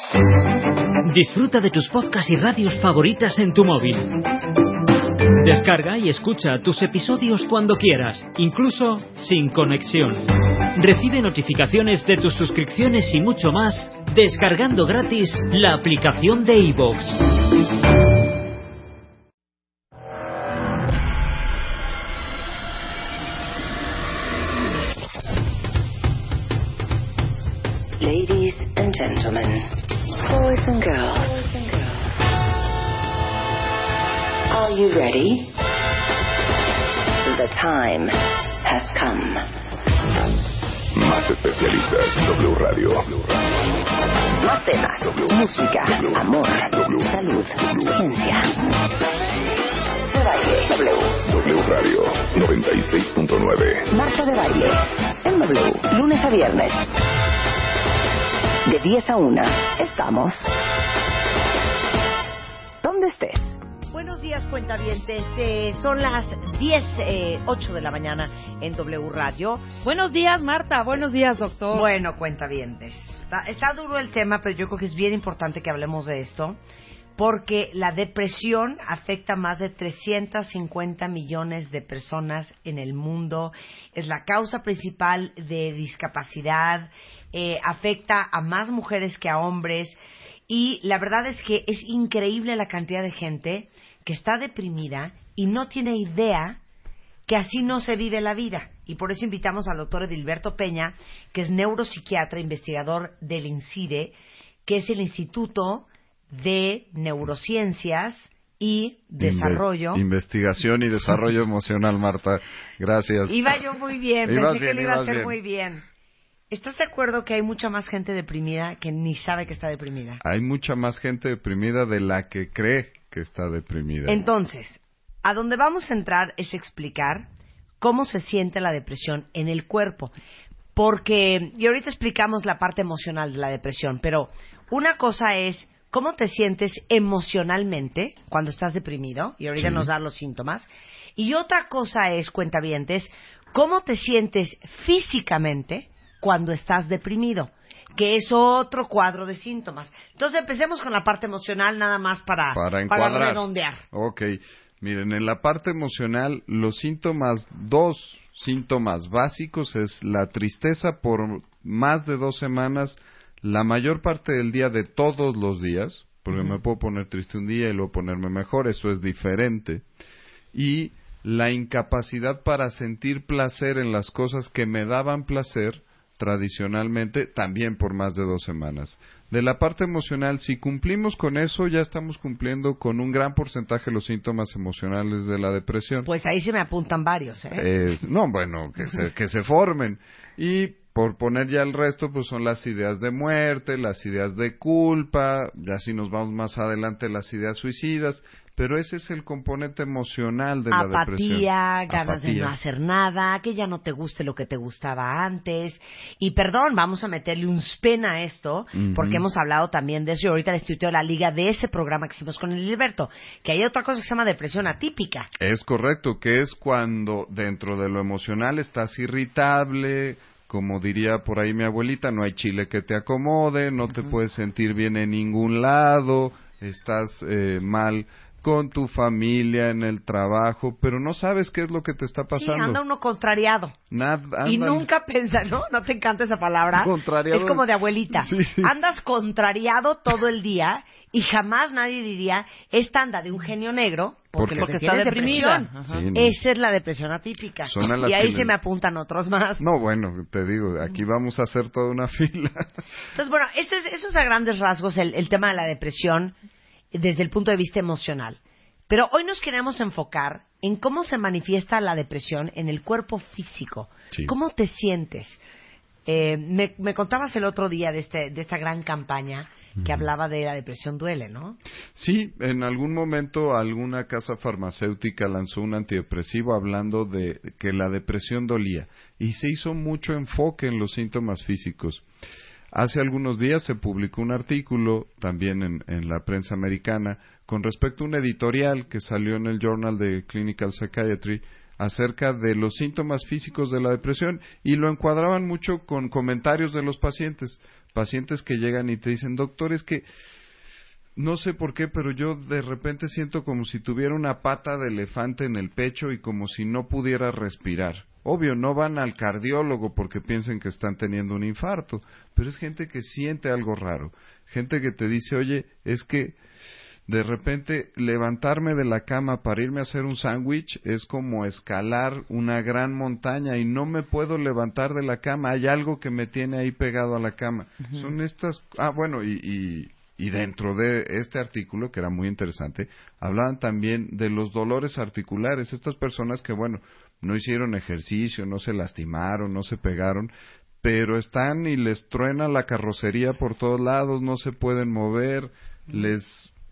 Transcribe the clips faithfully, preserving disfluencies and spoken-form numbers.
Disfruta de tus podcasts y radios favoritas en tu móvil. Descarga y escucha tus episodios cuando quieras, incluso sin conexión. Recibe notificaciones de tus suscripciones y mucho más descargando gratis la aplicación de iVoox. Ladies and gentlemen, boys and girls, are you ready? The time has come. Más especialistas, W Radio. Más temas, w, música, w, amor, w, salud, w, ciencia. De baile, W. W Radio noventa y seis punto nueve. Marta de baile, en W, lunes a viernes. De diez a una, estamos donde estés. Buenos días, cuentavientes. Eh, son las diez, eh, ocho de la mañana en W Radio. Buenos días, Marta. Buenos días, doctor. Bueno, cuentavientes. Está, está duro el tema, pero yo creo que es bien importante que hablemos de esto, porque la depresión afecta a más de trescientos cincuenta millones de personas en el mundo. Es la causa principal de discapacidad. Eh, afecta a más mujeres que a hombres. Y la verdad es que es increíble la cantidad de gente que está deprimida y no tiene idea que así no se vive la vida. Y por eso invitamos al doctor Edilberto Peña, que es neuropsiquiatra, investigador del INCIDE, que es el Instituto de Neurociencias y Desarrollo. Inve- investigación y Desarrollo Emocional, Marta. Gracias. Iba yo muy bien, ibas pensé bien, que lo iba a ibas hacer bien. muy bien. ¿Estás de acuerdo que hay mucha más gente deprimida que ni sabe que está deprimida? Hay mucha más gente deprimida de la que cree que está deprimida. Entonces, a donde vamos a entrar es explicar cómo se siente la depresión en el cuerpo. Porque, y ahorita explicamos la parte emocional de la depresión, pero una cosa es cómo te sientes emocionalmente cuando estás deprimido, y ahorita Sí. nos dan los síntomas, y otra cosa es, cuentavientes, cómo te sientes físicamente cuando estás deprimido, que es otro cuadro de síntomas. Entonces empecemos con la parte emocional nada más para, Para para encuadrar. redondear. Ok. Miren, en la parte emocional, los síntomas, dos síntomas básicos es la tristeza por más de dos semanas, la mayor parte del día de todos los días, porque uh-huh. me puedo poner triste un día y luego ponerme mejor, eso es diferente. Y la incapacidad para sentir placer en las cosas que me daban placer tradicionalmente, también por más de dos semanas. De la parte emocional, si cumplimos con eso, ya estamos cumpliendo con un gran porcentaje de los síntomas emocionales de la depresión. Pues ahí se me apuntan varios, ¿eh? Eh, no, bueno, que se, que se formen. Y por poner ya el resto, pues son las ideas de muerte, las ideas de culpa, ya si nos vamos más adelante, las ideas suicidas. Pero ese es el componente emocional de la depresión. Apatía, ganas Apatía. de no hacer nada, que ya no te guste lo que te gustaba antes. Y perdón, vamos a meterle un spin a esto, uh-huh. porque hemos hablado también de eso. Y ahorita les tuiteo la liga de ese programa que hicimos con el Gilberto, que hay otra cosa que se llama depresión atípica. Es correcto, que es cuando dentro de lo emocional estás irritable, como diría por ahí mi abuelita, no hay chile que te acomode, no uh-huh. te puedes sentir bien en ningún lado, estás eh, mal con tu familia, en el trabajo, pero no sabes qué es lo que te está pasando. Sí, anda uno contrariado. Nada, y nunca piensa, ¿no? ¿No te encanta esa palabra? Contrariado. Es como de abuelita. Sí, sí. Andas contrariado todo el día y jamás nadie diría, esta anda de un genio negro porque, porque, porque está deprimida. Sí, no. Esa es la depresión atípica. Y ahí se me apuntan otros más. No, bueno, te digo, aquí vamos a hacer toda una fila. Entonces, bueno, eso es, eso es a grandes rasgos el, el tema de la depresión desde el punto de vista emocional. Pero hoy nos queremos enfocar en cómo se manifiesta la depresión en el cuerpo físico. Sí. ¿Cómo te sientes? Eh, me, me contabas el otro día de, este, de esta gran campaña que uh-huh. hablaba de la depresión duele, ¿no? Sí, en algún momento alguna casa farmacéutica lanzó un antidepresivo hablando de que la depresión dolía y se hizo mucho enfoque en los síntomas físicos. Hace algunos días se publicó un artículo, también en, en la prensa americana, con respecto a un editorial que salió en el Journal de Clinical Psychiatry acerca de los síntomas físicos de la depresión y lo encuadraban mucho con comentarios de los pacientes. pacientes que llegan y te dicen, doctor, es que no sé por qué, pero yo de repente siento como si tuviera una pata de elefante en el pecho y como si no pudiera respirar. Obvio, no van al cardiólogo porque piensen que están teniendo un infarto, pero es gente que siente algo raro. Gente que te dice, oye, es que de repente levantarme de la cama para irme a hacer un sándwich es como escalar una gran montaña y no me puedo levantar de la cama. Hay algo que me tiene ahí pegado a la cama. Uh-huh. Son estas... Ah, bueno, y... y Y dentro de este artículo, que era muy interesante, hablaban también de los dolores articulares. Estas personas que, bueno, no hicieron ejercicio, no se lastimaron, no se pegaron, pero están y les truena la carrocería por todos lados, no se pueden mover, les,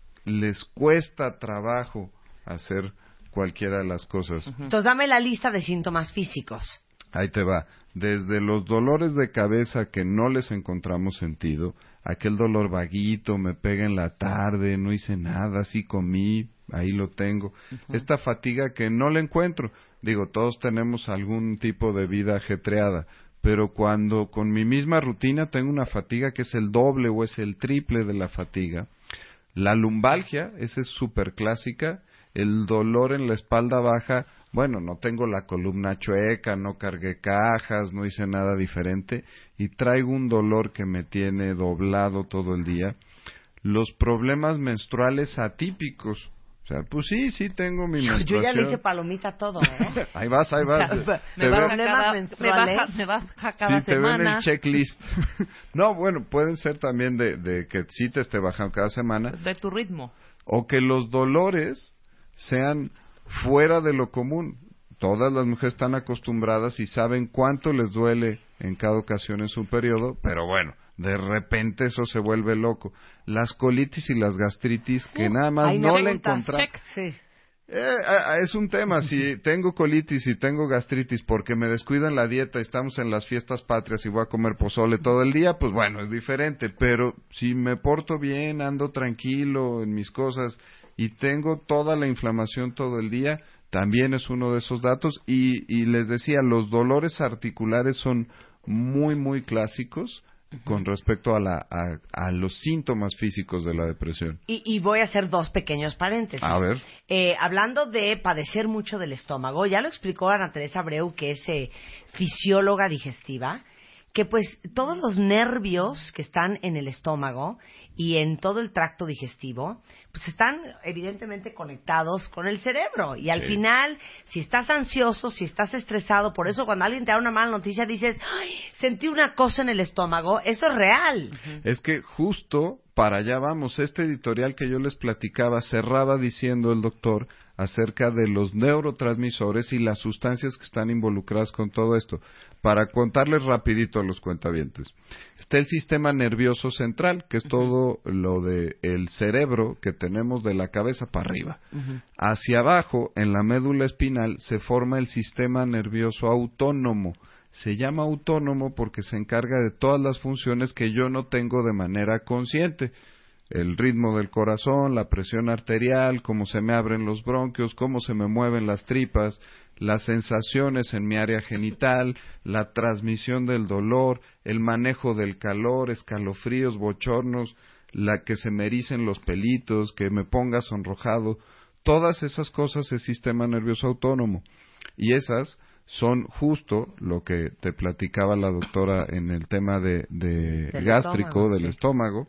les cuesta trabajo hacer cualquiera de las cosas. Entonces, dame la lista de síntomas físicos. Ahí te va. Desde los dolores de cabeza que no les encontramos sentido, aquel dolor vaguito, me pega en la tarde, no hice nada, sí comí, ahí lo tengo. Uh-huh. Esta fatiga que no le encuentro. Digo, todos tenemos algún tipo de vida ajetreada, pero cuando con mi misma rutina tengo una fatiga que es el doble o es el triple de la fatiga. La lumbalgia, esa es súper clásica. El dolor en la espalda baja, bueno, no tengo la columna chueca, no cargué cajas, no hice nada diferente y traigo un dolor que me tiene doblado todo el día. Los problemas menstruales atípicos, o sea, pues sí, sí tengo mi menstruación. Yo ya le hice palomita a todo, ¿eh? Ahí vas, ahí vas. O sea, me, baja cada, me, baja, me baja cada sí, te semana. ven el checklist. No, bueno, pueden ser también de, de que sí te esté bajando cada semana. De tu ritmo. O que los dolores sean fuera de lo común. Todas las mujeres están acostumbradas y saben cuánto les duele en cada ocasión en su periodo, pero bueno, de repente eso se vuelve loco. Las colitis y las gastritis que uh, nada más no le encontramos. Sí. Eh, es un tema, si tengo colitis y tengo gastritis porque me descuido en la dieta, estamos en las fiestas patrias y voy a comer pozole todo el día, pues bueno, es diferente, pero si me porto bien, ando tranquilo en mis cosas y tengo toda la inflamación todo el día, también es uno de esos datos. Y, y les decía, los dolores articulares son muy, muy clásicos uh-huh. con respecto a, la, a, a los síntomas físicos de la depresión. Y, y voy a hacer dos pequeños paréntesis. A ver. Eh, hablando de padecer mucho del estómago, ya lo explicó Ana Teresa Abreu, que es eh, fisióloga digestiva, que pues todos los nervios que están en el estómago y en todo el tracto digestivo, pues están evidentemente conectados con el cerebro. Y al sí. final, si estás ansioso, si estás estresado, por eso cuando alguien te da una mala noticia dices, ¡ay, sentí una cosa en el estómago! Eso es real. Uh-huh. Es que justo para allá vamos. Este editorial que yo les platicaba cerraba diciendo el doctor acerca de los neurotransmisores y las sustancias que están involucradas con todo esto. Para contarles rapidito a los cuentavientes. Está el sistema nervioso central, que es uh-huh. todo lo de el cerebro que tenemos de la cabeza para arriba. Uh-huh. Hacia abajo, en la médula espinal, se forma el sistema nervioso autónomo. Se llama autónomo porque se encarga de todas las funciones que yo no tengo de manera consciente. El ritmo del corazón, la presión arterial, cómo se me abren los bronquios, cómo se me mueven las tripas, las sensaciones en mi área genital, la transmisión del dolor, el manejo del calor, escalofríos, bochornos, la que se me ericen los pelitos, que me ponga sonrojado. Todas esas cosas es sistema nervioso autónomo. Y esas son justo lo que te platicaba la doctora en el tema de, de del gástrico, estómago, del sí. estómago.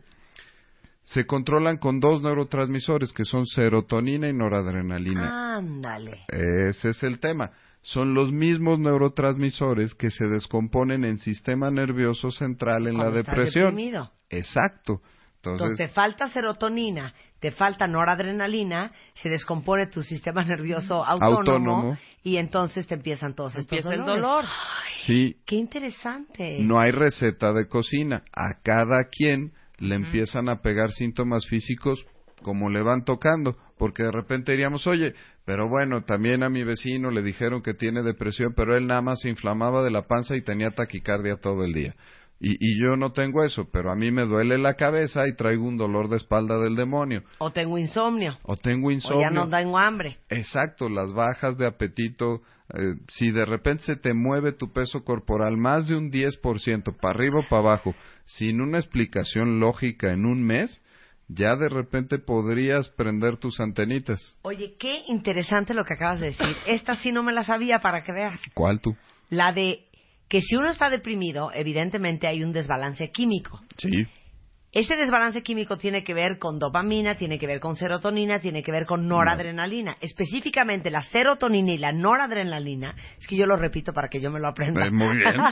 Se controlan con dos neurotransmisores que son serotonina y noradrenalina. Ándale. Ese es el tema. Son los mismos neurotransmisores que se descomponen en sistema nervioso central en la depresión. Deprimido. Exacto. Entonces, Entonces, te falta serotonina, te falta noradrenalina, se descompone tu sistema nervioso autónomo, autónomo. Y entonces te empiezan todos estos Empieza dolores. el dolor. Ay, sí. Qué interesante. No hay receta de cocina. A cada quien le uh-huh. empiezan a pegar síntomas físicos como le van tocando, porque de repente diríamos, oye, pero bueno, también a mi vecino le dijeron que tiene depresión, pero él nada más se inflamaba de la panza y tenía taquicardia todo el día. Y, y yo no tengo eso, pero a mí me duele la cabeza y traigo un dolor de espalda del demonio. O tengo insomnio. O tengo insomnio. O ya no tengo hambre. Exacto, las bajas de apetito Eh, si de repente se te mueve tu peso corporal más de un diez por ciento para arriba o para abajo, sin una explicación lógica en un mes, ya de repente podrías prender tus antenitas. Oye, qué interesante lo que acabas de decir. Esta sí no me la sabía, para que veas. ¿Cuál tú? La de que si uno está deprimido, evidentemente hay un desbalance químico. Sí. Ese desbalance químico tiene que ver con dopamina, tiene que ver con serotonina, tiene que ver con noradrenalina. No. Específicamente la serotonina y la noradrenalina, es que yo lo repito para que yo me lo aprenda. Eh, muy bien.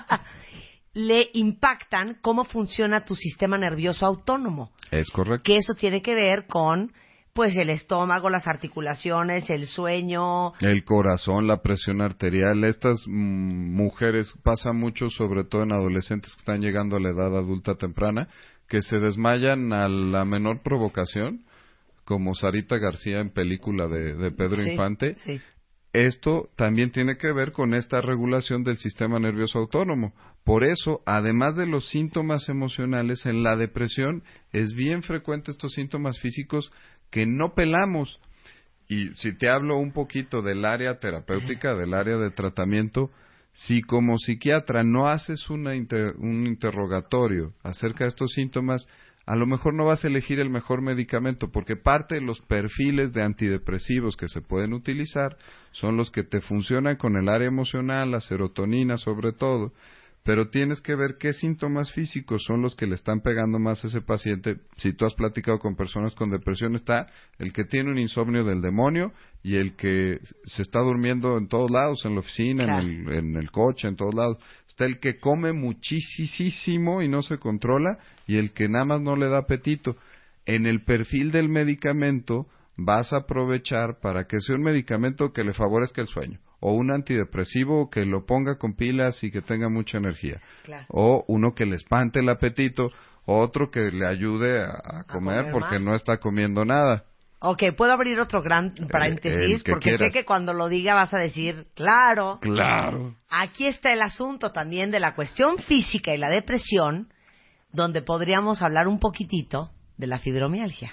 Le impactan cómo funciona tu sistema nervioso autónomo. Es correcto. Que eso tiene que ver con, pues, el estómago, las articulaciones, el sueño. El corazón, la presión arterial. Estas mm, mujeres, pasa mucho, sobre todo en adolescentes que están llegando a la edad adulta temprana, que se desmayan a la menor provocación, como Sarita García en película de, de Pedro Sí, Infante. sí. Esto también tiene que ver con esta regulación del sistema nervioso autónomo. Por eso, además de los síntomas emocionales, en la depresión es bien frecuente estos síntomas físicos que no pelamos. Y si te hablo un poquito del área terapéutica, del área de tratamiento, si como psiquiatra no haces una inter- un interrogatorio acerca de estos síntomas, a lo mejor no vas a elegir el mejor medicamento, porque parte de los perfiles de antidepresivos que se pueden utilizar son los que te funcionan con el área emocional, la serotonina sobre todo, pero tienes que ver qué síntomas físicos son los que le están pegando más a ese paciente. Si tú has platicado con personas con depresión, está el que tiene un insomnio del demonio y el que se está durmiendo en todos lados, en la oficina, Claro. en, el, en el coche, en todos lados. Está el que come muchísimo y no se controla y el que nada más no le da apetito. En el perfil del medicamento vas a aprovechar para que sea un medicamento que le favorezca el sueño, o un antidepresivo que lo ponga con pilas y que tenga mucha energía, Claro. o uno que le espante el apetito, o otro que le ayude a, a comer comer porque más. no está comiendo nada. Ok, ¿puedo abrir otro gran paréntesis? el que Porque quieras. sé que cuando lo diga vas a decir, claro. Claro. Aquí está el asunto también de la cuestión física y la depresión, donde podríamos hablar un poquitito de la fibromialgia.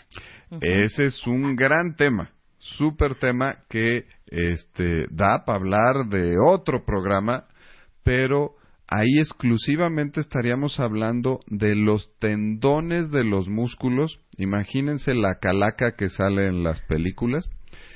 Ese es un gran tema, súper tema que este da para hablar de otro programa, pero ahí exclusivamente estaríamos hablando de los tendones de los músculos. Imagínense la calaca que sale en las películas,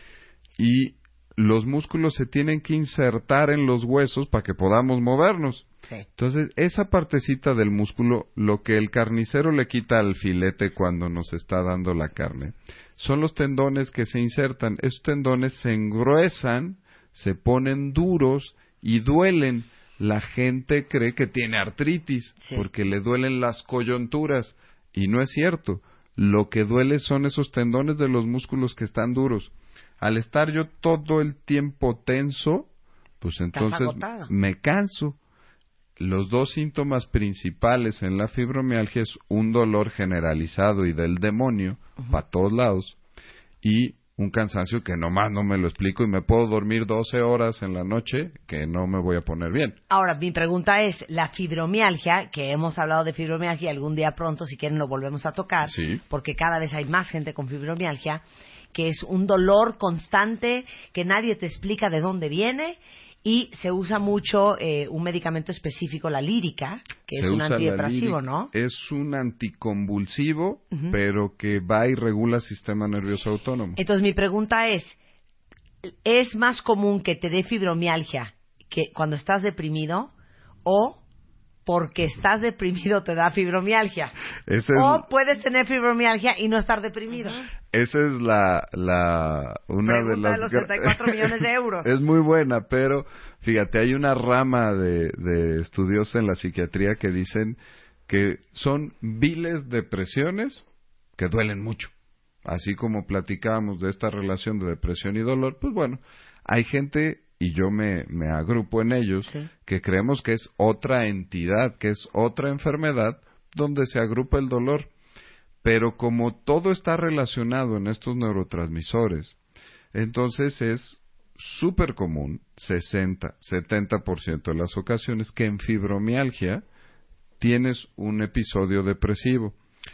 y los músculos se tienen que insertar en los huesos para que podamos movernos. Sí. Entonces, esa partecita del músculo, lo que el carnicero le quita al filete cuando nos está dando la carne, son los tendones que se insertan. Esos tendones se engruesan, se ponen duros y duelen. La gente cree que tiene artritis, Sí. porque le duelen las coyunturas, y no es cierto. Lo que duele son esos tendones de los músculos que están duros. Al estar yo todo el tiempo tenso, pues entonces agotada. me canso. Los dos síntomas principales en la fibromialgia es un dolor generalizado y del demonio, uh-huh, para todos lados, y un cansancio que nomás no me lo explico, y me puedo dormir doce horas en la noche que no me voy a poner bien. Ahora, mi pregunta es, la fibromialgia, que hemos hablado de fibromialgia, algún día pronto, si quieren, lo volvemos a tocar, Sí. porque cada vez hay más gente con fibromialgia, que es un dolor constante que nadie te explica de dónde viene, y se usa mucho eh, un medicamento específico, la lírica, que Se es un usa la antidepresivo, lírica. ¿no? Es un anticonvulsivo, Ujú. pero que va y regula el sistema nervioso autónomo. Entonces, mi pregunta es, ¿es más común que te dé fibromialgia que cuando estás deprimido, o porque estás deprimido te da fibromialgia? Ese O es, puedes tener fibromialgia y no estar deprimido. esa es la, la una Pregunta de las de los gra- sesenta y cuatro millones de euros. Es muy buena, pero fíjate, hay una rama de, de estudios en la psiquiatría que dicen que son viles depresiones que duelen mucho. Así como platicábamos de esta relación de depresión y dolor, pues bueno, hay gente, y yo me, me agrupo en ellos, Sí. que creemos que es otra entidad, que es otra enfermedad donde se agrupa el dolor. Pero como todo está relacionado en estos neurotransmisores, entonces es súper común, sesenta, setenta por ciento de las ocasiones, que en fibromialgia tienes un episodio depresivo.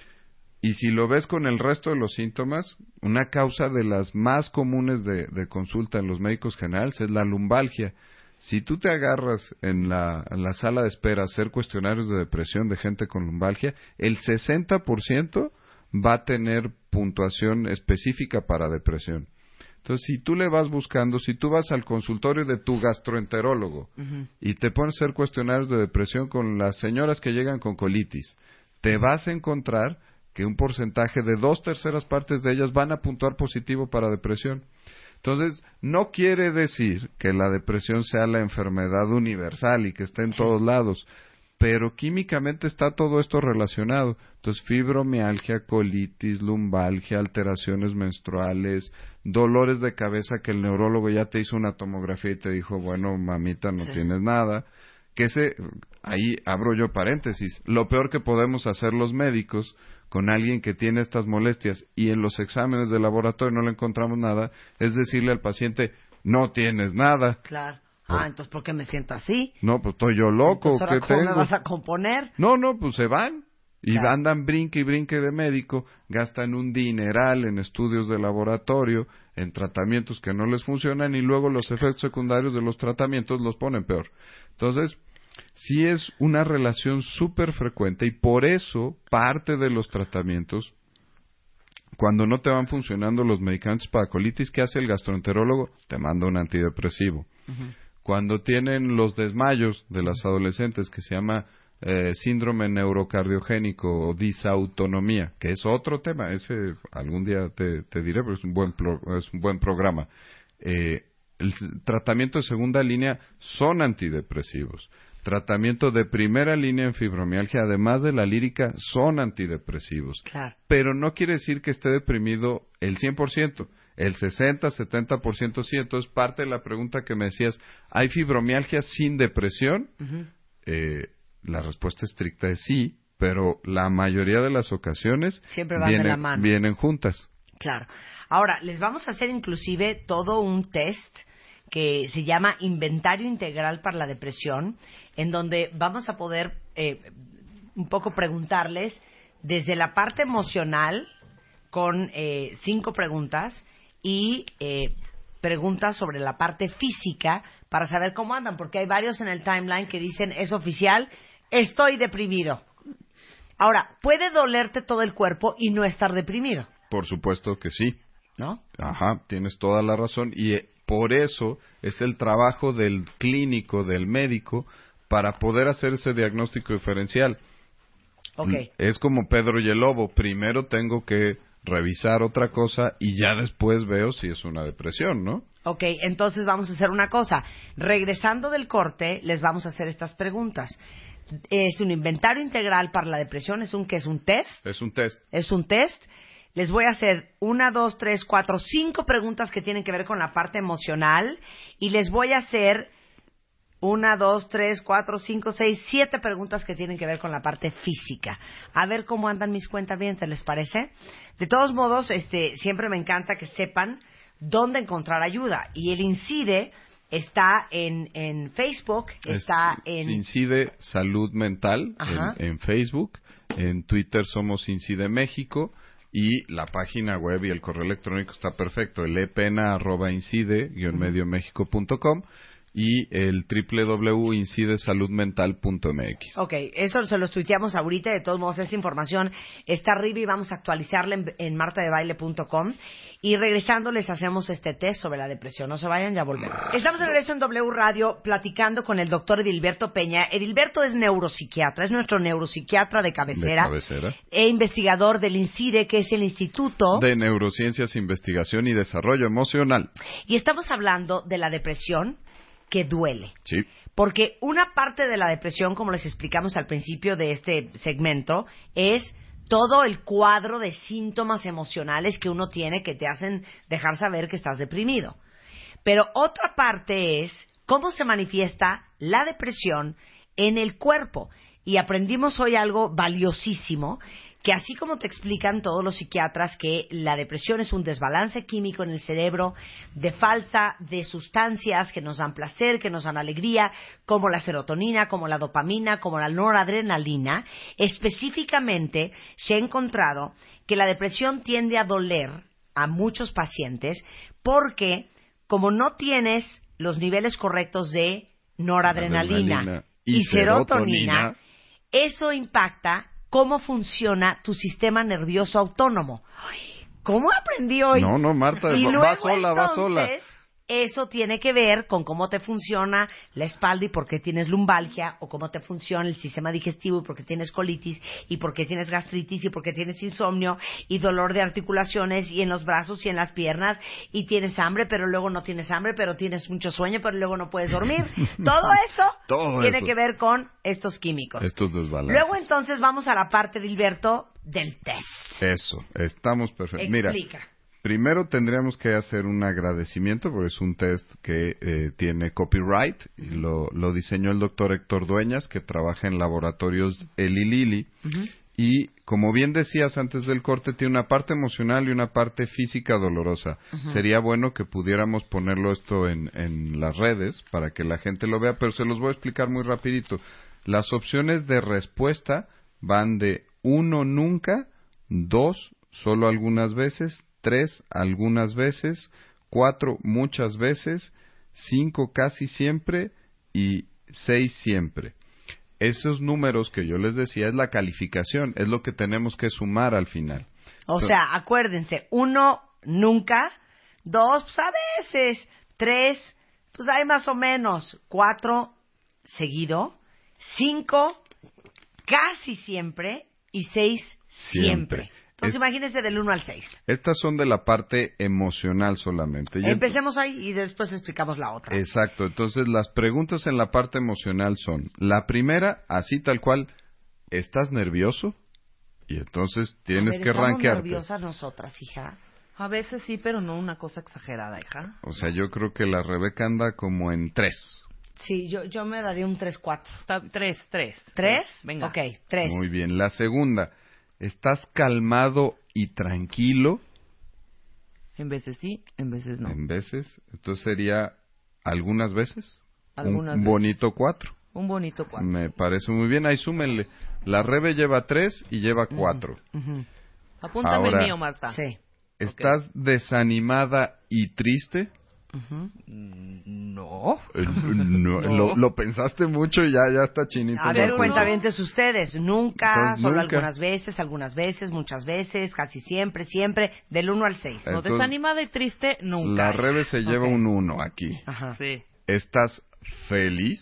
Y si lo ves con el resto de los síntomas, una causa de las más comunes de, de consulta en los médicos generales es la lumbalgia. Si tú te agarras en la, en la sala de espera a hacer cuestionarios de depresión de gente con lumbalgia, el sesenta por ciento va a tener puntuación específica para depresión. Entonces, si tú le vas buscando, si tú vas al consultorio de tu gastroenterólogo uh-huh. y te pones a hacer cuestionarios de depresión con las señoras que llegan con colitis, te vas a encontrar que un porcentaje de dos terceras partes de ellas van a puntuar positivo para depresión. Entonces, no quiere decir que la depresión sea la enfermedad universal y que esté en todos lados, pero químicamente está todo esto relacionado. Entonces, fibromialgia, colitis, lumbalgia, alteraciones menstruales, dolores de cabeza que el neurólogo ya te hizo una tomografía y te dijo, bueno, mamita, no sí. tienes nada. Que ese, ahí abro yo paréntesis, lo peor que podemos hacer los médicos con alguien que tiene estas molestias y en los exámenes de laboratorio no le encontramos nada, es decirle al paciente, no tienes nada. Claro. Ah, entonces, ¿por qué me siento así? No, pues estoy yo loco. Entonces, ¿ahora ¿qué cómo tengo? me vas a componer? No, no, pues se van. Y claro. andan brinque y brinque de médico, gastan un dineral en estudios de laboratorio, en tratamientos que no les funcionan y luego los efectos secundarios de los tratamientos los ponen peor. Entonces, sí es una relación súper frecuente y por eso parte de los tratamientos, cuando no te van funcionando los medicamentos para colitis, ¿qué hace el gastroenterólogo? Te manda un antidepresivo. Uh-huh. Cuando tienen los desmayos de las adolescentes, que se llama eh, síndrome neurocardiogénico o disautonomía, que es otro tema, ese algún día te, te diré, pero es un buen, pro, es un buen programa. Eh, el tratamiento de segunda línea son antidepresivos. Tratamiento de primera línea en fibromialgia, además de la lírica, son antidepresivos. Claro. Pero no quiere decir que esté deprimido el cien por ciento. El sesenta, setenta por ciento sí. Entonces, parte de la pregunta que me decías, ¿hay fibromialgia sin depresión? Uh-huh. Eh, la respuesta estricta es sí, pero la mayoría de las ocasiones siempre van vienen, de la mano. vienen juntas. Claro. Ahora, les vamos a hacer inclusive todo un test que se llama Inventario Integral para la Depresión, en donde vamos a poder eh, un poco preguntarles desde la parte emocional con eh, cinco preguntas y eh, preguntas sobre la parte física para saber cómo andan, porque hay varios en el timeline que dicen, es oficial, estoy deprimido. Ahora, ¿puede dolerte todo el cuerpo y no estar deprimido? Por supuesto que sí. ¿No? Ajá, tienes toda la razón y eh, por eso es el trabajo del clínico, del médico, para poder hacer ese diagnóstico diferencial. Okay. Es como Pedro y el lobo. Primero tengo que revisar otra cosa y ya después veo si es una depresión, ¿no? Ok, entonces vamos a hacer una cosa. Regresando del corte, les vamos a hacer estas preguntas. Es un inventario integral para la depresión. ¿Es un qué? ¿Es un test? Es un test. Es un test. Les voy a hacer una, dos, tres, cuatro, cinco preguntas que tienen que ver con la parte emocional y les voy a hacer una, dos, tres, cuatro, cinco, seis, siete preguntas que tienen que ver con la parte física. A ver cómo andan mis cuentavientes, ¿les parece? De todos modos, este, siempre me encanta que sepan dónde encontrar ayuda. Y el INCIDE está en, en Facebook, está es, en... INCIDE Salud Mental en, en Facebook, en Twitter somos INCIDE México. Y la página web y el correo electrónico está perfecto, el epena arroba incide guion medio mexico punto com y el doble u doble u doble u punto incide salud mental punto m x. Ok, eso se los tuiteamos ahorita, de todos modos esa información está arriba y vamos a actualizarla en, en marta de baile punto com. Y regresando les hacemos este test sobre la depresión. No se vayan, ya volvemos. Estamos de regreso en W Radio platicando con el doctor Edilberto Peña. Edilberto es neuropsiquiatra, es nuestro neuropsiquiatra de cabecera, de cabecera e investigador del INCIDE, que es el Instituto de Neurociencias, Investigación y Desarrollo Emocional. Y estamos hablando de la depresión que duele. Sí. Porque una parte de la depresión, como les explicamos al principio de este segmento, es todo el cuadro de síntomas emocionales que uno tiene que te hacen dejar saber que estás deprimido. Pero otra parte es cómo se manifiesta la depresión en el cuerpo. Y aprendimos hoy algo valiosísimo, que así como te explican todos los psiquiatras que la depresión es un desbalance químico en el cerebro, de falta de sustancias que nos dan placer, que nos dan alegría, como la serotonina, como la dopamina, como la noradrenalina, específicamente se ha encontrado que la depresión tiende a doler a muchos pacientes porque como no tienes los niveles correctos de noradrenalina Adrenalina y, y serotonina, serotonina, eso impacta cómo funciona tu sistema nervioso autónomo. Ay, ¿cómo aprendí hoy? No, no, Marta, y va, luego, va sola, va sola. entonces, eso tiene que ver con cómo te funciona la espalda y por qué tienes lumbalgia, o cómo te funciona el sistema digestivo y por qué tienes colitis, y por qué tienes gastritis, y por qué tienes insomnio, y dolor de articulaciones, y en los brazos y en las piernas, y tienes hambre, pero luego no tienes hambre, pero tienes mucho sueño, pero luego no puedes dormir. Todo eso Todo tiene eso. que ver con estos químicos. Estos desbalances. Luego entonces vamos a la parte, Dilberto, del test. Eso, estamos perfectos. Mira, Explica. primero tendríamos que hacer un agradecimiento porque es un test que eh, tiene copyright y lo, lo diseñó el doctor Héctor Dueñas, que trabaja en laboratorios Eli Lilly. Ujú. Y como bien decías antes del corte, tiene una parte emocional y una parte física dolorosa. Ujú. Sería bueno que pudiéramos ponerlo esto en, en las redes para que la gente lo vea, pero se los voy a explicar muy rapidito. Las opciones de respuesta van de uno nunca, dos solo algunas veces, tres algunas veces, cuatro muchas veces, cinco casi siempre y seis siempre. Esos números que yo les decía es la calificación, es lo que tenemos que sumar al final. O Entonces, sea, acuérdense, uno, nunca, dos, pues a veces, tres, pues hay más o menos, cuatro, seguido, cinco, casi siempre, y seis, siempre. Siempre. Entonces Es- imagínense del uno al seis. Estas son de la parte emocional solamente. Y ent- Empecemos ahí y después explicamos la otra. Exacto, entonces las preguntas en la parte emocional son, la primera, así tal cual, ¿estás nervioso? Y entonces tienes A ver, que ¿estamos rankearte. nerviosas nosotras, hija? A veces sí, pero no una cosa exagerada, hija. O sea, yo creo que la Rebeca anda como en tres. Sí, yo, yo me daría un tres cuatro. Está- Tres, tres. ¿Tres? Venga. Ok, tres. Muy bien. La segunda, ¿estás calmado y tranquilo? En veces sí, en veces no. En veces. Entonces sería algunas veces. Algunas un veces. bonito cuatro. Un bonito cuatro. Me parece muy bien. Ahí súmenle. La Rebe lleva tres y lleva cuatro. Ujú. Apúntame Ahora- el mío, Marta. Sí. ¿Estás desanimada y triste? Ujú. Mm, No. Eh, no, No. Lo, lo pensaste mucho y ya, ya está chinito. A el ver, ojo. cuentavientes ustedes. Nunca, Entonces, solo nunca. algunas veces, algunas veces, muchas veces, casi siempre, siempre, del uno al seis. No, Entonces, desanimada y triste, nunca. La Rebe se lleva Ok. un uno aquí. Ajá. Sí. ¿Estás feliz?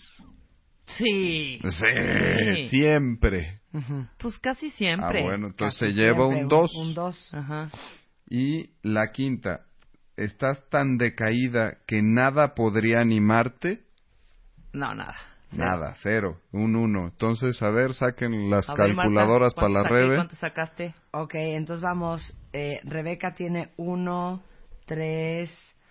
Sí. Sí, Sí. siempre. Ujú. Pues casi siempre. Ah, bueno, entonces Casi se lleva siempre, un dos. Un dos. Ajá. Y la quinta, ¿estás tan decaída que nada podría animarte? No, nada. Nada, cero, un uno. Entonces, a ver, saquen las A ver, Marta, calculadoras para ¿cuánto la saqué? Rebe. ¿Cuánto sacaste? Ok, entonces vamos. Eh, Rebeca tiene uno, tres,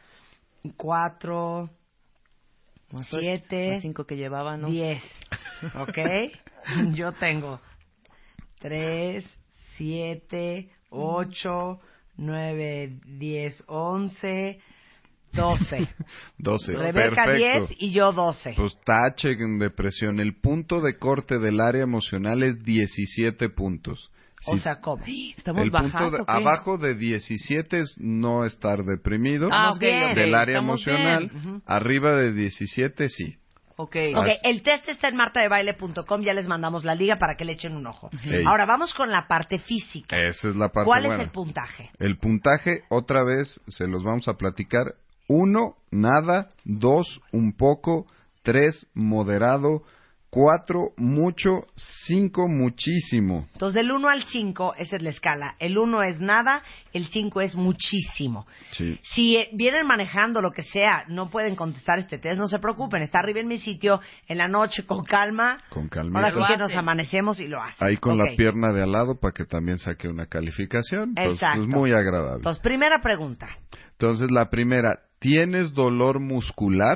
cuatro, Más siete, Las cinco que llevaba, ¿no? diez. Ok. Yo tengo tres, siete, ocho, nueve, diez, once, doce. doce. Rebeca Perfecto. diez y yo doce. Pues tache en depresión. El punto de corte del área emocional es diecisiete puntos. O Si sea, ¿cómo? Estamos el bajas, punto de- ¿o qué? abajo de diecisiete es no estar deprimido. Ah, Estamos ok, bien. ok. Del área Estamos emocional. bien. Ujú. Arriba de diecisiete, sí. Ok. Ok, As- el test está en martadebaile punto com, ya les mandamos la liga para que le echen un ojo. Ey. Ahora vamos con la parte física. Esa es la parte ¿Cuál buena. es el puntaje? El puntaje, otra vez, se los vamos a platicar. Uno, nada. Dos, un poco. Tres, moderado. Cuatro, mucho. Cinco, muchísimo. Entonces, del uno al cinco, esa es la escala. El uno es nada, el cinco es muchísimo. Sí. Si eh, vienen manejando lo que sea, no pueden contestar este test, no se preocupen. Está arriba en mi sitio, en la noche, con calma. Con calma. Ahora sí Lo que hacen. nos amanecemos y lo hacen. Ahí con Ok. la pierna de al lado para que también saque una calificación. Entonces, Exacto. pues, muy agradable. Entonces, primera pregunta. Entonces, la primera, ¿tienes dolor muscular?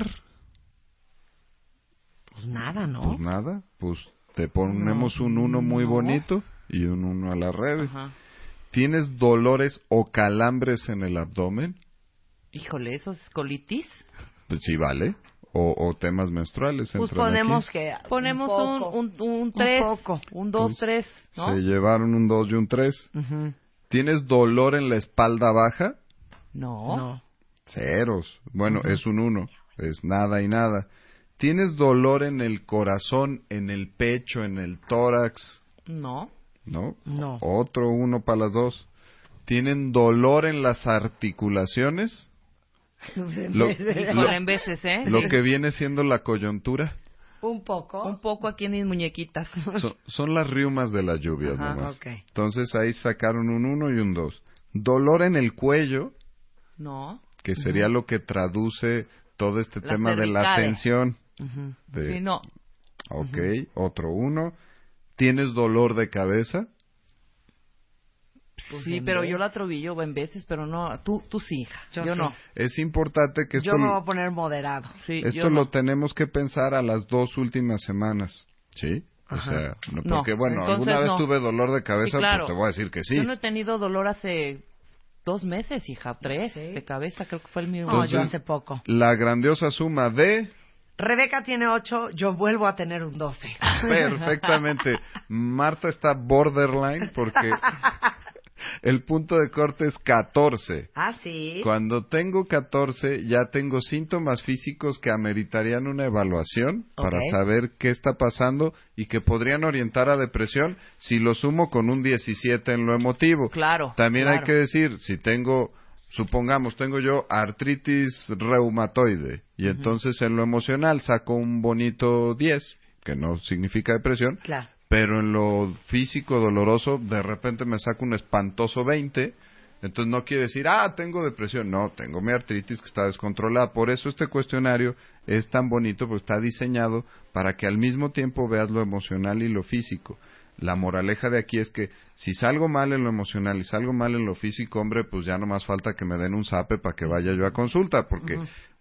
Pues nada, ¿no? Pues nada, pues te ponemos un uno muy no. bonito y un uno a la Rebe. Ajá. ¿Tienes dolores o calambres en el abdomen? Híjole, ¿eso es colitis? Pues sí, vale. O, o temas menstruales. Pues entran ponemos aquí. que... Ponemos un un, poco. un, un tres, poco. un dos, tres, ¿no? Se llevaron un dos y un tres. Ujú. ¿Tienes dolor en la espalda baja? No. No. Ceros. Bueno, es un uno. Es nada y nada. ¿Tienes dolor en el corazón, en el pecho, en el tórax? No. ¿No? No. Otro uno para las dos. ¿Tienen dolor en las articulaciones? Lo, Híjole, lo- en veces, ¿eh? lo Sí. que viene siendo la coyuntura. Un poco. Un poco aquí en mis muñequitas. Son, son las riumas de las lluvias Ajá, nomás. ok. Entonces ahí sacaron un uno y un dos. Dolor en el cuello, No. que sería lo que traduce todo este Las tema de la cervicales. tensión. Ujú. De- Sí, no. Ok, otro uno. ¿Tienes dolor de cabeza? Pues Sí, en pero vez. yo la trovillo en veces, pero no. Tú, tú sí, hija. Yo Yo, sí. no. Es importante que esto, Yo me voy a poner moderado. Sí, esto yo lo no. tenemos que pensar a las dos últimas semanas. ¿Sí? O Ajá. sea, no, No, porque bueno, entonces alguna vez no. tuve dolor de cabeza, Sí, claro. pues te voy a decir que sí. Yo no he tenido dolor hace dos meses, hija. Tres ¿Sí? de cabeza, creo que fue el mío. No, yo Entonces- hace poco. La grandiosa suma de... Rebeca tiene ocho, yo vuelvo a tener un doce. Perfectamente. Marta está borderline porque el punto de corte es catorce. Ah, sí. Cuando tengo catorce ya tengo síntomas físicos que ameritarían una evaluación para Ok. saber qué está pasando y que podrían orientar a depresión si lo sumo con un diecisiete en lo emotivo. Claro. También hay claro. que decir, si tengo, supongamos, tengo yo artritis reumatoide y entonces en lo emocional saco un bonito diez, que no significa depresión, Claro. pero en lo físico doloroso de repente me saco un espantoso veinte, entonces no quiere decir, ah, tengo depresión, no, tengo mi artritis que está descontrolada. Por eso este cuestionario es tan bonito, porque está diseñado para que al mismo tiempo veas lo emocional y lo físico. La moraleja de aquí es que si salgo mal en lo emocional y salgo mal en lo físico, hombre, pues ya no más falta que me den un zape para que vaya yo a consulta, porque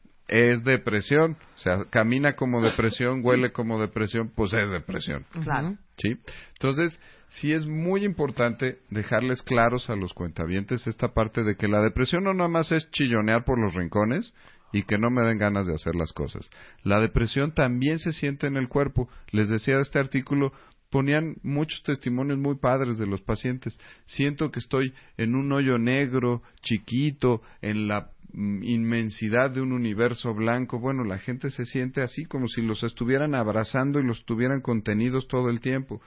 es depresión, o sea, camina como depresión, huele como depresión, pues es depresión. Claro. ¿Sí? Entonces, sí es muy importante dejarles claros a los cuentavientes esta parte de que la depresión no nada más es chillonear por los rincones y que no me den ganas de hacer las cosas. La depresión también se siente en el cuerpo. Les decía de este artículo, ponían muchos testimonios muy padres de los pacientes. Siento que estoy en un hoyo negro, chiquito, en la mm, inmensidad de un universo blanco. Bueno, la gente se siente así como si los estuvieran abrazando y los tuvieran contenidos todo el tiempo.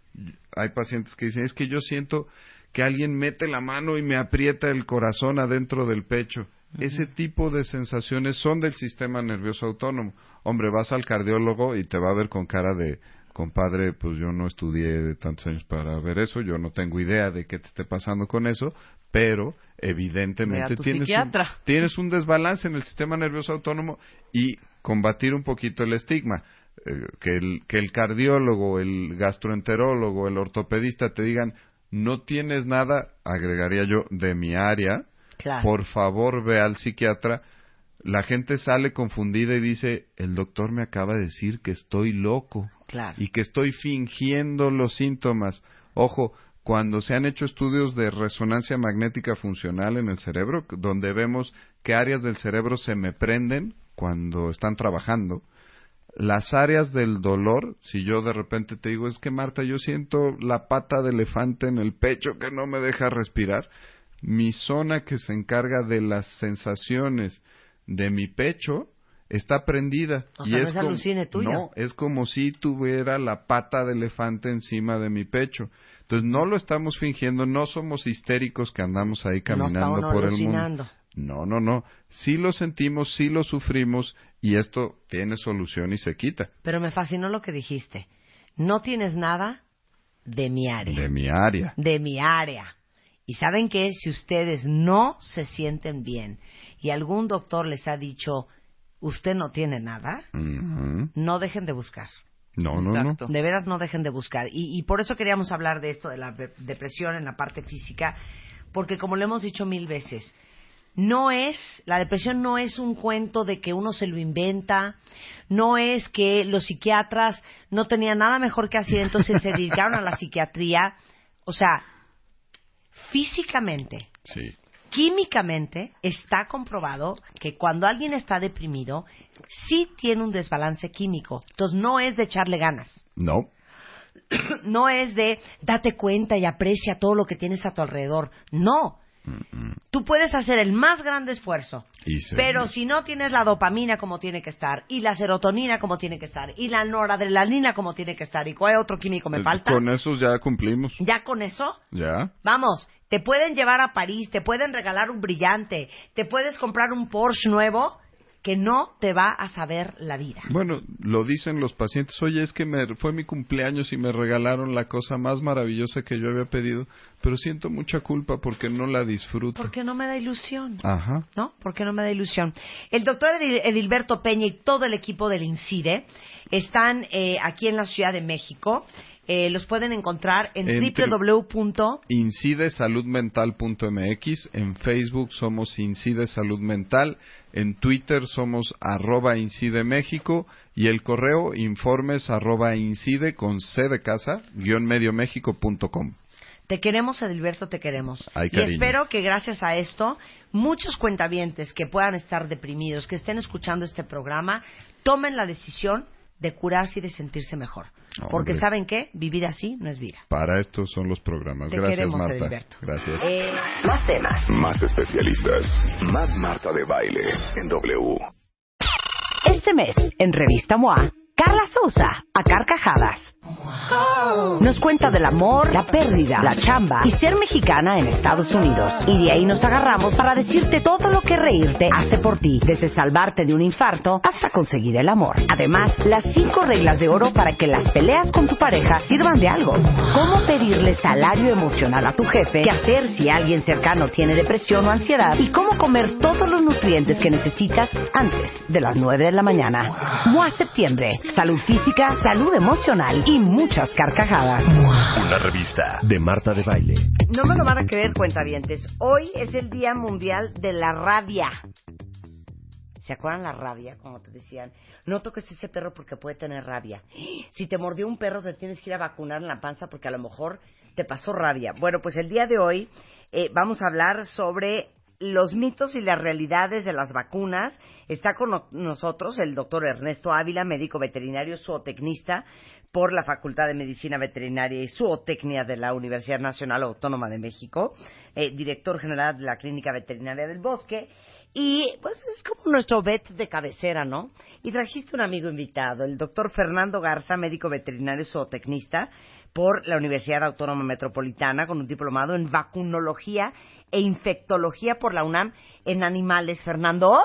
Hay pacientes que dicen, es que yo siento que alguien mete la mano y me aprieta el corazón adentro del pecho. Uh-huh. Ese tipo de sensaciones son del sistema nervioso autónomo. Hombre, vas al cardiólogo y te va a ver con cara de, compadre, pues yo no estudié de tantos años para ver eso, yo no tengo idea de qué te esté pasando con eso, pero evidentemente tienes un, tienes un desbalance en el sistema nervioso autónomo y combatir un poquito el estigma. Eh, que, el, que el cardiólogo, el gastroenterólogo, el ortopedista te digan, no tienes nada, agregaría yo, de mi área, claro. Por favor ve al psiquiatra. La gente sale confundida y dice, el doctor me acaba de decir que estoy loco, claro. Y que estoy fingiendo los síntomas. Ojo, cuando se han hecho estudios de resonancia magnética funcional en el cerebro, donde vemos qué áreas del cerebro se me prenden cuando están trabajando, las áreas del dolor, si yo de repente te digo, es que Marta, yo siento la pata de elefante en el pecho que no me deja respirar, mi zona que se encarga de las sensaciones de mi pecho está prendida. O y sea, es no es como, alucine tuyo. No, es como si tuviera la pata de elefante encima de mi pecho. Entonces no lo estamos fingiendo, no somos histéricos que andamos ahí caminando no por alucinando. el mundo. No, no, no. Sí lo sentimos, sí lo sufrimos y esto tiene solución y se quita. Pero me fascinó lo que dijiste. No tienes nada de mi área. De mi área. De mi área. Y saben que si ustedes no se sienten bien y algún doctor les ha dicho, usted no tiene nada, uh-huh. no dejen de buscar. No, no, no. De veras no dejen de buscar. Y, y por eso queríamos hablar de esto, de la depresión en la parte física, porque como lo hemos dicho mil veces, no es, la depresión no es un cuento de que uno se lo inventa, no es que los psiquiatras no tenían nada mejor que hacer, entonces se dedicaron a la psiquiatría. O sea, físicamente, sí. Químicamente está comprobado que cuando alguien está deprimido, sí tiene un desbalance químico. Entonces no es de echarle ganas. No. No es de date cuenta y aprecia todo lo que tienes a tu alrededor. No. Mm-mm. Tú puedes hacer el más grande esfuerzo, Y se- pero si no tienes la dopamina como tiene que estar, y la serotonina como tiene que estar, y la noradrenalina como tiene que estar, y cuál otro químico me falta, Con esos ya cumplimos. ya con eso, Ya. vamos, te pueden llevar a París, te pueden regalar un brillante, te puedes comprar un Porsche nuevo, que no te va a saber la vida. Bueno, lo dicen los pacientes. Oye, es que me, fue mi cumpleaños y me regalaron la cosa más maravillosa que yo había pedido, pero siento mucha culpa porque no la disfruto. Porque no me da ilusión. Ajá. ¿No? Porque no me da ilusión. El doctor Edil- Edilberto Peña y todo el equipo del INCIDE están eh, aquí en la Ciudad de México. Eh, los pueden encontrar en, En w w w. incide salud mental punto m x, en Facebook somos Incide Salud Mental, en Twitter somos arroba Incide México y el correo informes arroba incide con C de casa, guión medio México punto com. Te queremos, Edilberto, te queremos. Ay, y cariño. espero que gracias a esto, muchos cuentavientes que puedan estar deprimidos, que estén escuchando este programa, tomen la decisión de curarse y de sentirse mejor. Hombre. Porque ¿saben qué? Vivir así no es vida. Para esto son los programas. Te Gracias, queremos, Marta. Edilberto. Gracias. Eh, Más temas. Más especialistas. Más Marta de Baile en W. Este mes, en Revista M O A, Carla Sousa, a carcajadas. Nos cuenta del amor, la pérdida, la chamba y ser mexicana en Estados Unidos. Y de ahí nos agarramos para decirte todo lo que reírte hace por ti, desde salvarte de un infarto hasta conseguir el amor. Además, las cinco reglas de oro para que las peleas con tu pareja sirvan de algo. Cómo pedirle salario emocional a tu jefe, qué hacer si alguien cercano tiene depresión o ansiedad y cómo comer todos los nutrientes que necesitas antes de las nueve de la mañana. M O A Septiembre. Salud física, salud emocional y muchas carcajadas. Una revista de Marta de Baile. no me lo van a creer, cuentavientes. Hoy es el Día Mundial de la Rabia. ¿Se acuerdan la rabia? Como te decían, no toques ese perro porque puede tener rabia. Si te mordió un perro, te tienes que ir a vacunar en la panza porque a lo mejor te pasó rabia. Bueno, pues el día de hoy eh, vamos a hablar sobre los mitos y las realidades de las vacunas. Está con no- nosotros el doctor Ernesto Ávila, médico veterinario zootecnista por la Facultad de Medicina Veterinaria y Zootecnia de la Universidad Nacional Autónoma de México, eh, director general de la Clínica Veterinaria del Bosque. Y pues es como nuestro vet de cabecera, ¿no? Y trajiste un amigo invitado, el doctor Fernando Garza, médico veterinario zootecnista por la Universidad Autónoma Metropolitana, con un diplomado en vacunología e infectología por la UNAM en animales. Fernando,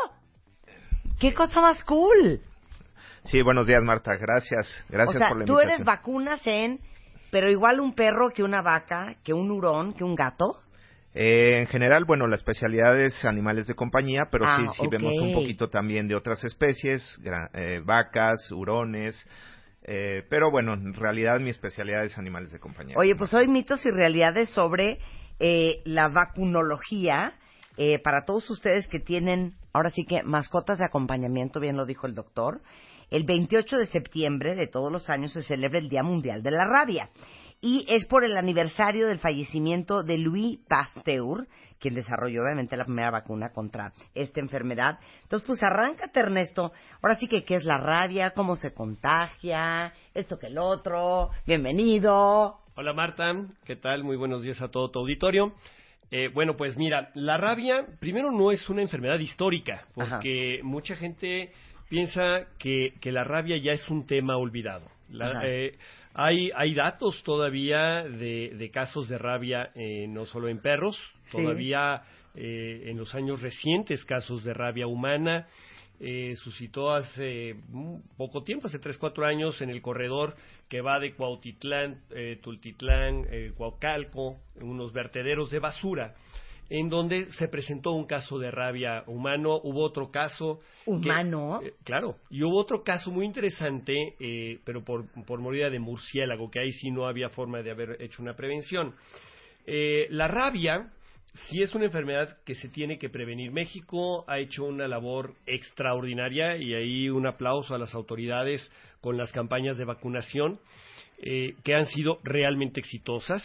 ¡qué cosa más cool! Sí, buenos días, Marta. Gracias. Gracias O sea, por la tú invitación. eres vacunas en, pero igual un perro que una vaca, que un hurón, que un gato. Eh, en general, bueno, la especialidad es animales de compañía, pero Ah, sí, sí ok. vemos un poquito también de otras especies, gra- eh, vacas, hurones, eh, pero bueno, en realidad mi especialidad es animales de compañía. Oye, pues hoy mitos y realidades sobre eh, la vacunología eh, para todos ustedes que tienen, ahora sí que mascotas de acompañamiento, bien lo dijo el doctor. El veintiocho de septiembre de todos los años se celebra el Día Mundial de la Rabia. Y es por el aniversario del fallecimiento de Louis Pasteur, quien desarrolló obviamente la primera vacuna contra esta enfermedad. Entonces, pues arráncate, Ernesto. Ahora sí que, ¿qué es la rabia? ¿Cómo se contagia? Esto que el otro. Bienvenido. Hola Marta, ¿qué tal? Muy buenos días a todo tu auditorio. Eh, bueno, pues mira, la rabia primero no es una enfermedad histórica, porque Ajá. mucha gente piensa que, que la rabia ya es un tema olvidado. La, eh, hay, hay datos todavía de, de casos de rabia, eh, no solo en perros, sí. todavía eh, en los años recientes casos de rabia humana. Eh, suscitó hace poco tiempo, hace tres, cuatro años, en el corredor que va de Cuautitlán, eh, Tultitlán, eh, Coacalco, unos vertederos de basura, en donde se presentó un caso de rabia humano. Hubo otro caso... ¿Humano? Que, eh, claro, y hubo otro caso muy interesante, eh, pero por, por mordida de murciélago, que ahí sí no había forma de haber hecho una prevención. Eh, la rabia... sí es una enfermedad que se tiene que prevenir. México ha hecho una labor extraordinaria y ahí un aplauso a las autoridades con las campañas de vacunación eh, que han sido realmente exitosas.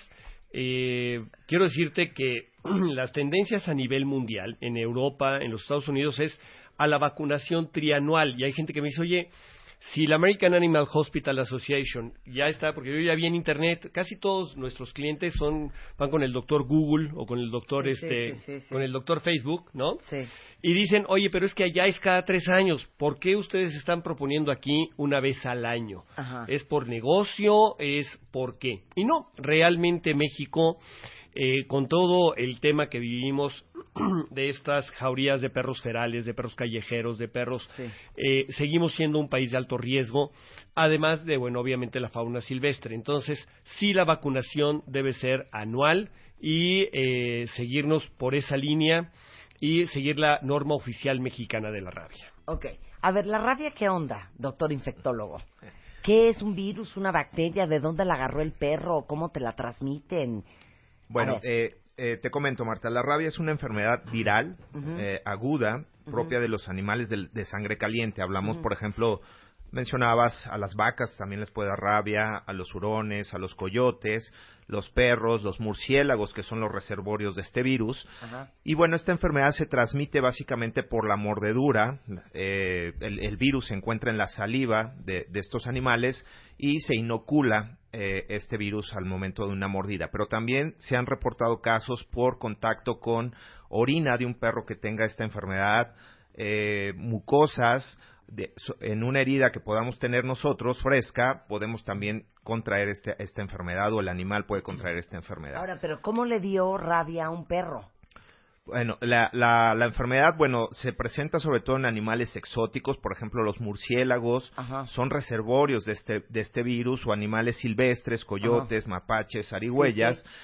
Eh, quiero decirte que las tendencias a nivel mundial, en Europa, en los Estados Unidos, es a la vacunación trianual. Y hay gente que me dice, oye, si la American Animal Hospital Association ya está, porque yo ya vi en internet, casi todos nuestros clientes son van con el doctor Google o con el doctor Sí, este, sí, sí, sí. con el doctor Facebook, ¿no? Sí. Y dicen, oye, pero es que allá es cada tres años. ¿Por qué ustedes están proponiendo aquí una vez al año? Ajá. ¿Es por negocio? ¿Es por qué? Y no, realmente México, eh, con todo el tema que vivimos de estas jaurías de perros ferales, de perros callejeros, de perros, Sí. eh, seguimos siendo un país de alto riesgo, además de, bueno, obviamente la fauna silvestre. Entonces, sí la vacunación debe ser anual y eh, seguirnos por esa línea y seguir la norma oficial mexicana de la rabia. Ok. A ver, ¿la rabia qué onda, doctor infectólogo? ¿Qué es un virus, una bacteria? ¿De dónde la agarró el perro? ¿Cómo te la transmiten? Bueno, eh, eh, te comento, Marta, la rabia es una enfermedad viral, Uh-huh. eh, aguda, propia Uh-huh. de los animales de, de sangre caliente. Hablamos, Uh-huh. por ejemplo, mencionabas a las vacas, también les puede dar rabia, a los hurones, a los coyotes, los perros, los murciélagos, que son los reservorios de este virus. Ajá. Y bueno, esta enfermedad se transmite básicamente por la mordedura. Eh, el, el virus se encuentra en la saliva de, de estos animales y se inocula eh, este virus al momento de una mordida. Pero también se han reportado casos por contacto con orina de un perro que tenga esta enfermedad, eh, mucosas. De, so, en una herida que podamos tener nosotros fresca, podemos también contraer este, esta enfermedad, o el animal puede contraer esta enfermedad. Ahora, pero ¿cómo le dio rabia a un perro? Bueno, la, la, la enfermedad, bueno, se presenta sobre todo en animales exóticos, por ejemplo, los murciélagos. Ajá. Son reservorios de este, de este virus, o animales silvestres, coyotes, Ajá. mapaches, zarigüeyas. Sí, sí.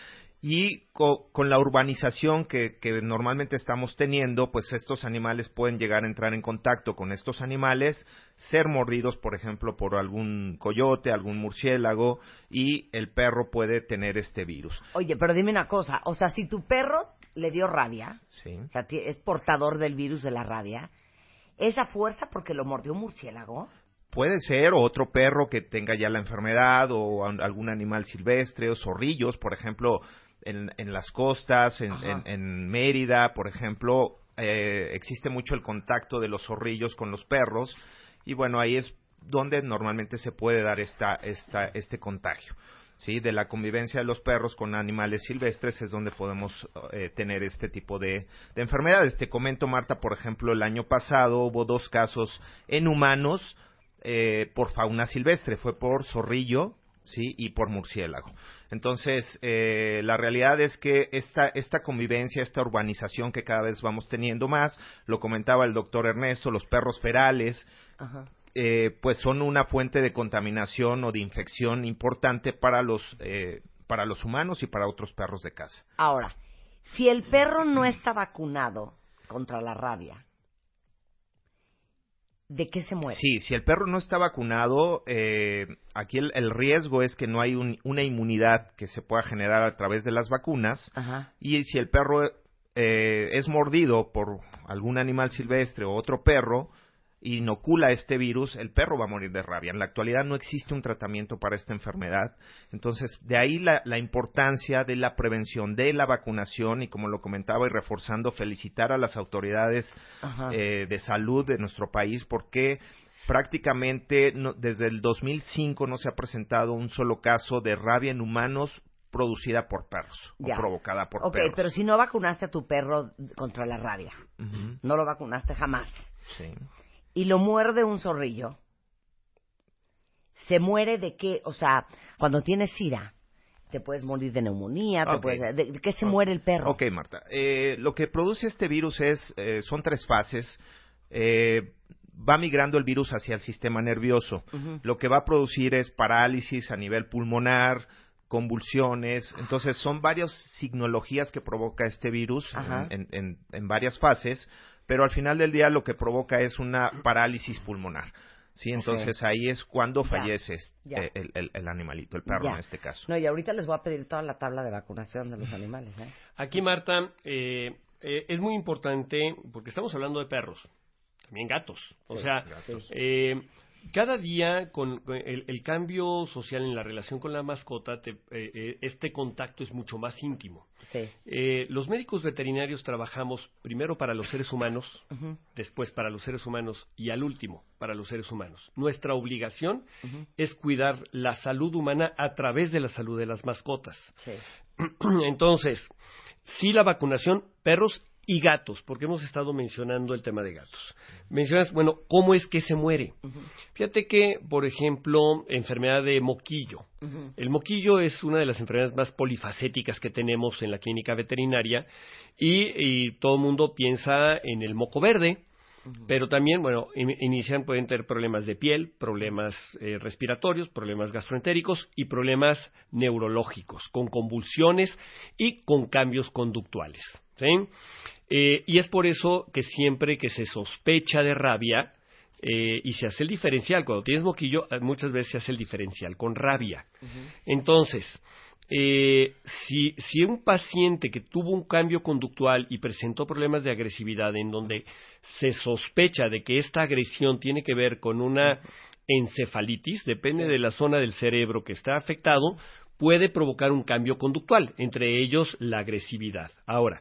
Y co, con la urbanización que, que normalmente estamos teniendo, pues estos animales pueden llegar a entrar en contacto con estos animales, ser mordidos, por ejemplo, por algún coyote, algún murciélago, y el perro puede tener este virus. Oye, pero dime una cosa, o sea, si tu perro le dio rabia, sí. o sea, es portador del virus de la rabia, ¿es a fuerza porque lo mordió un murciélago? Puede ser, o otro perro que tenga ya la enfermedad, o algún animal silvestre, o zorrillos, por ejemplo. En, en las costas, en, en, en Mérida, por ejemplo, eh, existe mucho el contacto de los zorrillos con los perros, y bueno, ahí es donde normalmente se puede dar esta, esta, este contagio, ¿sí? De la convivencia de los perros con animales silvestres es donde podemos eh, tener este tipo de, de enfermedades. Te comento, Marta, por ejemplo, el año pasado hubo dos casos en humanos eh, por fauna silvestre, fue por zorrillo, sí, y por murciélago. Entonces, eh, la realidad es que esta, esta convivencia, esta urbanización que cada vez vamos teniendo más, lo comentaba el doctor Ernesto, los perros ferales, Ajá. Eh, pues son una fuente de contaminación o de infección importante para los, eh, para los humanos y para otros perros de casa. Ahora, si el perro no está vacunado contra la rabia, ¿de qué se muere? Sí, si el perro no está vacunado, eh, aquí el, el riesgo es que no hay un, una inmunidad que se pueda generar a través de las vacunas. Ajá. Y si el perro eh, es mordido por algún animal silvestre o otro perro, inocula este virus, el perro va a morir de rabia. En la actualidad no existe un tratamiento para esta enfermedad. Entonces, de ahí la, la importancia de la prevención, de la vacunación, y como lo comentaba y reforzando, felicitar a las autoridades eh, de salud de nuestro país, porque prácticamente no, desde el dos mil cinco no se ha presentado un solo caso de rabia en humanos producida por perros, ya. o provocada por okay, perros. Ok, pero si no vacunaste a tu perro contra la rabia, uh-huh. no lo vacunaste jamás. Sí. Y lo muerde un zorrillo, ¿se muere de qué? O sea, cuando tienes sida, te puedes morir de neumonía, te okay. puedes, ¿de, ¿de qué se okay. muere el perro? Ok, Marta. Eh, lo que produce este virus es, eh, son tres fases. Eh, va migrando el virus hacia el sistema nervioso. Uh-huh. Lo que va a producir es parálisis a nivel pulmonar, convulsiones. Entonces, son varias signologías que provoca este virus en, en, en, en varias fases, pero al final del día lo que provoca es una parálisis pulmonar. Sí, entonces okay. ahí es cuando ya, fallece ya. El, el, el animalito, el perro ya. en este caso. No, y ahorita les voy a pedir toda la tabla de vacunación de los animales. ¿eh? Aquí, Marta, eh, eh, es muy importante, porque estamos hablando de perros, también gatos. O sí, sea, gatos. Eh, cada día con, con el, el cambio social en la relación con la mascota, te, eh, eh, este contacto es mucho más íntimo. Sí. Eh, los médicos veterinarios trabajamos primero para los seres humanos, uh-huh. después para los seres humanos y al último para los seres humanos. Nuestra obligación uh-huh. es cuidar la salud humana a través de la salud de las mascotas. Sí. Entonces, sí la vacunación, perros y gatos, porque hemos estado mencionando el tema de gatos. Mencionas, bueno, ¿cómo es que se muere? Uh-huh. Fíjate que, por ejemplo, enfermedad de moquillo. Uh-huh. El moquillo es una de las enfermedades más polifacéticas que tenemos en la clínica veterinaria y, y todo el mundo piensa en el moco verde, uh-huh. pero también, bueno, in- inician, pueden tener problemas de piel, problemas eh, respiratorios, problemas gastroentéricos y problemas neurológicos, con convulsiones y con cambios conductuales. ¿Sí? Eh, y es por eso que siempre que se sospecha de rabia eh, y se hace el diferencial, cuando tienes moquillo, muchas veces se hace el diferencial con rabia. Uh-huh. Entonces, eh, si, si un paciente que tuvo un cambio conductual y presentó problemas de agresividad en donde se sospecha de que esta agresión tiene que ver con una encefalitis, depende sí. de la zona del cerebro que está afectado, puede provocar un cambio conductual, entre ellos la agresividad. Ahora,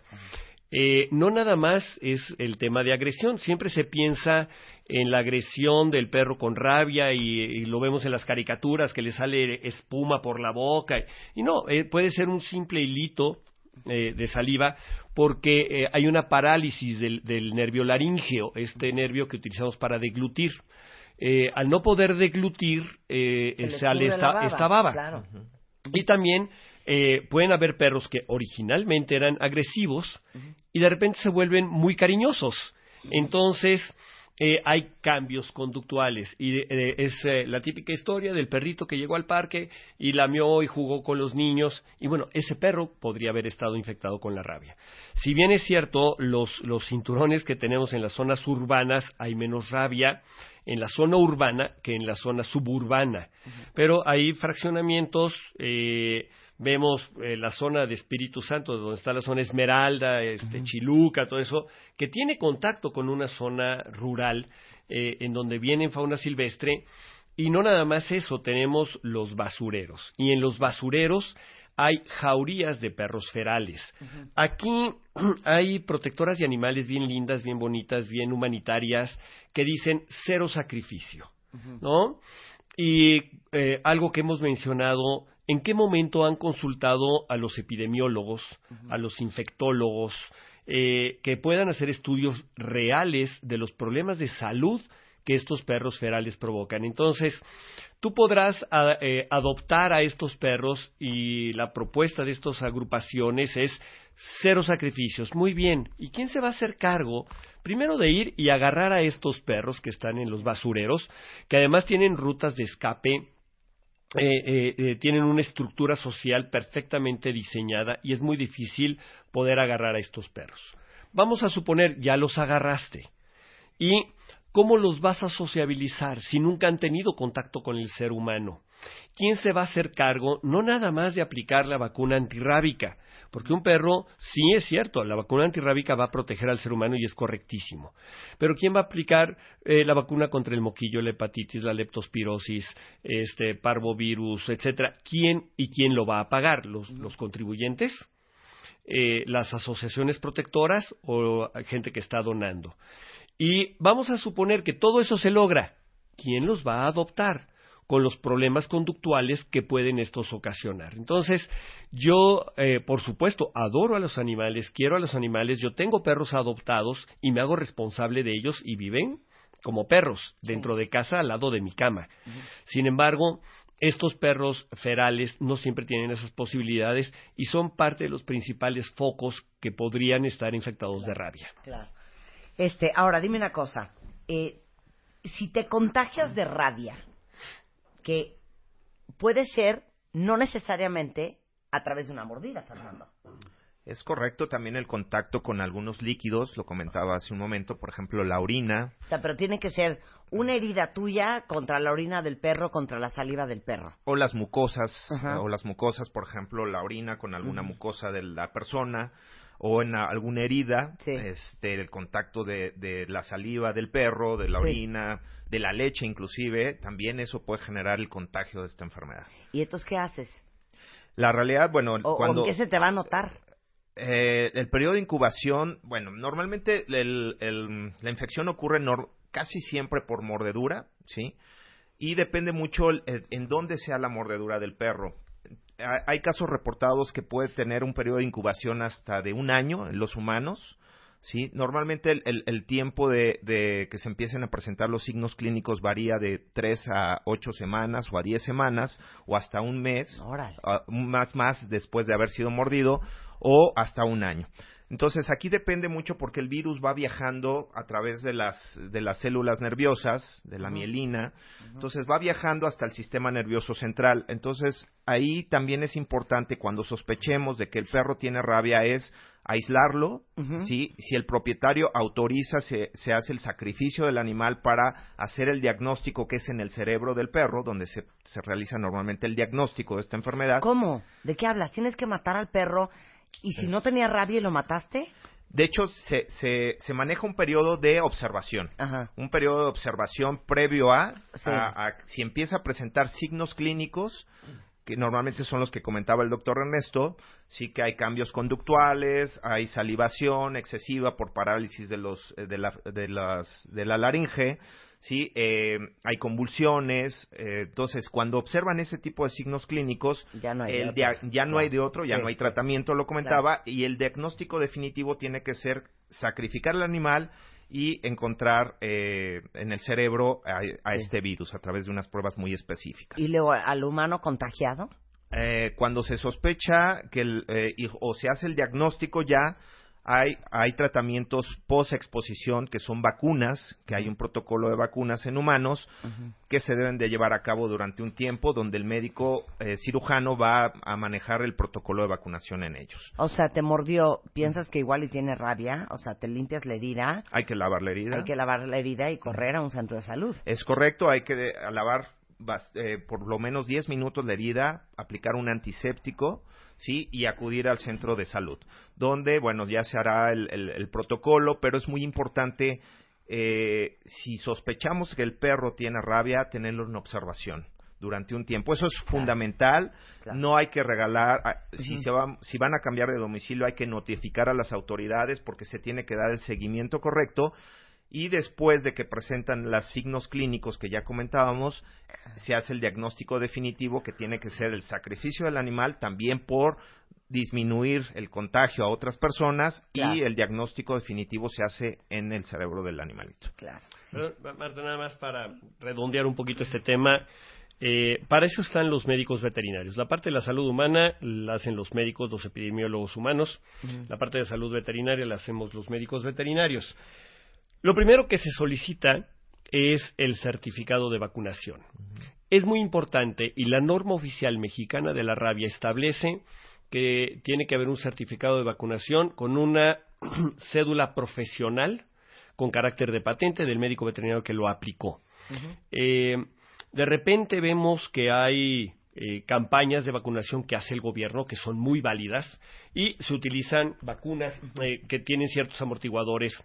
eh, no nada más es el tema de agresión, siempre se piensa en la agresión del perro con rabia y, y lo vemos en las caricaturas que le sale espuma por la boca, y, y no, eh, puede ser un simple hilito eh, de saliva porque eh, hay una parálisis del, del nervio laríngeo, este nervio que utilizamos para deglutir. Eh, al no poder deglutir, eh, sale esta baba. Esta baba. Claro. Uh-huh. Y también eh, pueden haber perros que originalmente eran agresivos uh-huh. y de repente se vuelven muy cariñosos. Uh-huh. Entonces, eh, hay cambios conductuales. Y eh, es eh, la típica historia del perrito que llegó al parque y lamió y jugó con los niños. Y bueno, ese perro podría haber estado infectado con la rabia. Si bien es cierto, los, los cinturones que tenemos en las zonas urbanas hay menos rabia en la zona urbana que en la zona suburbana. Uh-huh. Pero hay fraccionamientos, eh, vemos eh, la zona de Espíritu Santo, donde está la zona Esmeralda, este, uh-huh. Chiluca, todo eso, que tiene contacto con una zona rural, eh, en donde viene fauna silvestre, y no nada más eso, tenemos los basureros. Y en los basureros hay jaurías de perros ferales. Uh-huh. Aquí hay protectoras de animales bien lindas, bien bonitas, bien humanitarias, que dicen cero sacrificio, uh-huh. ¿no? Y eh, algo que hemos mencionado, ¿en qué momento han consultado a los epidemiólogos, uh-huh. a los infectólogos, eh, que puedan hacer estudios reales de los problemas de salud que estos perros ferales provocan? Entonces, tú podrás a, eh, adoptar a estos perros y la propuesta de estas agrupaciones es cero sacrificios. Muy bien. ¿Y quién se va a hacer cargo? Primero de ir y agarrar a estos perros que están en los basureros, que además tienen rutas de escape, eh, eh, eh, tienen una estructura social perfectamente diseñada y es muy difícil poder agarrar a estos perros. Vamos a suponer, ya los agarraste. Y ¿cómo los vas a sociabilizar si nunca han tenido contacto con el ser humano? ¿Quién se va a hacer cargo no nada más de aplicar la vacuna antirrábica? Porque un perro, sí es cierto, la vacuna antirrábica va a proteger al ser humano y es correctísimo. Pero ¿quién va a aplicar eh, la vacuna contra el moquillo, la hepatitis, la leptospirosis, este, parvovirus, etcétera? ¿Quién y quién lo va a pagar? ¿Los, los contribuyentes? Eh, ¿Las asociaciones protectoras o gente que está donando? Y vamos a suponer que todo eso se logra. ¿Quién los va a adoptar? Con los problemas conductuales que pueden estos ocasionar. Entonces, yo, eh, por supuesto, adoro a los animales, quiero a los animales, yo tengo perros adoptados y me hago responsable de ellos y viven como perros dentro de casa al lado de mi cama. Uh-huh. Sin embargo, estos perros ferales no siempre tienen esas posibilidades y son parte de los principales focos que podrían estar infectados claro, de rabia. Claro. Este, ahora, dime una cosa. Eh, si te contagias de rabia, que puede ser no necesariamente a través de una mordida, Fernando. Es correcto, también el contacto con algunos líquidos, lo comentaba hace un momento, por ejemplo, la orina. O sea, pero tiene que ser una herida tuya contra la orina del perro, contra la saliva del perro. O las mucosas, uh-huh. o las mucosas, por ejemplo, la orina con alguna uh-huh. mucosa de la persona, o en a, alguna herida, sí. este, el contacto de, de la saliva del perro, de la sí. orina, de la leche inclusive, también eso puede generar el contagio de esta enfermedad. ¿Y entonces qué haces? La realidad, bueno, ¿O, cuando... ¿o en qué se te va a notar? Eh, el periodo de incubación, bueno, normalmente el, el, la infección ocurre nor- casi siempre por mordedura, ¿sí? Y depende mucho el, el, en dónde sea la mordedura del perro. Hay, hay casos reportados que puede tener un periodo de incubación hasta de un año en los humanos, ¿sí? Normalmente el, el, el tiempo de, de que se empiecen a presentar los signos clínicos varía de tres a ocho semanas o a diez semanas o hasta un mes, uh, más más después de haber sido mordido, o hasta un año. Entonces aquí depende mucho porque el virus va viajando a través de las de las células nerviosas, de la uh-huh. mielina, uh-huh. entonces va viajando hasta el sistema nervioso central. Entonces ahí también es importante cuando sospechemos de que el perro tiene rabia es aislarlo, uh-huh. ¿sí? Si el propietario autoriza, se, se hace el sacrificio del animal para hacer el diagnóstico que es en el cerebro del perro, donde se, se realiza normalmente el diagnóstico de esta enfermedad. ¿Cómo? ¿De qué hablas? ¿Tienes que matar al perro y si es... no tenía rabia y lo mataste? De hecho, se, se, se maneja un periodo de observación. Ajá. Un periodo de observación previo a, sí. a, a si empieza a presentar signos clínicos, que normalmente son los que comentaba el doctor Ernesto, sí que hay cambios conductuales, hay salivación excesiva por parálisis de los de la de las de la laringe, sí, eh, hay convulsiones, eh, entonces cuando observan ese tipo de signos clínicos, ya no hay el de dia- otro, ya no claro. hay de otro, ya sí, no hay sí. tratamiento, lo comentaba, claro. y el diagnóstico definitivo tiene que ser sacrificar al animal y encontrar eh, en el cerebro a, a sí. este virus a través de unas pruebas muy específicas. ¿Y luego al humano contagiado? Eh, cuando se sospecha que el, eh, y, o se hace el diagnóstico ya hay hay tratamientos post exposición que son vacunas, que hay un protocolo de vacunas en humanos uh-huh. que se deben de llevar a cabo durante un tiempo donde el médico eh, cirujano va a manejar el protocolo de vacunación en ellos. O sea, te mordió, piensas que igual y tiene rabia, o sea, te limpias la herida. Hay que lavar la herida. Hay que lavar la herida y correr a un centro de salud. Es correcto, hay que de, lavar eh, por lo menos diez minutos la herida, aplicar un antiséptico, sí, y acudir al centro de salud, donde, bueno, ya se hará el, el, el protocolo, pero es muy importante, eh, si sospechamos que el perro tiene rabia, tenerlo en observación durante un tiempo. Eso es claro. fundamental. Claro. No hay que regalar, uh-huh. si se va, si van a cambiar de domicilio, hay que notificar a las autoridades porque se tiene que dar el seguimiento correcto. Y después de que presentan los signos clínicos que ya comentábamos, se hace el diagnóstico definitivo que tiene que ser el sacrificio del animal también por disminuir el contagio a otras personas claro. y el diagnóstico definitivo se hace en el cerebro del animalito. Claro. Pero, Marta, nada más para redondear un poquito este tema, eh, para eso están los médicos veterinarios. La parte de la salud humana la hacen los médicos, los epidemiólogos humanos. Uh-huh. La parte de salud veterinaria la hacemos los médicos veterinarios. Lo primero que se solicita es el certificado de vacunación. Uh-huh. Es muy importante y la norma oficial mexicana de la rabia establece que tiene que haber un certificado de vacunación con una cédula profesional con carácter de patente del médico veterinario que lo aplicó. Uh-huh. Eh, de repente vemos que hay eh, campañas de vacunación que hace el gobierno que son muy válidas y se utilizan vacunas eh, que tienen ciertos amortiguadores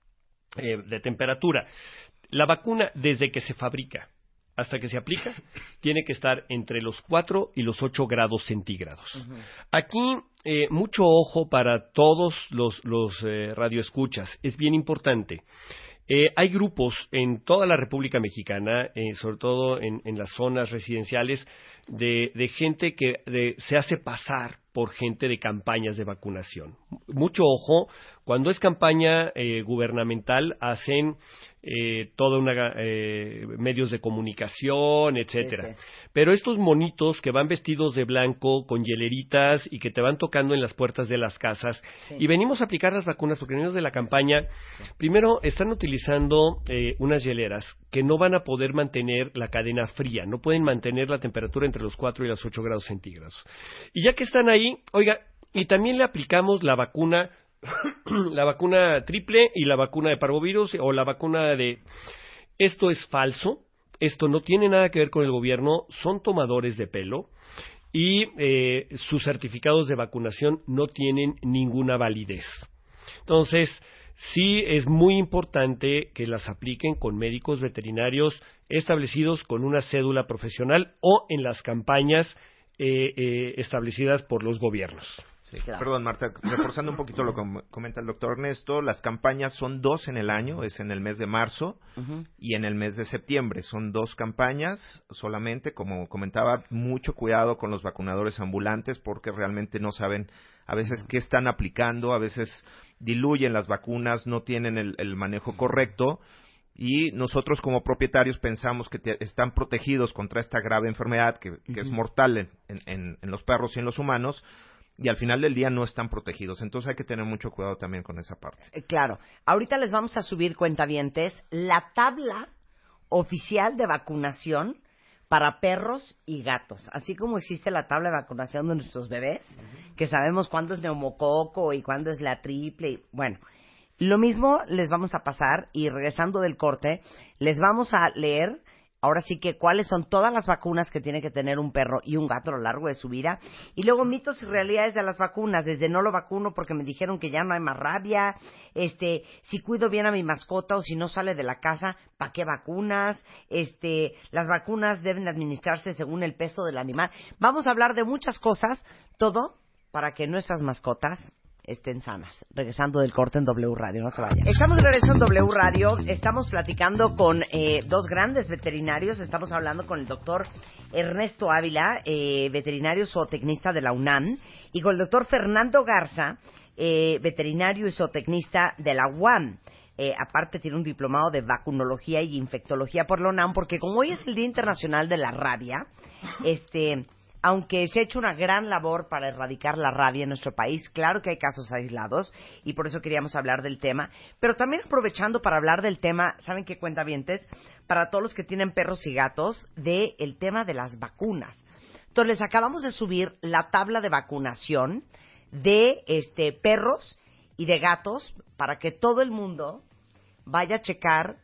Eh, de temperatura. La vacuna, desde que se fabrica hasta que se aplica, tiene que estar entre los cuatro y los ocho grados centígrados. Uh-huh. Aquí, eh, mucho ojo para todos los, los eh, radioescuchas. Es bien importante. Eh, hay grupos en toda la República Mexicana, eh, sobre todo en, en las zonas residenciales, de, de gente que de, se hace pasar por gente de campañas de vacunación. Mucho ojo, cuando es campaña eh, gubernamental hacen eh, toda una eh, medios de comunicación, etcétera. Sí, sí. Pero estos monitos que van vestidos de blanco con hieleritas y que te van tocando en las puertas de las casas sí. y venimos a aplicar las vacunas porque venimos de la campaña, primero están utilizando eh, unas hieleras que no van a poder mantener la cadena fría, no pueden mantener la temperatura entre los cuatro y los ocho grados centígrados. Y ya que están ahí, oiga, y también le aplicamos la vacuna, la vacuna triple y la vacuna de parvovirus o la vacuna de... Esto es falso, esto no tiene nada que ver con el gobierno, son tomadores de pelo y eh, sus certificados de vacunación no tienen ninguna validez. Entonces, sí es muy importante que las apliquen con médicos veterinarios establecidos con una cédula profesional o en las campañas eh, eh, establecidas por los gobiernos. Sí, claro. Perdón, Marta, reforzando un poquito lo que comenta el doctor Ernesto, las campañas son dos en el año, es en el mes de marzo uh-huh. y en el mes de septiembre. Son dos campañas solamente, como comentaba, mucho cuidado con los vacunadores ambulantes porque realmente no saben a veces uh-huh. qué están aplicando, a veces diluyen las vacunas, no tienen el, el manejo correcto. Y nosotros como propietarios pensamos que te, están protegidos contra esta grave enfermedad que, que uh-huh. es mortal en, en, en los perros y en los humanos, y al final del día no están protegidos. Entonces hay que tener mucho cuidado también con esa parte. Eh, claro. Ahorita les vamos a subir, cuentavientes, la tabla oficial de vacunación para perros y gatos. Así como existe la tabla de vacunación de nuestros bebés, uh-huh. que sabemos cuándo es neumococo y cuándo es la triple. Y, bueno, lo mismo les vamos a pasar y regresando del corte, les vamos a leer ahora sí que cuáles son todas las vacunas que tiene que tener un perro y un gato a lo largo de su vida. Y luego mitos y realidades de las vacunas, desde no lo vacuno porque me dijeron que ya no hay más rabia, este, si cuido bien a mi mascota o si no sale de la casa, ¿para qué vacunas? Este, las vacunas deben administrarse según el peso del animal. Vamos a hablar de muchas cosas, todo para que nuestras mascotas estén sanas. Regresando del corte en W Radio, no se vayan. Estamos de regreso en W Radio, estamos platicando con eh, dos grandes veterinarios, estamos hablando con el doctor Ernesto Ávila, eh, veterinario zootecnista de la UNAM, y con el doctor Fernando Garza, eh, veterinario y zootecnista de la U A M. Eh, aparte tiene un diplomado de vacunología y infectología por la UNAM, porque como hoy es el Día Internacional de la Rabia, este... aunque se ha hecho una gran labor para erradicar la rabia en nuestro país, claro que hay casos aislados y por eso queríamos hablar del tema, pero también aprovechando para hablar del tema, ¿saben qué, cuentavientes? Para todos los que tienen perros y gatos, del tema de las vacunas. Entonces, les acabamos de subir la tabla de vacunación de este perros y de gatos para que todo el mundo vaya a checar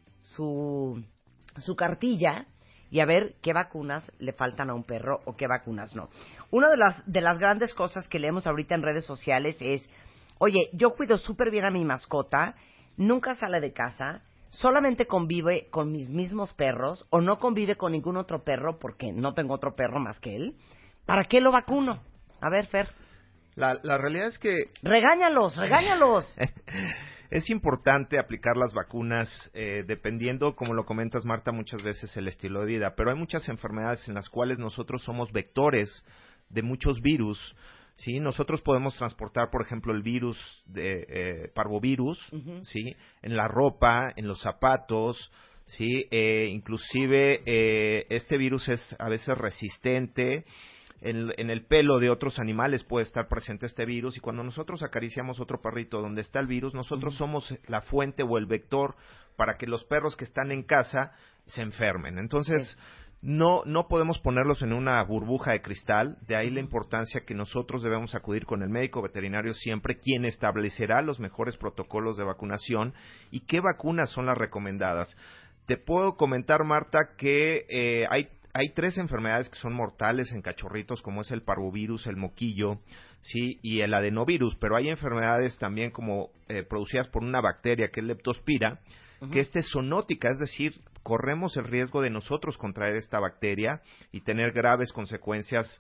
su, su cartilla y a ver qué vacunas le faltan a un perro o qué vacunas no. Una de las, de las grandes cosas que leemos ahorita en redes sociales es, oye, yo cuido súper bien a mi mascota, nunca sale de casa, solamente convive con mis mismos perros o no convive con ningún otro perro porque no tengo otro perro más que él. ¿Para qué lo vacuno? A ver, Fer. La, la realidad es que... ¡Regáñalos, regáñalos! Es importante aplicar las vacunas eh, dependiendo, como lo comentas, Marta, muchas veces el estilo de vida, pero hay muchas enfermedades en las cuales nosotros somos vectores de muchos virus, ¿sí? Nosotros podemos transportar, por ejemplo, el virus de eh, parvovirus, uh-huh. ¿sí? En la ropa, en los zapatos, ¿sí? Eh, inclusive eh, este virus es a veces resistente. En, en el pelo de otros animales puede estar presente este virus y cuando nosotros acariciamos otro perrito donde está el virus, nosotros uh-huh. somos la fuente o el vector para que los perros que están en casa se enfermen. Entonces, sí. no, no podemos ponerlos en una burbuja de cristal, de ahí la importancia que nosotros debemos acudir con el médico veterinario siempre, quien establecerá los mejores protocolos de vacunación y qué vacunas son las recomendadas. Te puedo comentar, Marta, que eh, hay Hay tres enfermedades que son mortales en cachorritos, como es el parvovirus, el moquillo, sí, y el adenovirus, pero hay enfermedades también como eh, producidas por una bacteria que es leptospira, uh-huh. que esta es zoonótica, es decir, corremos el riesgo de nosotros contraer esta bacteria y tener graves consecuencias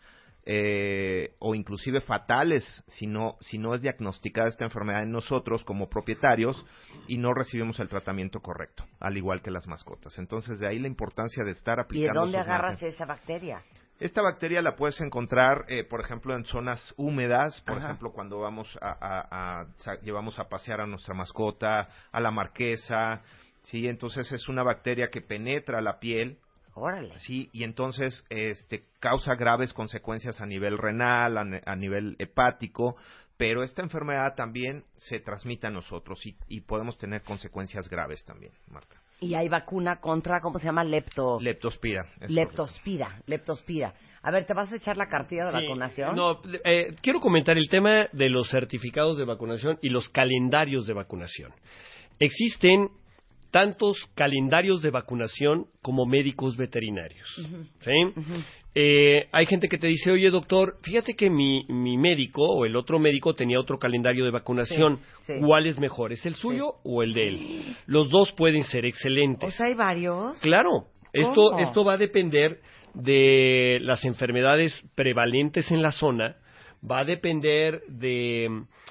eh, o inclusive fatales si no, si no es diagnosticada esta enfermedad en nosotros como propietarios y no recibimos el tratamiento correcto, al igual que las mascotas. Entonces, de ahí la importancia de estar aplicando. ¿Y de dónde sus agarras marcas. esa bacteria? Esta bacteria la puedes encontrar, eh, por ejemplo, en zonas húmedas, por Ajá. ejemplo, cuando vamos a, a, a, a, llevamos a pasear a nuestra mascota, a la marquesa, ¿sí? Entonces, es una bacteria que penetra la piel. Órale. Sí, y entonces este causa graves consecuencias a nivel renal, a, a nivel hepático, pero esta enfermedad también se transmite a nosotros y, y podemos tener consecuencias graves también, Marta. Y hay vacuna contra, ¿cómo se llama? Lepto... Leptospira. Leptospira, correcto. Leptospira. A ver, ¿te vas a echar la cartilla de sí, vacunación? No, eh, quiero comentar el tema de los certificados de vacunación y los calendarios de vacunación. Existen tantos calendarios de vacunación como médicos veterinarios. Uh-huh. ¿Sí? Uh-huh. Eh, hay gente que te dice, oye doctor, fíjate que mi, mi médico o el otro médico tenía otro calendario de vacunación. Sí, sí. ¿Cuál es mejor? ¿Es el suyo sí. o el de él? Los dos pueden ser excelentes. O sea, hay varios. Claro. Esto, esto va a depender de las enfermedades prevalentes en la zona, va a depender de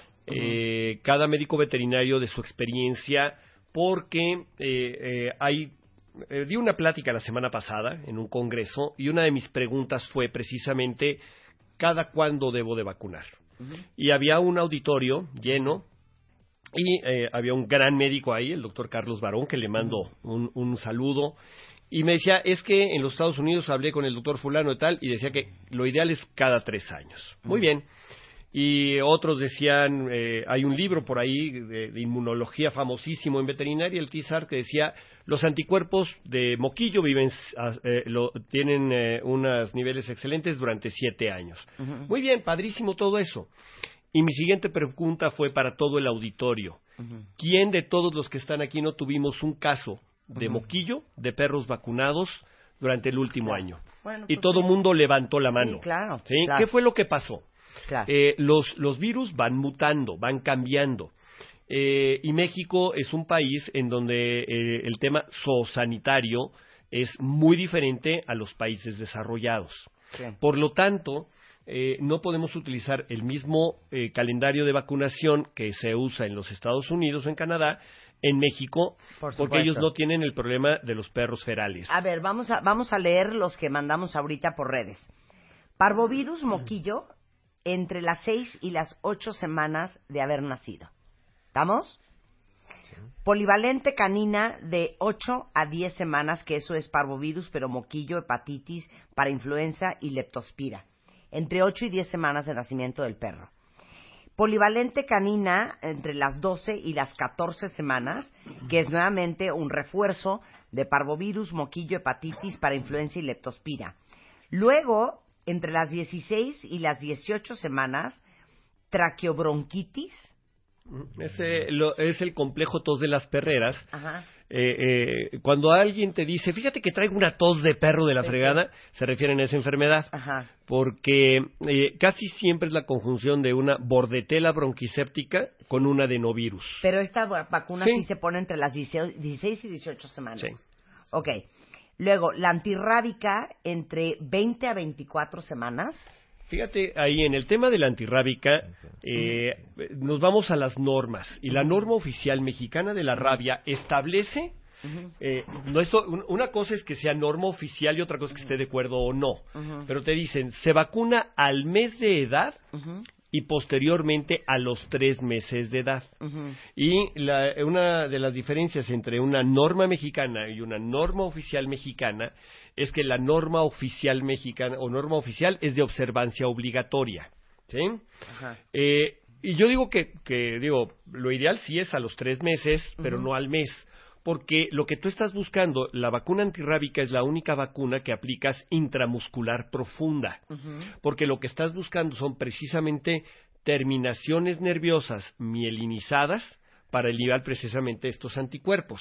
eh, uh-huh. cada médico veterinario, de su experiencia, porque eh, eh, hay... Eh, di una plática la semana pasada en un congreso y una de mis preguntas fue precisamente ¿cada cuándo debo de vacunar? Uh-huh. Y había un auditorio lleno y eh, había un gran médico ahí, el doctor Carlos Barón, que le mando uh-huh. un, un saludo. Y me decía, es que en los Estados Unidos hablé con el doctor fulano y tal, y decía que lo ideal es cada tres años. Uh-huh. Muy bien. Y otros decían, eh, hay un libro por ahí de, de inmunología famosísimo en veterinaria, el T I S A R, que decía, los anticuerpos de moquillo viven, eh, lo, tienen eh, unos niveles excelentes durante siete años. Uh-huh. Muy bien, padrísimo todo eso. Y mi siguiente pregunta fue para todo el auditorio. Uh-huh. ¿Quién de todos los que están aquí no tuvimos un caso de uh-huh. moquillo de perros vacunados durante el último claro. año? Bueno, y pues todo el sí. mundo levantó la mano. Sí, claro, ¿Sí? claro. ¿Qué fue lo que pasó? Claro. Eh, los, los virus van mutando, van cambiando. Eh, y México es un país en donde eh, el tema zoosanitario es muy diferente a los países desarrollados. Sí. Por lo tanto, eh, no podemos utilizar el mismo eh, calendario de vacunación que se usa en los Estados Unidos o en Canadá, en México, Por porque ellos no tienen el problema de los perros ferales. A ver, vamos a, vamos a leer los que mandamos ahorita por redes. Parvovirus moquillo entre las seis y las ocho semanas de haber nacido. ¿Estamos? Sí. Polivalente canina de ocho a diez semanas, que eso es parvovirus, pero moquillo, hepatitis, parainfluenza y leptospira. Entre ocho y diez semanas de nacimiento del perro. Polivalente canina entre las doce y las catorce semanas, que es nuevamente un refuerzo de parvovirus, moquillo, hepatitis, parainfluenza y leptospira. Luego, entre las dieciséis y las dieciocho semanas, traqueobronquitis. Ese lo, es el complejo tos de las perreras. Ajá. Eh, eh, cuando alguien te dice, fíjate que traigo una tos de perro de la sí, fregada, sí. se refieren a esa enfermedad. Ajá. Porque eh, casi siempre es la conjunción de una bordetela bronquiséptica con un adenovirus. Pero esta vacuna sí, sí se pone entre las dieciséis y dieciocho semanas. Sí. Ok. Luego, la antirrábica entre veinte a veinticuatro semanas. Fíjate, ahí en el tema de la antirrábica, eh, nos vamos a las normas. Y la norma oficial mexicana de la rabia establece, eh, no es, una cosa es que sea norma oficial y otra cosa es que esté de acuerdo o no. Uh-huh. Pero te dicen, se vacuna al mes de edad uh-huh. y posteriormente a los tres meses de edad. Uh-huh. Y la, una de las diferencias entre una norma mexicana y una norma oficial mexicana es que la norma oficial mexicana o norma oficial es de observancia obligatoria, ¿sí? Ajá. Eh, y yo digo que, que, digo, lo ideal sí es a los tres meses, pero uh-huh. no al mes, porque lo que tú estás buscando, la vacuna antirrábica es la única vacuna que aplicas intramuscular profunda, uh-huh. porque lo que estás buscando son precisamente terminaciones nerviosas mielinizadas para eliminar precisamente estos anticuerpos.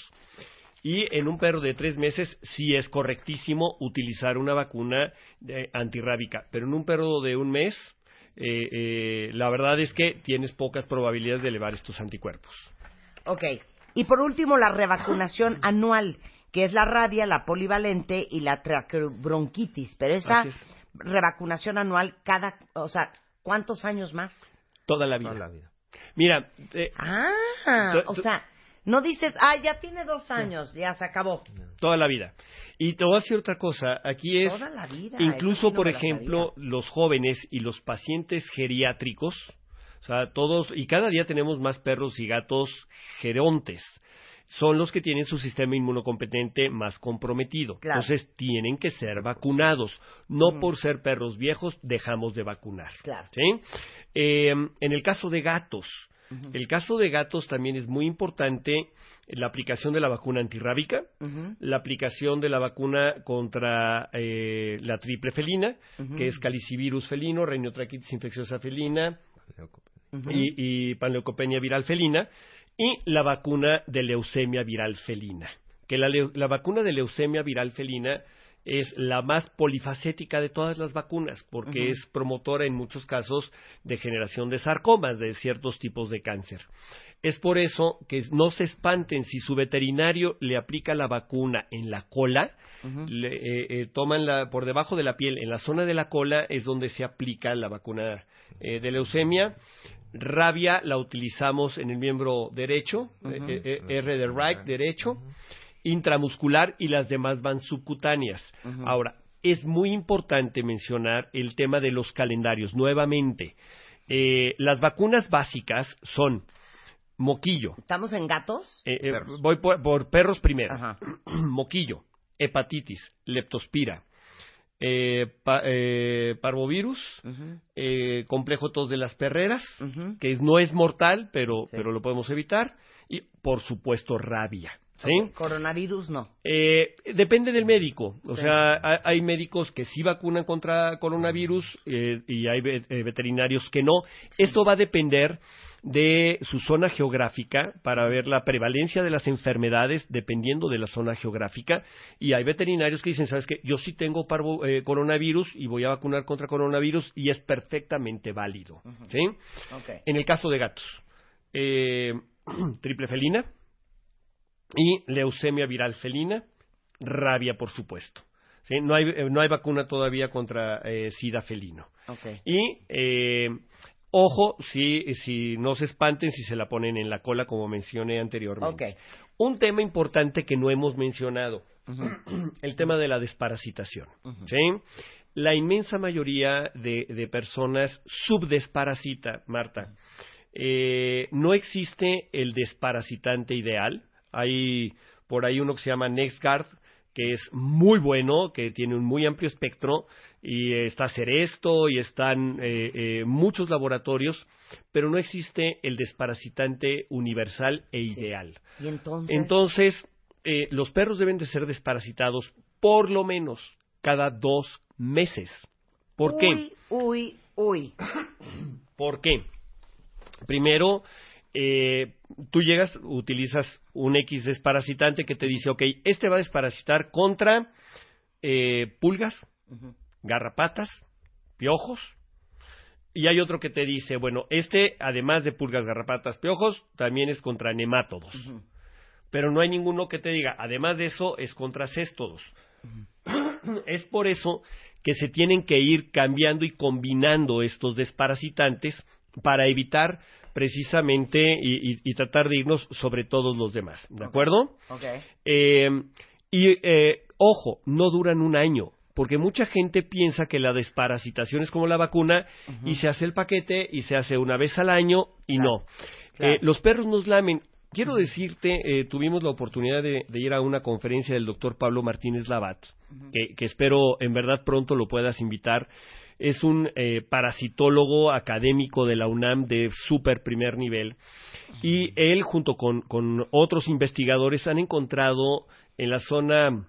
Y en un perro de tres meses sí es correctísimo utilizar una vacuna eh, antirrábica, pero en un perro de un mes, eh, eh, la verdad es que tienes pocas probabilidades de elevar estos anticuerpos. Ok. Y por último, la revacunación anual, que es la rabia, la polivalente y la traqueobronquitis. Pero esa revacunación anual, cada, o sea, ¿cuántos años más? Toda la vida. Toda la vida. Mira. Eh, ah, o sea... No dices, ah, ya tiene dos años, ya se acabó. Toda la vida. Y te voy a decir otra cosa, aquí es, Toda la vida, incluso, sí no por ejemplo, los jóvenes y los pacientes geriátricos, o sea, todos, y cada día tenemos más perros y gatos gerontes, son los que tienen su sistema inmunocompetente más comprometido. Claro. Entonces, tienen que ser vacunados. No mm. por ser perros viejos, dejamos de vacunar. Claro. ¿Sí? Eh, en el caso de gatos, Uh-huh. El caso de gatos también es muy importante la aplicación de la vacuna antirrábica, uh-huh. la aplicación de la vacuna contra eh, la triple felina, uh-huh. que es calicivirus felino, rinotraquitis infecciosa felina uh-huh. y, y panleucopenia viral felina. y la vacuna de leucemia viral felina, que la, la vacuna de leucemia viral felina es la más polifacética de todas las vacunas, porque uh-huh. es promotora en muchos casos de generación de sarcomas, de ciertos tipos de cáncer. Es por eso que no se espanten si su veterinario le aplica la vacuna en la cola, uh-huh. le, eh, eh, toman la, por debajo de la piel, en la zona de la cola es donde se aplica la vacuna eh, de leucemia. Rabia la utilizamos en el miembro derecho, uh-huh. eh, eh, R de right, derecho, uh-huh. intramuscular, y las demás van subcutáneas. Uh-huh. Ahora, es muy importante mencionar el tema de los calendarios. Nuevamente, eh, las vacunas básicas son moquillo. ¿Estamos en gatos? Eh, eh, voy por, por perros primero. Ajá. Moquillo, hepatitis, leptospira, eh, pa, eh, parvovirus, uh-huh. eh, complejo tos de las perreras, uh-huh. que es, no es mortal, pero, sí. pero lo podemos evitar, y por supuesto rabia. ¿Sí? Okay. Coronavirus no. Eh, depende del médico. O sí. sea, hay, hay médicos que sí vacunan contra coronavirus eh, y hay ve- eh, veterinarios que no. Esto va a depender de su zona geográfica para ver la prevalencia de las enfermedades dependiendo de la zona geográfica. Y hay veterinarios que dicen, ¿sabes qué? Yo sí tengo parvo, eh, coronavirus y voy a vacunar contra coronavirus y es perfectamente válido. Uh-huh. ¿Sí? Okay. En el caso de gatos, eh, triple felina y leucemia viral felina, rabia, por supuesto. ¿Sí? No hay, no hay vacuna todavía contra eh, sida felino. Okay. Y, eh, ojo, si, si no se espanten si se la ponen en la cola, como mencioné anteriormente. Okay. Un tema importante que no hemos mencionado, uh-huh. el tema de la desparasitación. Uh-huh. ¿Sí? La inmensa mayoría de, de personas subdesparasita, Marta. Eh, no existe el desparasitante ideal. Hay por ahí uno que se llama NexGard, que es muy bueno, que tiene un muy amplio espectro, y eh, está Seresto, y están eh, eh, muchos laboratorios, pero no existe el desparasitante universal e ideal. Sí. ¿Y entonces? Entonces, eh, los perros deben de ser desparasitados por lo menos cada dos meses. ¿Por uy, qué? Uy, uy, ¿Por qué? Primero, eh, tú llegas, utilizas un X desparasitante que te dice, ok, este va a desparasitar contra eh, pulgas, uh-huh. garrapatas, piojos, y hay otro que te dice, bueno, este, además de pulgas, garrapatas, piojos, también es contra nemátodos. Uh-huh. Pero no hay ninguno que te diga, además de eso, es contra céstodos. Uh-huh. Es por eso que se tienen que ir cambiando y combinando estos desparasitantes para evitar precisamente y, y, y tratar de irnos sobre todos los demás, ¿de acuerdo? Okay. Eh, y eh, ojo, no duran un año, porque mucha gente piensa que la desparasitación es como la vacuna, uh-huh. y se hace el paquete y se hace una vez al año y claro. no. Claro. Eh, los perros nos lamen. Quiero uh-huh. decirte, eh, tuvimos la oportunidad de, de ir a una conferencia del doctor Pablo Martínez Labat, uh-huh. que, que espero en verdad pronto lo puedas invitar. Es un eh, parasitólogo académico de la UNAM de súper primer nivel, y él junto con, con otros investigadores han encontrado en la zona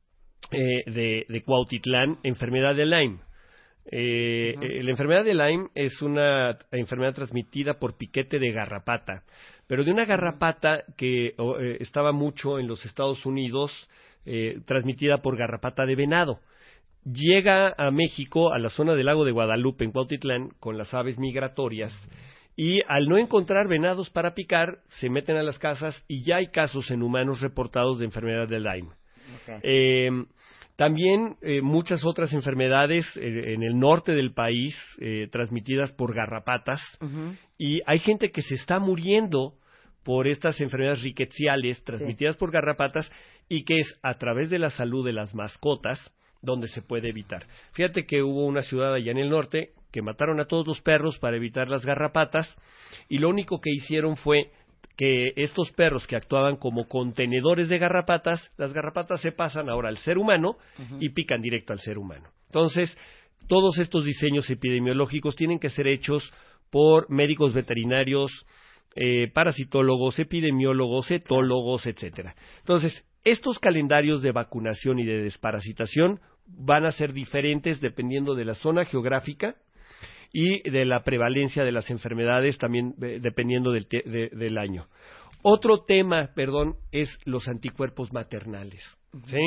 eh, de, de Cuautitlán enfermedad de Lyme. Eh, uh-huh. eh, la enfermedad de Lyme es una enfermedad transmitida por piquete de garrapata, pero de una garrapata que eh, estaba mucho en los Estados Unidos, eh, transmitida por garrapata de venado. Llega a México, a la zona del lago de Guadalupe, en Cuautitlán, con las aves migratorias, y al no encontrar venados para picar, se meten a las casas y ya hay casos en humanos reportados de enfermedad de Lyme. Okay. Eh, también eh, muchas otras enfermedades eh, en el norte del país, eh, transmitidas por garrapatas, uh-huh. y hay gente que se está muriendo por estas enfermedades rickettsiales transmitidas sí. por garrapatas, y que es a través de la salud de las mascotas donde se puede evitar. Fíjate que hubo una ciudad allá en el norte que mataron a todos los perros para evitar las garrapatas, y lo único que hicieron fue que estos perros que actuaban como contenedores de garrapatas, las garrapatas se pasan ahora al ser humano uh-huh. y pican directo al ser humano. Entonces, todos estos diseños epidemiológicos tienen que ser hechos por médicos veterinarios, eh, parasitólogos, epidemiólogos, etólogos, etcétera. Entonces, estos calendarios de vacunación y de desparasitación van a ser diferentes dependiendo de la zona geográfica y de la prevalencia de las enfermedades, también de, dependiendo del, te, de, del año. Otro tema, perdón, es los anticuerpos maternales. ¿Sí?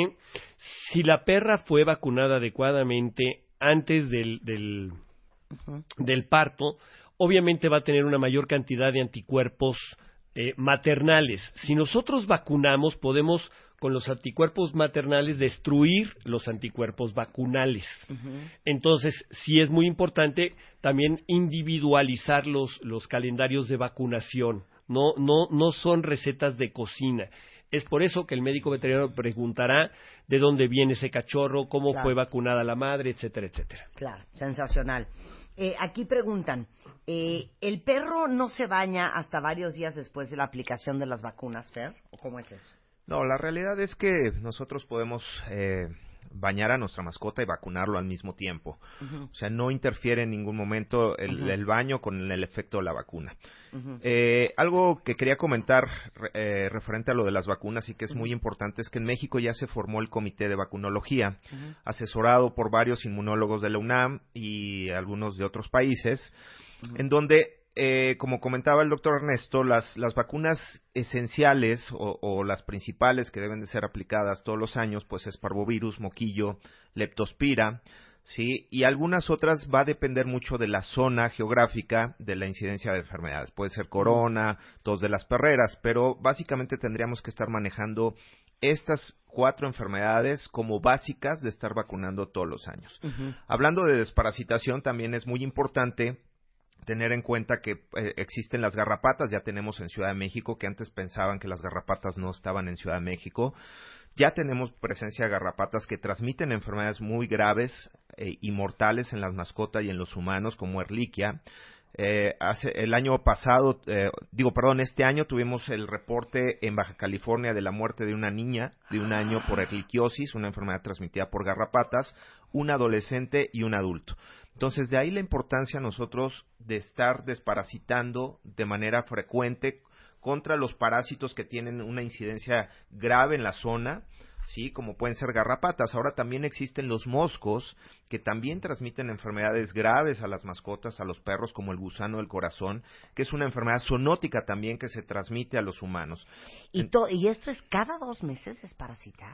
Si la perra fue vacunada adecuadamente antes del, del, uh-huh. del parto, obviamente va a tener una mayor cantidad de anticuerpos eh, maternales. Si nosotros vacunamos, podemos con los anticuerpos maternales destruir los anticuerpos vacunales. Uh-huh. Entonces, sí es muy importante también individualizar los, los calendarios de vacunación. No, no, no son recetas de cocina. Es por eso que el médico veterinario preguntará de dónde viene ese cachorro, cómo claro. fue vacunada la madre, etcétera, etcétera. Claro, sensacional. Eh, aquí preguntan, eh, ¿el perro no se baña hasta varios días después de la aplicación de las vacunas, Fer? ¿O cómo es eso? No, la realidad es que nosotros podemos eh, bañar a nuestra mascota y vacunarlo al mismo tiempo. Uh-huh. O sea, no interfiere en ningún momento el, uh-huh. el baño con el efecto de la vacuna. Uh-huh. Eh, algo que quería comentar eh, referente a lo de las vacunas y que es uh-huh. muy importante es que en México ya se formó el Comité de Vacunología, uh-huh. asesorado por varios inmunólogos de la UNAM y algunos de otros países, uh-huh. en donde Eh, como comentaba el doctor Ernesto, las, las vacunas esenciales o, o las principales que deben de ser aplicadas todos los años, pues es parvovirus, moquillo, leptospira, ¿sí? Y algunas otras va a depender mucho de la zona geográfica de la incidencia de enfermedades. Puede ser corona, tos de las perreras, pero básicamente tendríamos que estar manejando estas cuatro enfermedades como básicas de estar vacunando todos los años. Uh-huh. Hablando de desparasitación, también es muy importante tener en cuenta que eh, existen las garrapatas, ya tenemos en Ciudad de México, que antes pensaban que las garrapatas no estaban en Ciudad de México. Ya tenemos presencia de garrapatas que transmiten enfermedades muy graves eh, y mortales en las mascotas y en los humanos, como Ehrlichia. Eh, hace, el año pasado, eh, digo, perdón, este año tuvimos el reporte en Baja California de la muerte de una niña de un año por ehrlichiosis, una enfermedad transmitida por garrapatas, un adolescente y un adulto. Entonces, de ahí la importancia nosotros de estar desparasitando de manera frecuente contra los parásitos que tienen una incidencia grave en la zona, sí, como pueden ser garrapatas. Ahora también existen los moscos que también transmiten enfermedades graves a las mascotas, a los perros, como el gusano del corazón, que es una enfermedad zoonótica también que se transmite a los humanos. ¿Y, to- y esto es cada dos meses desparasitar?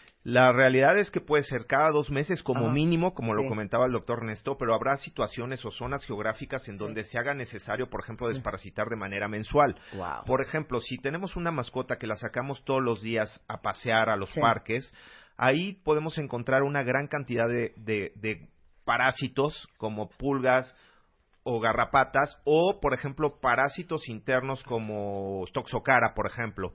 La realidad es que puede ser cada dos meses como Ajá. mínimo, como Sí. lo comentaba el doctor Ernesto, pero habrá situaciones o zonas geográficas en Sí. donde se haga necesario, por ejemplo, desparasitar de manera mensual. Wow. Por ejemplo, si tenemos una mascota que la sacamos todos los días a pasear a los Sí. parques, ahí podemos encontrar una gran cantidad de, de, de parásitos como pulgas o garrapatas o, por ejemplo, parásitos internos como Toxocara, por ejemplo.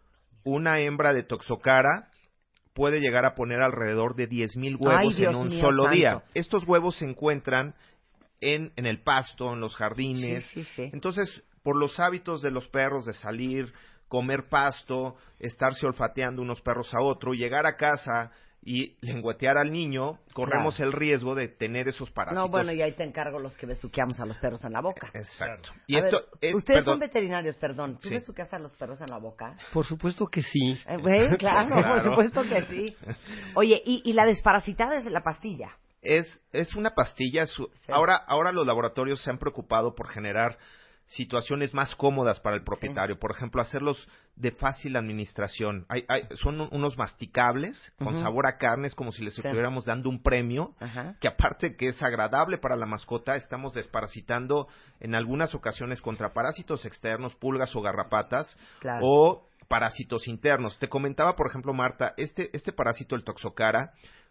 Una hembra de Toxocara puede llegar a poner alrededor de diez mil huevos Ay, en Dios un mío, solo santo. día. Estos huevos se encuentran en, en el pasto, en los jardines. Sí, sí, sí. Entonces, por los hábitos de los perros de salir, comer pasto, estarse olfateando unos perros a otro, llegar a casa y lengüetear al niño, corremos Claro. el riesgo de tener esos parásitos. No, bueno, y ahí te encargo los que besuqueamos a los perros en la boca. Exacto. Claro. Y A esto, ver, eh, ustedes perdón. son veterinarios, perdón. ¿Tú Sí. besuqueas a los perros en la boca? Por supuesto que sí. Eh, güey, claro, Claro. por supuesto que sí. Oye, ¿y, y la desparasitada es la pastilla? Es, es una pastilla. Su, Sí. ahora, ahora los laboratorios se han preocupado por generar situaciones más cómodas para el propietario. Sí. Por ejemplo, hacerlos de fácil administración. Hay, hay, son unos masticables con uh-huh. sabor a carne, es como si les sí. estuviéramos dando un premio, uh-huh. que aparte que es agradable para la mascota, estamos desparasitando en algunas ocasiones contra parásitos externos, pulgas o garrapatas, claro. o parásitos internos. Te comentaba, por ejemplo, Marta, este, este parásito, el Toxocara,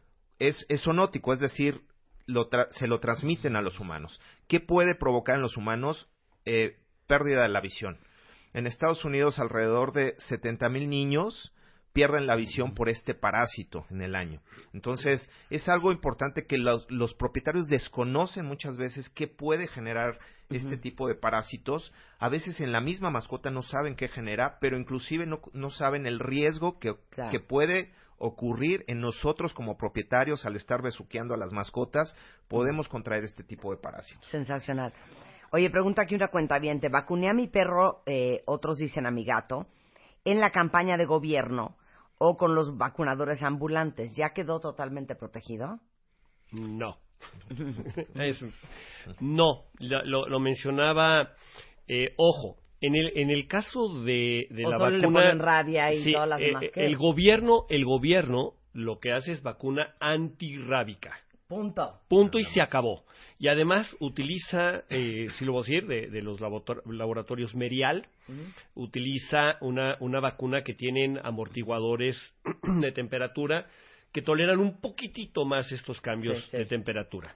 es, es zoonótico, es decir, lo tra- se lo transmiten a los humanos. ¿Qué puede provocar en los humanos? Eh, pérdida de la visión. En Estados Unidos alrededor de setenta mil niños pierden la visión por este parásito en el año. Entonces, es algo importante que los, los propietarios desconocen muchas veces qué puede generar uh-huh. este tipo de parásitos. A veces en la misma mascota no saben qué genera, pero inclusive no, no saben el riesgo que, claro. que puede ocurrir en nosotros como propietarios al estar besuqueando a las mascotas. Podemos contraer este tipo de parásitos. Sensacional. Oye, pregunta aquí una cuentaviente. Vacuné a mi perro, eh, otros dicen a mi gato, en la campaña de gobierno o con los vacunadores ambulantes. ¿Ya quedó totalmente protegido? No. Es, no. Lo, lo mencionaba, eh, ojo, En el, en el caso de, de o la solo vacuna... le ponen rabia y sí, todas las eh, demás. ¿Qué? el gobierno, el gobierno lo que hace es vacuna antirrábica. Punto. Punto y se acabó. Y además utiliza, eh, si lo voy a decir, de, de los laborator- laboratorios Merial, uh-huh. utiliza una, una vacuna que tienen amortiguadores de temperatura que toleran un poquitito más estos cambios sí, sí. de temperatura.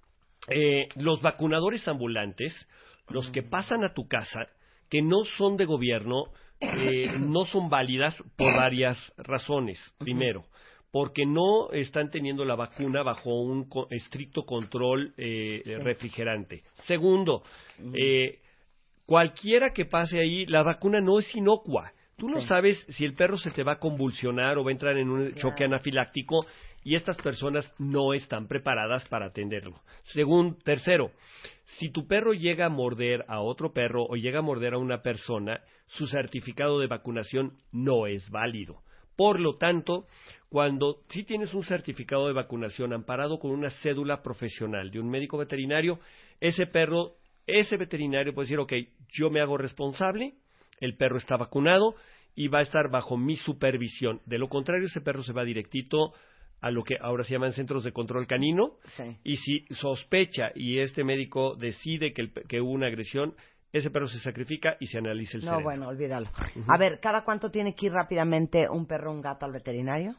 Eh, los vacunadores ambulantes, los uh-huh. que pasan a tu casa, que no son de gobierno, eh, no son válidas por varias razones. Uh-huh. Primero, porque no están teniendo la vacuna bajo un co- estricto control eh, sí. refrigerante. Segundo, uh-huh. eh, cualquiera que pase ahí, la vacuna no es inocua. Tú sí. no sabes si el perro se te va a convulsionar o va a entrar en un choque claro. anafiláctico y estas personas no están preparadas para atenderlo. Segundo, tercero, si tu perro llega a morder a otro perro o llega a morder a una persona, su certificado de vacunación no es válido. Por lo tanto, cuando sí tienes un certificado de vacunación amparado con una cédula profesional de un médico veterinario, ese perro, ese veterinario puede decir, ok, yo me hago responsable, el perro está vacunado y va a estar bajo mi supervisión. De lo contrario, ese perro se va directito a lo que ahora se llaman centros de control canino, sí. y si sospecha y este médico decide que, el, que hubo una agresión, ese perro se sacrifica y se analiza el no, cerebro. No, bueno, olvídalo. Uh-huh. A ver, ¿cada cuánto tiene que ir rápidamente un perro o un gato al veterinario?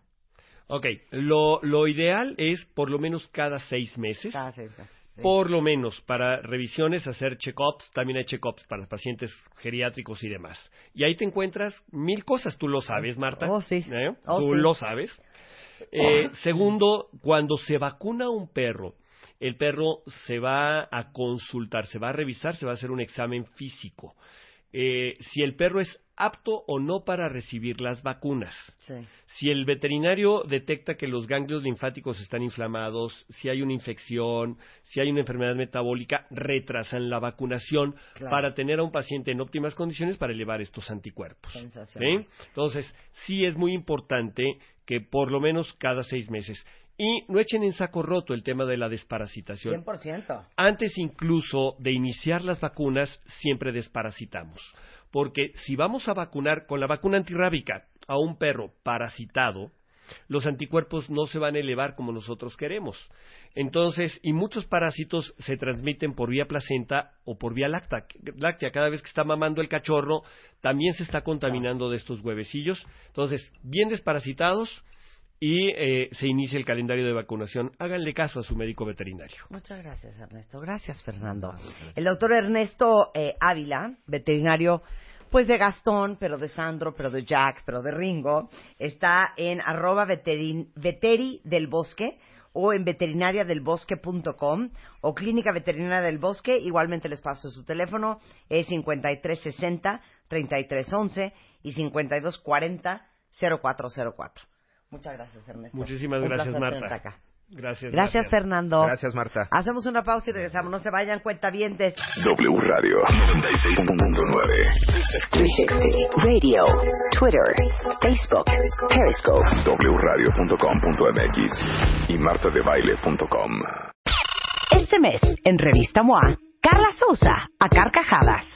Ok, lo, lo ideal es por lo menos cada seis meses. Cada seis meses. Sí. Por lo menos, para revisiones, hacer check-ups, también hay check-ups para pacientes geriátricos y demás. Y ahí te encuentras mil cosas, tú lo sabes, Marta. Oh, sí. ¿Eh? Oh, tú sí. lo sabes. Eh, segundo, cuando se vacuna un perro, el perro se va a consultar, se va a revisar, se va a hacer un examen físico. Eh, si el perro es apto o no para recibir las vacunas. Sí. Si el veterinario detecta que los ganglios linfáticos están inflamados, si hay una infección, si hay una enfermedad metabólica, retrasan la vacunación claro. para tener a un paciente en óptimas condiciones para elevar estos anticuerpos. ¿Sí? Entonces, sí es muy importante que por lo menos cada seis meses. Y no echen en saco roto el tema de la desparasitación. cien por ciento. Antes incluso de iniciar las vacunas, siempre desparasitamos. Porque si vamos a vacunar con la vacuna antirrábica a un perro parasitado, los anticuerpos no se van a elevar como nosotros queremos. Entonces, y muchos parásitos se transmiten por vía placenta o por vía láctea. Cada vez que está mamando el cachorro, también se está contaminando de estos huevecillos. Entonces, bien desparasitados, y eh, se inicia el calendario de vacunación. Háganle caso a su médico veterinario. Muchas gracias, Ernesto. Gracias, Fernando. El doctor Ernesto eh, Ávila, veterinario, pues de Gastón, pero de Sandro, pero de Jack, pero de Ringo, está en arroba veterin, veteri del bosque o en veterinaria del bosque punto com o Clínica Veterinaria del Bosque. Igualmente les paso su teléfono, es cincuenta y tres sesenta, treinta y tres once y cincuenta y dos cuarenta, cero cuatro cero cuatro. Muchas gracias, Ernesto. Muchísimas Un gracias, placer Marta. acá. Gracias, gracias. Gracias, Fernando. Gracias, Marta. Hacemos una pausa y regresamos. No se vayan, cuentavientes. W Radio noventa y seis punto nueve. trescientos sesenta Radio, Twitter, Facebook, Periscope, doble u radio punto com punto m x y marta de baile punto com. Este mes, en Revista M O A, Carla Sousa, a carcajadas.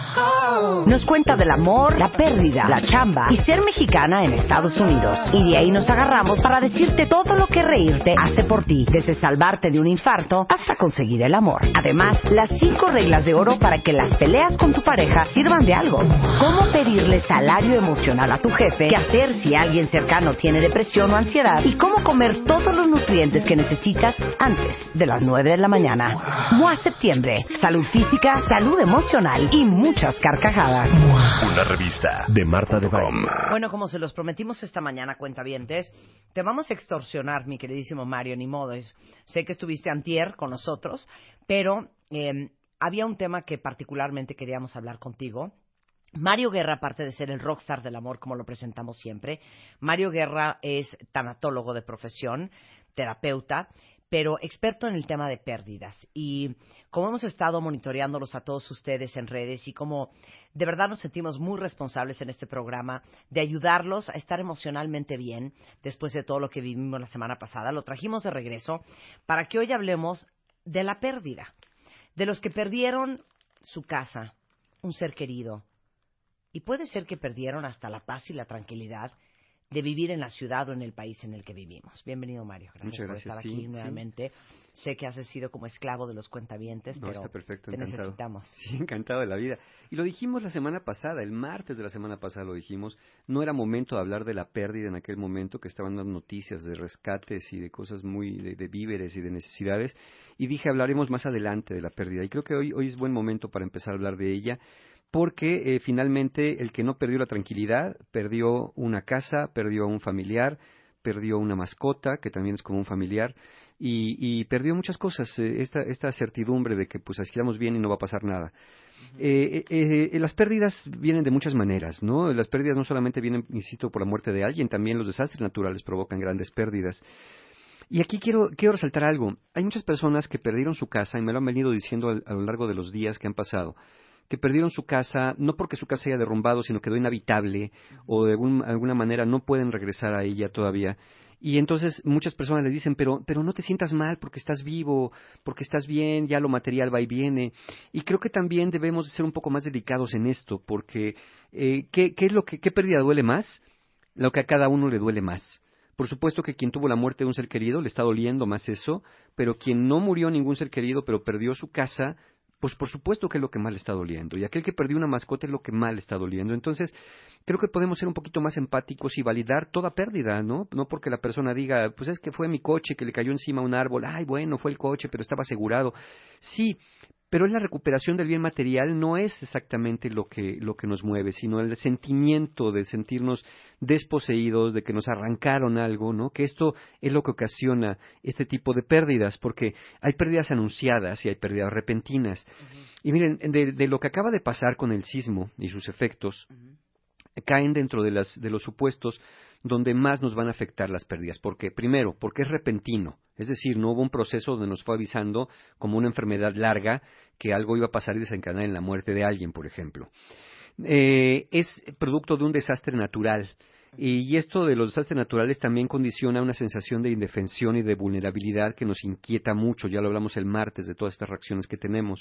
Nos cuenta del amor, la pérdida, la chamba y ser mexicana en Estados Unidos. Y de ahí nos agarramos para decirte todo lo que reírte hace por ti, desde salvarte de un infarto hasta conseguir el amor. Además, las cinco reglas de oro para que las peleas con tu pareja sirvan de algo. Cómo pedirle salario emocional a tu jefe, qué hacer si alguien cercano tiene depresión o ansiedad y cómo comer todos los nutrientes que necesitas antes de las nueve de la mañana. M O A Septiembre. Salud física, salud emocional y muchas carcajadas. Una revista de Marta de Baile. Bueno, como se los prometimos esta mañana, cuentavientes, te vamos a extorsionar, mi queridísimo Mario, ni modo. Sé que estuviste antier con nosotros, pero eh, había un tema que particularmente queríamos hablar contigo. Mario Guerra, aparte de ser el rockstar del amor, como lo presentamos siempre, Mario Guerra es tanatólogo de profesión, terapeuta, pero experto en el tema de pérdidas. Y como hemos estado monitoreándolos a todos ustedes en redes y como de verdad nos sentimos muy responsables en este programa de ayudarlos a estar emocionalmente bien después de todo lo que vivimos la semana pasada, lo trajimos de regreso para que hoy hablemos de la pérdida, de los que perdieron su casa, un ser querido y puede ser que perdieron hasta la paz y la tranquilidad de vivir en la ciudad o en el país en el que vivimos. Bienvenido, Mario. Gracias, Muchas gracias. por estar Sí, aquí sí. nuevamente. Sé que has sido como esclavo de los cuentavientes, No, pero está perfecto, te encantado. necesitamos. Sí, encantado de la vida. Y lo dijimos la semana pasada, el martes de la semana pasada lo dijimos. No era momento de hablar de la pérdida en aquel momento, que estaban dando noticias de rescates y de cosas muy, de, de víveres y de necesidades. Y dije, hablaremos más adelante de la pérdida. Y creo que hoy, hoy es buen momento para empezar a hablar de ella. Porque eh, finalmente el que no perdió la tranquilidad, perdió una casa, perdió a un familiar, perdió una mascota, que también es como un familiar, y, y perdió muchas cosas, eh, esta, esta certidumbre de que pues estamos bien y no va a pasar nada. Uh-huh. eh, eh, eh, las pérdidas vienen de muchas maneras, ¿no? Las pérdidas no solamente vienen, insisto, por la muerte de alguien, también los desastres naturales provocan grandes pérdidas. Y aquí quiero, quiero resaltar algo. Hay muchas personas que perdieron su casa, y me lo han venido diciendo a, a lo largo de los días que han pasado, que perdieron su casa, no porque su casa haya derrumbado, sino quedó inhabitable, o de algún, alguna manera no pueden regresar a ella todavía. Y entonces muchas personas les dicen, pero, pero no te sientas mal porque estás vivo, porque estás bien, ya lo material va y viene. Y creo que también debemos de ser un poco más dedicados en esto, porque eh, ¿qué, qué es lo que, qué pérdida duele más? Lo que a cada uno le duele más. Por supuesto que quien tuvo la muerte de un ser querido le está doliendo más eso, pero quien no murió ningún ser querido, pero perdió su casa, pues por supuesto que es lo que más le está doliendo. Y aquel que perdió una mascota es lo que más le está doliendo. Entonces, creo que podemos ser un poquito más empáticos y validar toda pérdida, ¿no? No porque la persona diga, pues es que fue mi coche que le cayó encima a un árbol. Ay, bueno, fue el coche, pero estaba asegurado. Sí, pero es la recuperación del bien material, no es exactamente lo que, lo que nos mueve, sino el sentimiento de sentirnos desposeídos, de que nos arrancaron algo, ¿no? Que esto es lo que ocasiona este tipo de pérdidas, porque hay pérdidas anunciadas y hay pérdidas repentinas. Uh-huh. Y miren, de, de lo que acaba de pasar con el sismo y sus efectos, uh-huh. caen dentro de, las, de los supuestos donde más nos van a afectar las pérdidas. ¿Por qué? Primero, porque es repentino. Es decir, no hubo un proceso donde nos fue avisando como una enfermedad larga que algo iba a pasar y desencadenar en la muerte de alguien, por ejemplo. Eh, es producto de un desastre natural. Y esto de los desastres naturales también condiciona una sensación de indefensión y de vulnerabilidad que nos inquieta mucho. Ya lo hablamos el martes de todas estas reacciones que tenemos.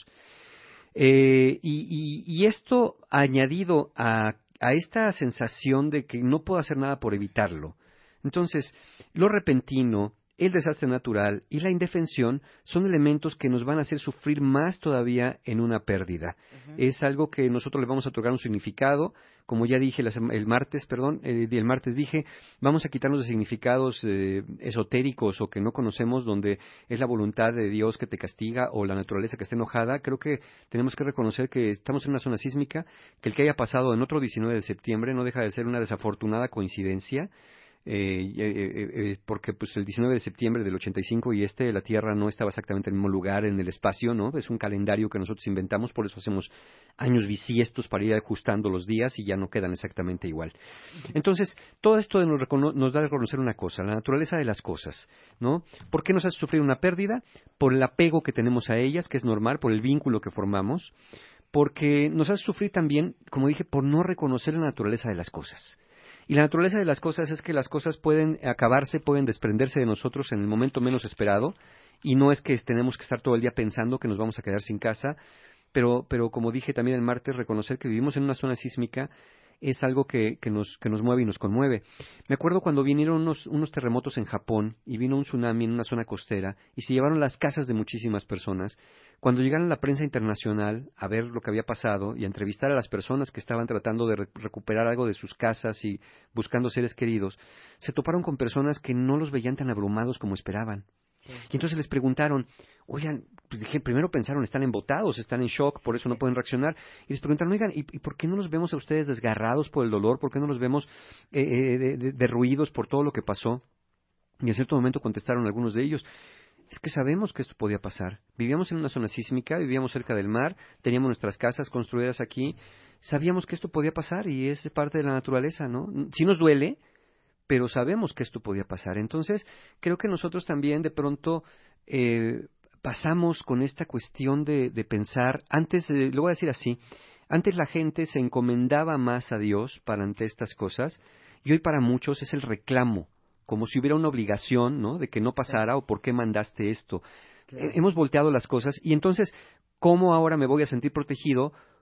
Eh, y, y, y esto añadido a a esta sensación de que no puedo hacer nada por evitarlo. Entonces, lo repentino, el desastre natural y la indefensión son elementos que nos van a hacer sufrir más todavía en una pérdida. Uh-huh. Es algo que nosotros le vamos a otorgar un significado. Como ya dije la, el martes, perdón, eh, el martes dije, vamos a quitarnos de significados eh, esotéricos o que no conocemos, donde es la voluntad de Dios que te castiga o la naturaleza que está enojada. Creo que tenemos que reconocer que estamos en una zona sísmica, que el que haya pasado en otro diecinueve de septiembre no deja de ser una desafortunada coincidencia. Eh, eh, eh, porque pues el diecinueve de septiembre del ochenta y cinco y este, la Tierra no estaba exactamente en el mismo lugar en el espacio, ¿no? Es un calendario que nosotros inventamos, por eso hacemos años bisiestos para ir ajustando los días y ya no quedan exactamente igual. Entonces, todo esto nos, recono- nos da a reconocer una cosa, la naturaleza de las cosas, ¿no? ¿Por qué nos hace sufrir una pérdida? Por el apego que tenemos a ellas, que es normal, por el vínculo que formamos, porque nos hace sufrir también, como dije, por no reconocer la naturaleza de las cosas. Y la naturaleza de las cosas es que las cosas pueden acabarse, pueden desprenderse de nosotros en el momento menos esperado, y no es que tenemos que estar todo el día pensando que nos vamos a quedar sin casa, pero, pero como dije también el martes, reconocer que vivimos en una zona sísmica es algo que, que, nos, que nos mueve y nos conmueve. Me acuerdo cuando vinieron unos, unos terremotos en Japón y vino un tsunami en una zona costera y se llevaron las casas de muchísimas personas. Cuando llegaron la prensa internacional a ver lo que había pasado y a entrevistar a las personas que estaban tratando de re- recuperar algo de sus casas y buscando seres queridos, se toparon con personas que no los veían tan abrumados como esperaban. Sí. Y entonces les preguntaron, oigan, pues dije, primero pensaron, están embotados, están en shock, por eso no pueden reaccionar. Y les preguntaron, oigan, ¿y, y por qué no los vemos a ustedes desgarrados por el dolor? ¿Por qué no los vemos eh, eh, de, derruidos por todo lo que pasó? Y en cierto momento contestaron algunos de ellos, es que sabemos que esto podía pasar. Vivíamos en una zona sísmica, vivíamos cerca del mar, teníamos nuestras casas construidas aquí, sabíamos que esto podía pasar y es parte de la naturaleza, ¿no? Sí nos duele, pero sabemos que esto podía pasar. Entonces, creo que nosotros también de pronto eh, pasamos con esta cuestión de, de pensar, antes, eh, lo voy a decir así, antes la gente se encomendaba más a Dios para ante estas cosas, y hoy para muchos es el reclamo, como si hubiera una obligación, ¿no?, de que no pasara, sí, o por qué mandaste esto. Claro. Eh, hemos volteado las cosas, y entonces, ¿cómo ahora me voy a sentir protegido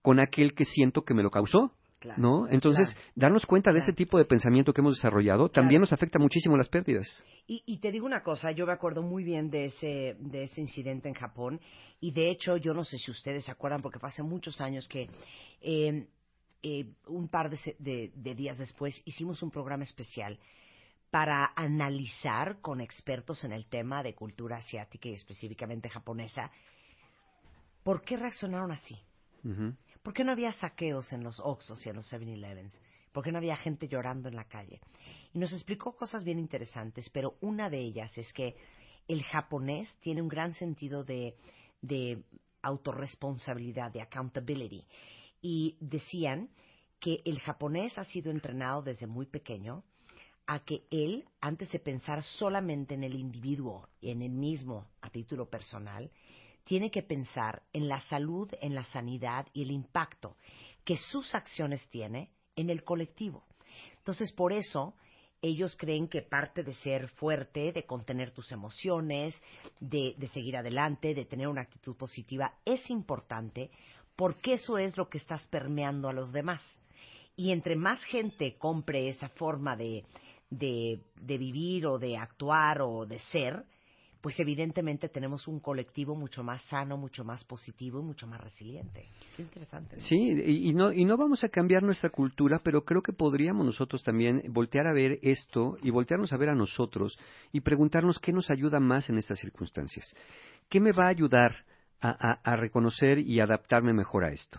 con aquel que siento que me lo causó. Claro, ¿no? Entonces, claro, darnos cuenta de claro. ese tipo de pensamiento que hemos desarrollado Claro. también nos afecta muchísimo las pérdidas. Y, y te digo una cosa, yo me acuerdo muy bien de ese, de ese incidente en Japón, y de hecho, yo no sé si ustedes se acuerdan, porque fue hace muchos años que eh, eh, un par de, se- de, de días después hicimos un programa especial para analizar con expertos en el tema de cultura asiática y específicamente japonesa, ¿por qué reaccionaron así? Uh-huh. ¿Por qué no había saqueos en los Oxxos y en los seven elevens? ¿Por qué no había gente llorando en la calle? Y nos explicó cosas bien interesantes, pero una de ellas es que el japonés tiene un gran sentido de, de autorresponsabilidad, de accountability. Y decían que el japonés ha sido entrenado desde muy pequeño a que él, antes de pensar solamente en el individuo y en él mismo a título personal, tiene que pensar en la salud, en la sanidad y el impacto que sus acciones tienen en el colectivo. Entonces, por eso, ellos creen que parte de ser fuerte, de contener tus emociones, de, de seguir adelante, de tener una actitud positiva, es importante porque eso es lo que estás permeando a los demás. Y entre más gente compre esa forma de, de, de vivir o de actuar o de ser, pues evidentemente tenemos un colectivo mucho más sano, mucho más positivo y mucho más resiliente. Qué interesante, ¿no? Sí, y, y no y no vamos a cambiar nuestra cultura, pero creo que podríamos nosotros también voltear a ver esto y voltearnos a ver a nosotros y preguntarnos qué nos ayuda más en estas circunstancias. ¿Qué me va a ayudar a, a, a reconocer y adaptarme mejor a esto?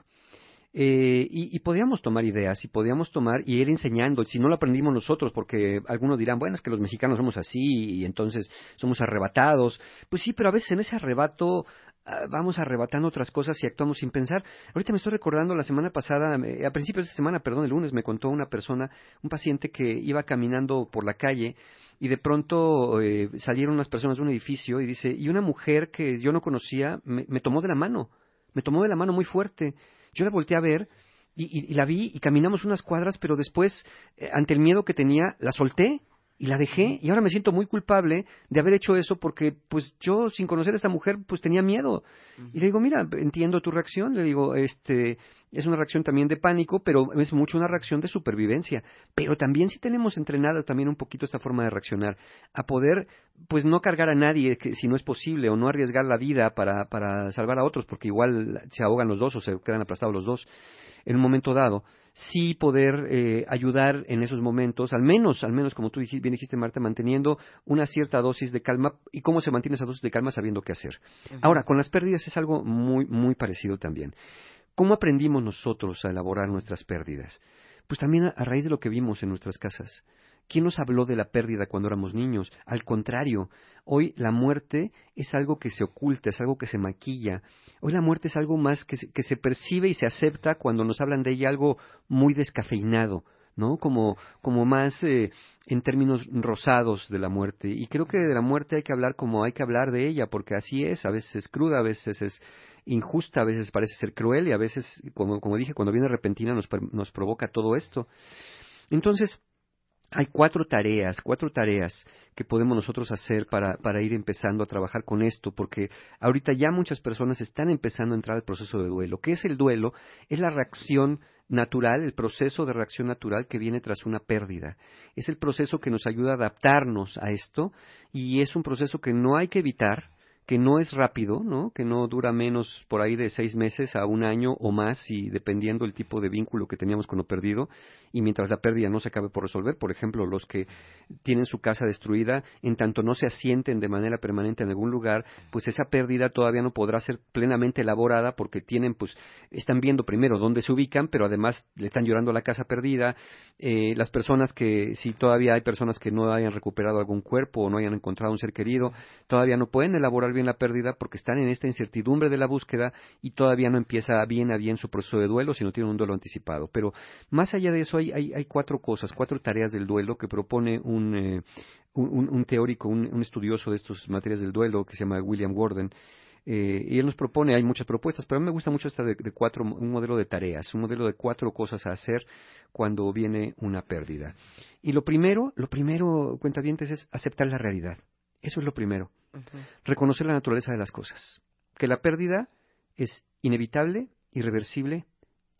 Eh, y, y podíamos tomar ideas y podíamos tomar y ir enseñando, si no lo aprendimos nosotros, porque algunos dirán, bueno, es que los mexicanos somos así y entonces somos arrebatados. Pues sí, pero a veces en ese arrebato uh, vamos arrebatando otras cosas y actuamos sin pensar. Ahorita me estoy recordando la semana pasada, eh, a principios de esta semana, perdón, el lunes me contó una persona, un paciente que iba caminando por la calle y de pronto eh, salieron unas personas de un edificio y dice, y una mujer que yo no conocía me, me tomó de la mano, me tomó de la mano muy fuerte. Yo la volteé a ver y, y, y la vi y caminamos unas cuadras, pero después, eh, ante el miedo que tenía, la solté y la dejé. Y ahora me siento muy culpable de haber hecho eso porque, pues, yo, sin conocer a esta mujer, pues tenía miedo. Uh-huh. Y le digo, mira, entiendo tu reacción. Le digo, este, es una reacción también de pánico, pero es mucho una reacción de supervivencia. Pero también sí tenemos entrenado también un poquito esta forma de reaccionar, a poder, pues, no cargar a nadie que, si no es posible, o no arriesgar la vida para, para salvar a otros, porque igual se ahogan los dos o se quedan aplastados los dos en un momento dado. Sí poder eh, ayudar en esos momentos, al menos, al menos como tú dijiste, bien dijiste, Marta, manteniendo una cierta dosis de calma. ¿Y cómo se mantiene esa dosis de calma? Sabiendo qué hacer. Uh-huh. Ahora, con las pérdidas es algo muy, muy parecido también. ¿Cómo aprendimos nosotros a elaborar nuestras pérdidas? Pues también a, a raíz de lo que vimos en nuestras casas. ¿Quién nos habló de la pérdida cuando éramos niños? Al contrario, hoy la muerte es algo que se oculta, es algo que se maquilla. Hoy la muerte es algo más que se, que se percibe y se acepta cuando nos hablan de ella, algo muy descafeinado, ¿no? Como, como más eh, en términos rosados de la muerte. Y creo que de la muerte hay que hablar como hay que hablar de ella, porque así es, a veces es cruda, a veces es injusta, a veces parece ser cruel y a veces, como, como dije, cuando viene repentina nos, nos provoca todo esto. Entonces, hay cuatro tareas, cuatro tareas que podemos nosotros hacer para, para ir empezando a trabajar con esto, porque ahorita ya muchas personas están empezando a entrar al proceso de duelo. ¿Qué es el duelo? Es la reacción natural, el proceso de reacción natural que viene tras una pérdida. Es el proceso que nos ayuda a adaptarnos a esto y es un proceso que no hay que evitar, que no es rápido, ¿no? Que no dura menos por ahí de seis meses a un año o más, y dependiendo el tipo de vínculo que teníamos con lo perdido, y mientras la pérdida no se acabe por resolver. Por ejemplo, los que tienen su casa destruida, en tanto no se asienten de manera permanente en algún lugar, pues esa pérdida todavía no podrá ser plenamente elaborada porque tienen, pues, están viendo primero dónde se ubican, pero además le están llorando a la casa perdida. Eh, las personas que, si todavía hay personas que no hayan recuperado algún cuerpo o no hayan encontrado un ser querido, todavía no pueden elaborar bien la pérdida porque están en esta incertidumbre de la búsqueda y todavía no empieza bien a bien su proceso de duelo, sino tienen un duelo anticipado. Pero más allá de eso hay, hay, hay cuatro cosas, cuatro tareas del duelo que propone un, eh, un, un teórico, un, un estudioso de estas materias del duelo que se llama William Gordon. Eh, y él nos propone, hay muchas propuestas, pero a mí me gusta mucho esta de, de cuatro, un modelo de tareas, un modelo de cuatro cosas a hacer cuando viene una pérdida. Y lo primero, lo primero, cuentavientes, es aceptar la realidad. Eso es lo primero. Uh-huh. Reconocer la naturaleza de las cosas. Que la pérdida es inevitable, irreversible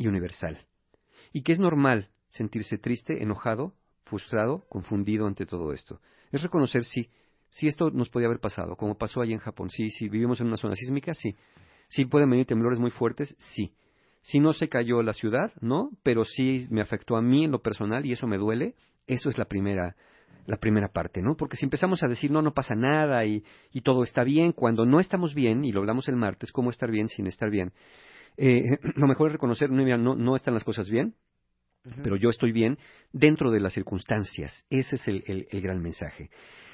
y universal. Y que es normal sentirse triste, enojado, frustrado, confundido ante todo esto. Es reconocer, sí, sí esto nos podía haber pasado, como pasó allí en Japón. Sí, sí, vivimos en una zona sísmica, sí. Sí pueden venir temblores muy fuertes, sí. Si no se cayó la ciudad, ¿no? Pero sí me afectó a mí en lo personal y eso me duele. Eso es la primera, la primera parte, ¿no? Porque si empezamos a decir, no, no pasa nada y, y todo está bien, cuando no estamos bien, y lo hablamos el martes, cómo estar bien sin estar bien, eh, lo mejor es reconocer, no, no están las cosas bien, uh-huh. pero yo estoy bien dentro de las circunstancias. Ese es el, el, el gran mensaje.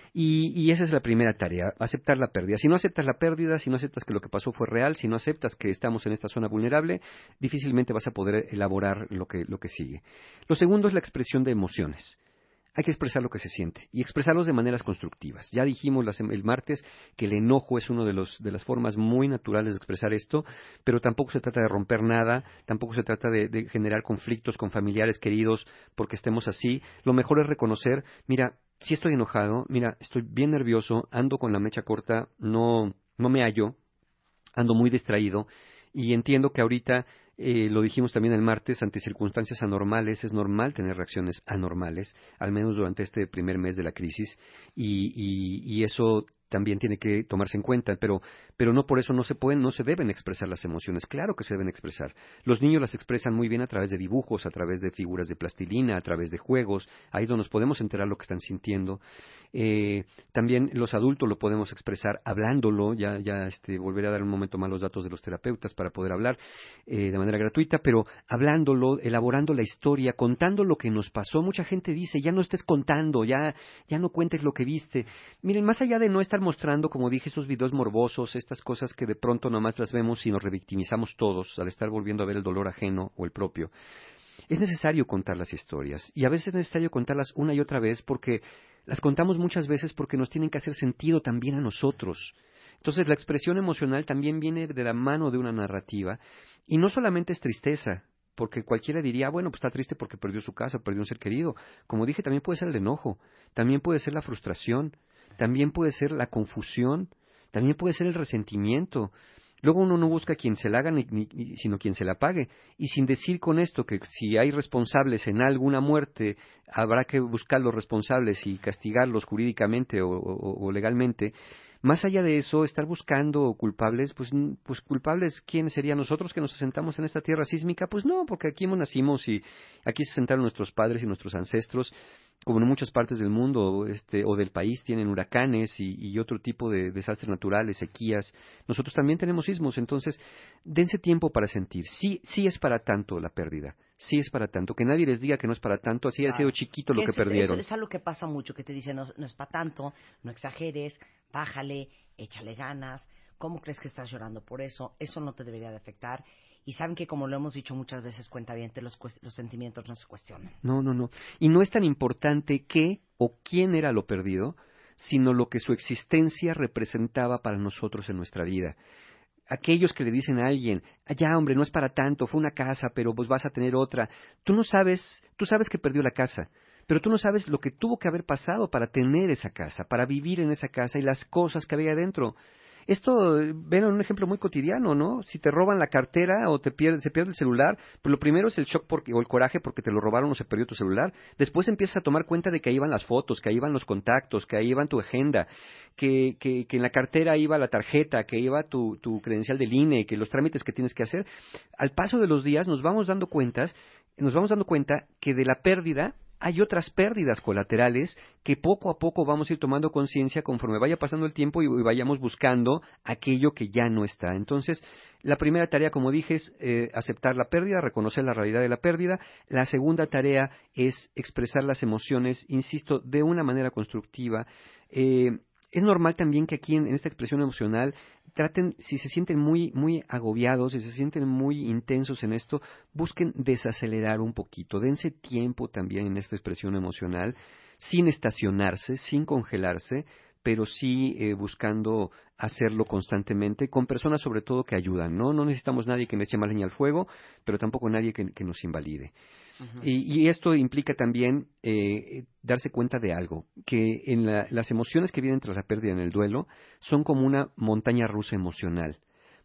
Y, y esa es la primera tarea, aceptar la pérdida. Si no aceptas la pérdida, si no aceptas que lo que pasó fue real, si no aceptas que estamos en esta zona vulnerable, difícilmente vas a poder elaborar lo que, lo que sigue. Lo segundo es la expresión de emociones. Hay que expresar lo que se siente y expresarlos de maneras constructivas. Ya dijimos las, el martes que el enojo es una de, los, de las formas muy naturales de expresar esto, pero tampoco se trata de romper nada, tampoco se trata de, de generar conflictos con familiares queridos porque estemos así. Lo mejor es reconocer, mira, si estoy enojado, mira, estoy bien nervioso, ando con la mecha corta, no, no me hallo, ando muy distraído y entiendo que ahorita, eh, lo dijimos también el martes, ante circunstancias anormales, es normal tener reacciones anormales, al menos durante este primer mes de la crisis, y, y, y eso también tiene que tomarse en cuenta, pero, pero no por eso no se pueden, no se deben expresar las emociones. Claro que se deben expresar. Los niños las expresan muy bien a través de dibujos, a través de figuras de plastilina, a través de juegos, ahí es donde nos podemos enterar lo que están sintiendo. Eh, también los adultos lo podemos expresar hablándolo, ya, ya este, volveré a dar un momento más los datos de los terapeutas para poder hablar eh, de manera gratuita, pero hablándolo, elaborando la historia, contando lo que nos pasó. Mucha gente dice, ya no estés contando, ya, ya no cuentes lo que viste. Miren, más allá de no estar mostrando, como dije, esos videos morbosos, estas cosas que de pronto nomás las vemos y nos revictimizamos todos al estar volviendo a ver el dolor ajeno o el propio. Es necesario contar las historias y a veces es necesario contarlas una y otra vez porque las contamos muchas veces porque nos tienen que hacer sentido también a nosotros. Entonces la expresión emocional también viene de la mano de una narrativa y no solamente es tristeza, porque cualquiera diría, bueno, pues está triste porque perdió su casa, perdió un ser querido. Como dije, también puede ser el enojo, también puede ser la frustración, también puede ser la confusión, también puede ser el resentimiento. Luego uno no busca quien se la haga, ni, ni, sino quien se la pague. Y sin decir con esto que si hay responsables en alguna muerte, habrá que buscar los responsables y castigarlos jurídicamente o, o, o legalmente. Más allá de eso, estar buscando culpables, pues, pues culpables, ¿quiénes serían nosotros que nos asentamos en esta tierra sísmica? Pues no, porque aquí nacimos y aquí se asentaron nuestros padres y nuestros ancestros, como en muchas partes del mundo este, o del país tienen huracanes y, y otro tipo de desastres naturales, sequías. Nosotros también tenemos sismos, entonces dense tiempo para sentir. Sí, sí es para tanto la pérdida, sí es para tanto. Que nadie les diga que no es para tanto, así ha sido chiquito lo que eso, perdieron. Eso es algo que pasa mucho, que te dicen, no, no es para tanto, no exageres, bájale, échale ganas, ¿cómo crees que estás llorando por eso? Eso no te debería de afectar. Y saben que, como lo hemos dicho muchas veces, cuentavientes, los, los sentimientos no se cuestionan. No, no, no. Y no es tan importante qué o quién era lo perdido, sino lo que su existencia representaba para nosotros en nuestra vida. Aquellos que le dicen a alguien, ya hombre, no es para tanto, fue una casa, pero pues vas a tener otra. Tú no sabes, tú sabes que perdió la casa, pero tú no sabes lo que tuvo que haber pasado para tener esa casa, para vivir en esa casa y las cosas que había adentro. Esto, ven un ejemplo muy cotidiano, ¿no? Si te roban la cartera o te pierde, se pierde el celular, pues lo primero es el shock porque, o el coraje porque te lo robaron o se perdió tu celular. Después empiezas a tomar cuenta de que ahí van las fotos, que ahí van los contactos, que ahí van tu agenda, que, que, que en la cartera iba la tarjeta, que iba tu, tu credencial del I N E, que los trámites que tienes que hacer. Al paso de los días nos vamos dando cuentas, nos vamos dando cuenta que de la pérdida hay otras pérdidas colaterales que poco a poco vamos a ir tomando conciencia conforme vaya pasando el tiempo y vayamos buscando aquello que ya no está. Entonces, la primera tarea, como dije, es eh, aceptar la pérdida, reconocer la realidad de la pérdida. La segunda tarea es expresar las emociones, insisto, de una manera constructiva. Eh, Es normal también que aquí en, en esta expresión emocional traten, si se sienten muy, muy agobiados, si se sienten muy intensos en esto, busquen desacelerar un poquito, dense tiempo también en esta expresión emocional, sin estacionarse, sin congelarse, pero sí eh, buscando hacerlo constantemente, con personas sobre todo que ayudan, ¿no? No necesitamos nadie que le eche más leña al fuego, pero tampoco nadie que, que nos invalide. Uh-huh. Y, y esto implica también eh, darse cuenta de algo, que en la, las emociones que vienen tras la pérdida en el duelo son como una montaña rusa emocional.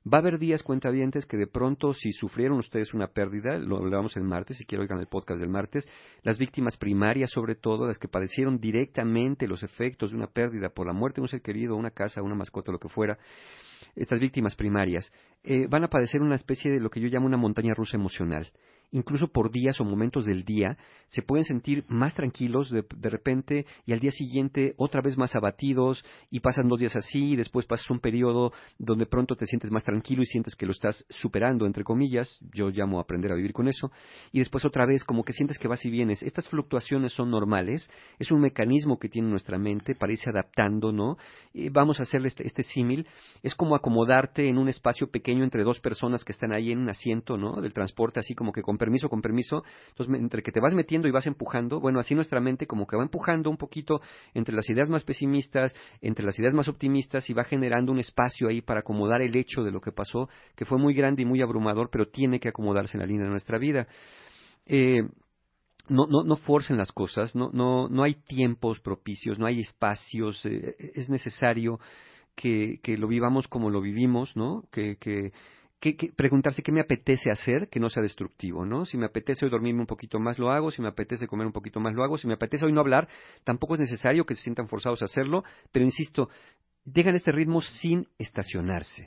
Va a haber días, cuentavientes, que de pronto, si sufrieron ustedes una pérdida, lo hablábamos el martes, si quiero oigan el podcast del martes, las víctimas primarias, sobre todo, las que padecieron directamente los efectos de una pérdida por la muerte de un ser querido, una casa, una mascota, lo que fuera, estas víctimas primarias, eh, van a padecer una especie de lo que yo llamo una montaña rusa emocional. Incluso por días o momentos del día, se pueden sentir más tranquilos de, de repente y al día siguiente otra vez más abatidos y pasan dos días así y después pasas un periodo donde pronto te sientes más tranquilo y sientes que lo estás superando, entre comillas, yo llamo a aprender a vivir con eso, y después otra vez como que sientes que vas y vienes. Estas fluctuaciones son normales, es un mecanismo que tiene nuestra mente para irse adaptando, ¿no? Y vamos a hacerle este, este símil, es como acomodarte en un espacio pequeño entre dos personas que están ahí en un asiento, ¿no? Del transporte, así como que con permiso, con permiso, entonces entre que te vas metiendo y vas empujando, bueno, así nuestra mente como que va empujando un poquito entre las ideas más pesimistas, entre las ideas más optimistas y va generando un espacio ahí para acomodar el hecho de lo que pasó, que fue muy grande y muy abrumador, pero tiene que acomodarse en la línea de nuestra vida. Eh, no, no, no forcen las cosas, no, no, no hay tiempos propicios, no hay espacios, eh, es necesario que, que lo vivamos como lo vivimos, ¿no? Que, que Que, que, preguntarse qué me apetece hacer que no sea destructivo, ¿no? Si me apetece hoy dormirme un poquito más, lo hago. Si me apetece comer un poquito más, lo hago. Si me apetece hoy no hablar, tampoco es necesario que se sientan forzados a hacerlo, pero insisto, dejan este ritmo sin estacionarse.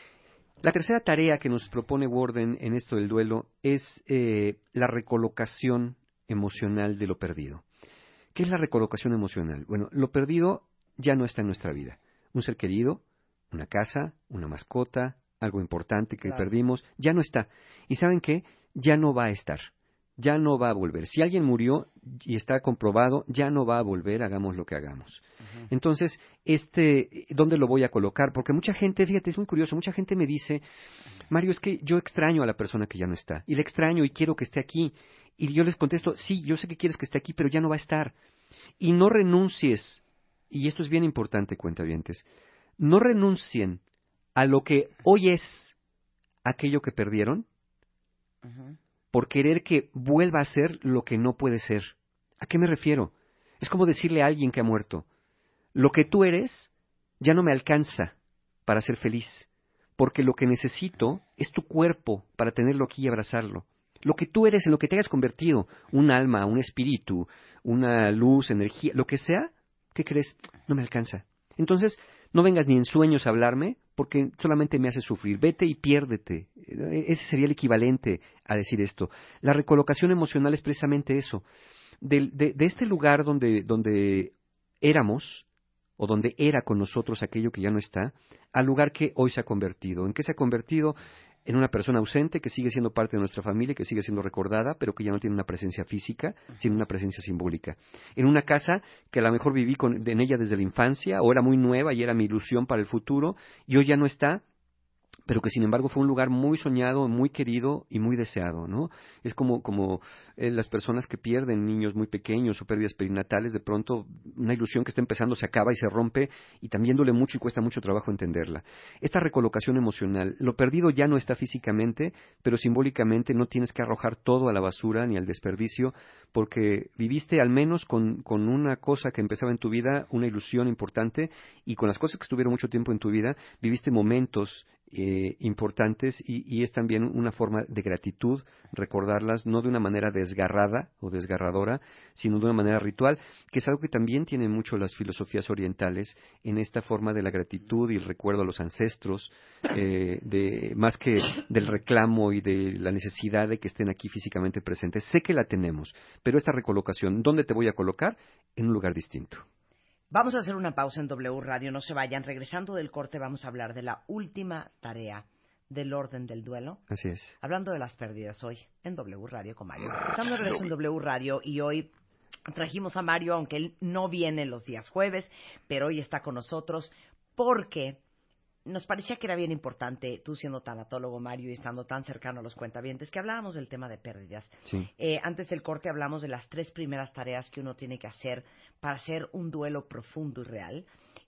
La tercera tarea que nos propone Worden en esto del duelo es eh, la recolocación emocional de lo perdido. ¿Qué es la recolocación emocional? Bueno, lo perdido ya no está en nuestra vida. Un ser querido, una casa, una mascota, algo importante que claro. perdimos, ya no está. ¿Y saben qué? Ya no va a estar. Ya no va a volver. Si alguien murió y está comprobado, ya no va a volver, hagamos lo que hagamos. Uh-huh. Entonces, este, ¿dónde lo voy a colocar? Porque mucha gente, fíjate, es muy curioso, mucha gente me dice, Mario, es que yo extraño a la persona que ya no está. Y la extraño y quiero que esté aquí. Y yo les contesto, sí, yo sé que quieres que esté aquí, pero ya no va a estar. Y no renuncies, y esto es bien importante, cuentavientes, no renuncien a lo que hoy es aquello que perdieron, uh-huh. por querer que vuelva a ser lo que no puede ser. ¿A qué me refiero? Es como decirle a alguien que ha muerto, lo que tú eres ya no me alcanza para ser feliz, porque lo que necesito es tu cuerpo para tenerlo aquí y abrazarlo. Lo que tú eres, en lo que te hayas convertido, un alma, un espíritu, una luz, energía, lo que sea, ¿qué crees? No me alcanza. Entonces, no vengas ni en sueños a hablarme, porque solamente me hace sufrir. Vete y piérdete. Ese sería el equivalente a decir esto. La recolocación emocional es precisamente eso. De, de, de este lugar donde, donde éramos, o donde era con nosotros aquello que ya no está, al lugar que hoy se ha convertido. ¿En qué se ha convertido? En una persona ausente que sigue siendo parte de nuestra familia, que sigue siendo recordada, pero que ya no tiene una presencia física, sino una presencia simbólica. En una casa que a lo mejor viví con, en ella desde la infancia, o era muy nueva y era mi ilusión para el futuro, y hoy ya no está, pero que sin embargo fue un lugar muy soñado, muy querido y muy deseado, ¿no? Es como, como eh, las personas que pierden niños muy pequeños o pérdidas perinatales, de pronto una ilusión que está empezando se acaba y se rompe y también duele mucho y cuesta mucho trabajo entenderla. Esta recolocación emocional, lo perdido ya no está físicamente, pero simbólicamente no tienes que arrojar todo a la basura ni al desperdicio, porque viviste al menos con, con una cosa que empezaba en tu vida, una ilusión importante, y con las cosas que estuvieron mucho tiempo en tu vida, viviste momentos Eh, importantes y, y es también una forma de gratitud recordarlas, no de una manera desgarrada o desgarradora, sino de una manera ritual, que es algo que también tienen mucho las filosofías orientales en esta forma de la gratitud y el recuerdo a los ancestros, eh, de más que del reclamo y de la necesidad de que estén aquí físicamente presentes. Sé que la tenemos, pero esta recolocación, ¿dónde te voy a colocar? En un lugar distinto. Vamos a hacer una pausa en W Radio, no se vayan. Regresando del corte vamos a hablar de la última tarea del orden del duelo. Así es. Hablando de las pérdidas hoy en W Radio con Mario. Estamos de regreso en W Radio y hoy trajimos a Mario, aunque él no viene los días jueves, pero hoy está con nosotros porque nos parecía que era bien importante, tú siendo tanatólogo, Mario, y estando tan cercano a los cuentavientes, que hablábamos del tema de pérdidas. Sí. Eh, antes del corte hablamos de las tres primeras tareas que uno tiene que hacer para hacer un duelo profundo y real.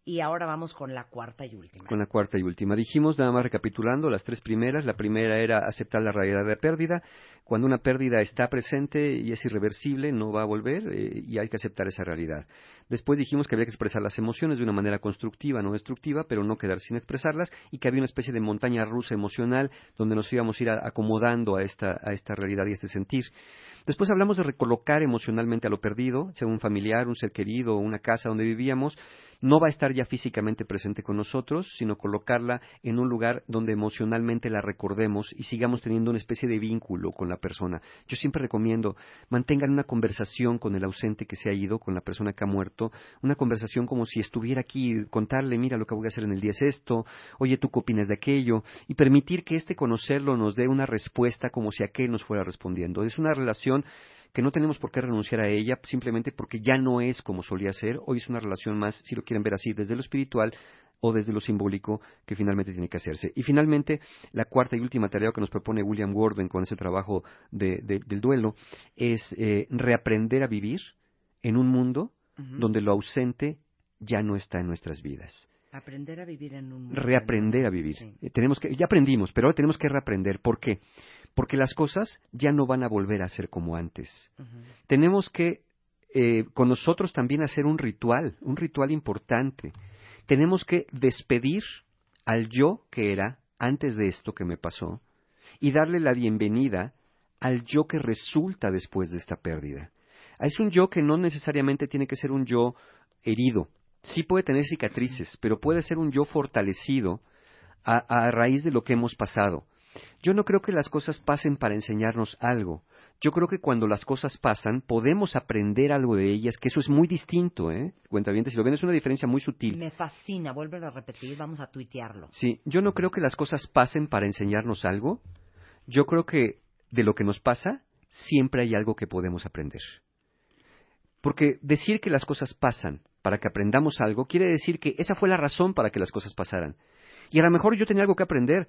Y ahora vamos con la cuarta y última. Con la cuarta y última. Dijimos, nada más recapitulando, las tres primeras. La primera era aceptar la realidad de la pérdida. Cuando una pérdida está presente y es irreversible, no va a volver eh, y hay que aceptar esa realidad. Después dijimos que había que expresar las emociones de una manera constructiva, no destructiva, pero no quedar sin expresarlas, y que había una especie de montaña rusa emocional donde nos íbamos a ir a, acomodando a esta, a esta realidad y a este sentir. Después hablamos de recolocar emocionalmente a lo perdido, sea un familiar, un ser querido, una casa donde vivíamos. No va a estar ya físicamente presente con nosotros, sino colocarla en un lugar donde emocionalmente la recordemos y sigamos teniendo una especie de vínculo con la persona. Yo siempre recomiendo, mantengan una conversación con el ausente que se ha ido, con la persona que ha muerto, una conversación como si estuviera aquí, contarle, mira, lo que voy a hacer en el día es esto, oye, ¿tú qué opinas de aquello? Y permitir que este conocerlo nos dé una respuesta como si aquel nos fuera respondiendo. Es una relación que no tenemos por qué renunciar a ella simplemente porque ya no es como solía ser. Hoy es una relación más, si lo quieren ver así, desde lo espiritual o desde lo simbólico que finalmente tiene que hacerse. Y finalmente, la cuarta y última tarea que nos propone William Gordon con ese trabajo de, de, del duelo es eh, reaprender a vivir en un mundo uh-huh. donde lo ausente ya no está en nuestras vidas. Aprender a vivir en un mundo. Reaprender a vivir. Sí. Eh, tenemos que, ya aprendimos, pero ahora tenemos que reaprender. ¿Por qué? Porque las cosas ya no van a volver a ser como antes. Uh-huh. Tenemos que eh, con nosotros también hacer un ritual, un ritual importante. Tenemos que despedir al yo que era antes de esto que me pasó y darle la bienvenida al yo que resulta después de esta pérdida. Es un yo que no necesariamente tiene que ser un yo herido. Sí puede tener cicatrices, pero puede ser un yo fortalecido a, a raíz de lo que hemos pasado. Yo no creo que las cosas pasen para enseñarnos algo. Yo creo que cuando las cosas pasan, podemos aprender algo de ellas, que eso es muy distinto, ¿eh? Cuentavientes, si lo ven, es una diferencia muy sutil. Me fascina, vuelve a repetir, vamos a tuitearlo. Sí, yo no creo que las cosas pasen para enseñarnos algo. Yo creo que de lo que nos pasa, siempre hay algo que podemos aprender. Porque decir que las cosas pasan para que aprendamos algo, quiere decir que esa fue la razón para que las cosas pasaran. Y a lo mejor yo tenía algo que aprender,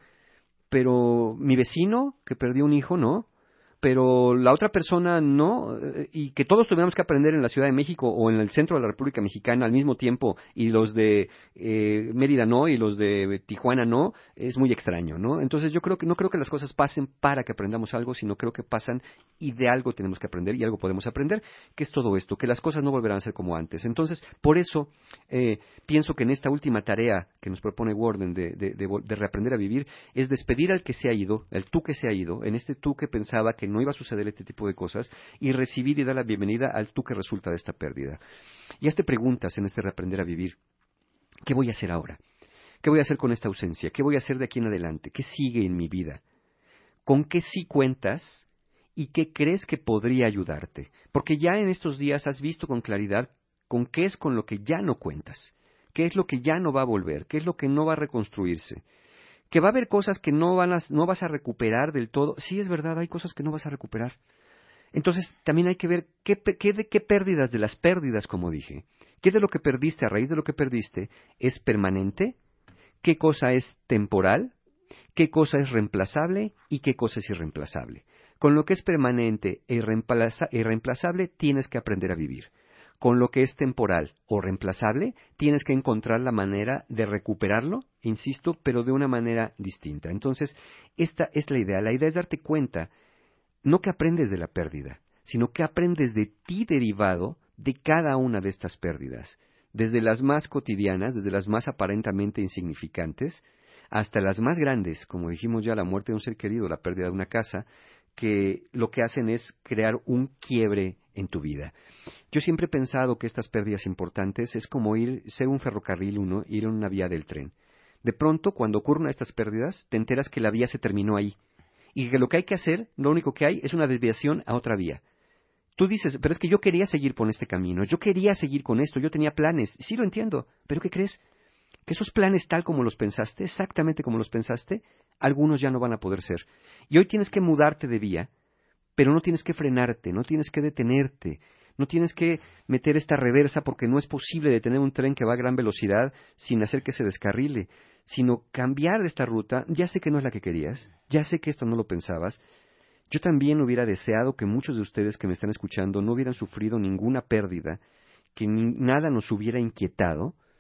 pero mi vecino, que perdió un hijo, no. Pero la otra persona no, y que todos tuviéramos que aprender en la Ciudad de México o en el centro de la República Mexicana al mismo tiempo, y los de eh, Mérida no, y los de Tijuana no, es muy extraño, ¿no? Entonces yo creo que no creo que las cosas pasen para que aprendamos algo, sino creo que pasan y de algo tenemos que aprender, y algo podemos aprender, que es todo esto, que las cosas no volverán a ser como antes. Entonces, por eso eh, pienso que en esta última tarea que nos propone Worden de, de, de, de reaprender a vivir, es despedir al que se ha ido, el tú que se ha ido, en este tú que pensaba que no iba a suceder este tipo de cosas, y recibir y dar la bienvenida al tú que resulta de esta pérdida. Y hazte preguntas en este reaprender a vivir. ¿Qué voy a hacer ahora? ¿Qué voy a hacer con esta ausencia? ¿Qué voy a hacer de aquí en adelante? ¿Qué sigue en mi vida? ¿Con qué sí cuentas? ¿Y qué crees que podría ayudarte? Porque ya en estos días has visto con claridad con qué es con lo que ya no cuentas. ¿Qué es lo que ya no va a volver? ¿Qué es lo que no va a reconstruirse? Que va a haber cosas que no, van a, no vas a recuperar del todo. Sí, es verdad, hay cosas que no vas a recuperar. Entonces, también hay que ver qué, qué, de qué pérdidas de las pérdidas, como dije. ¿Qué de lo que perdiste, a raíz de lo que perdiste, es permanente? ¿Qué cosa es temporal? ¿Qué cosa es reemplazable? ¿Y qué cosa es irreemplazable? Con lo que es permanente e irreemplaza, irreemplazable, tienes que aprender a vivir. Con lo que es temporal o reemplazable, tienes que encontrar la manera de recuperarlo, insisto, pero de una manera distinta. Entonces, esta es la idea. La idea es darte cuenta, no que aprendes de la pérdida, sino que aprendes de ti derivado de cada una de estas pérdidas, desde las más cotidianas, desde las más aparentemente insignificantes, hasta las más grandes, como dijimos ya, la muerte de un ser querido, la pérdida de una casa, que lo que hacen es crear un quiebre en tu vida. Yo siempre he pensado que estas pérdidas importantes es como ir, ser un ferrocarril uno, ir en una vía del tren. De pronto, cuando ocurren estas pérdidas, te enteras que la vía se terminó ahí, y que lo que hay que hacer, lo único que hay, es una desviación a otra vía. Tú dices, pero es que yo quería seguir por este camino, yo quería seguir con esto, yo tenía planes. Sí, lo entiendo, pero ¿qué crees? Que esos planes tal como los pensaste, exactamente como los pensaste, algunos ya no van a poder ser. Y hoy tienes que mudarte de vía, pero no tienes que frenarte, no tienes que detenerte, no tienes que meter esta reversa porque no es posible detener un tren que va a gran velocidad sin hacer que se descarrile, sino cambiar esta ruta. Ya sé que no es la que querías, ya sé que esto no lo pensabas. Yo también hubiera deseado que muchos de ustedes que me están escuchando no hubieran sufrido ninguna pérdida, que ni, nada nos hubiera inquietado,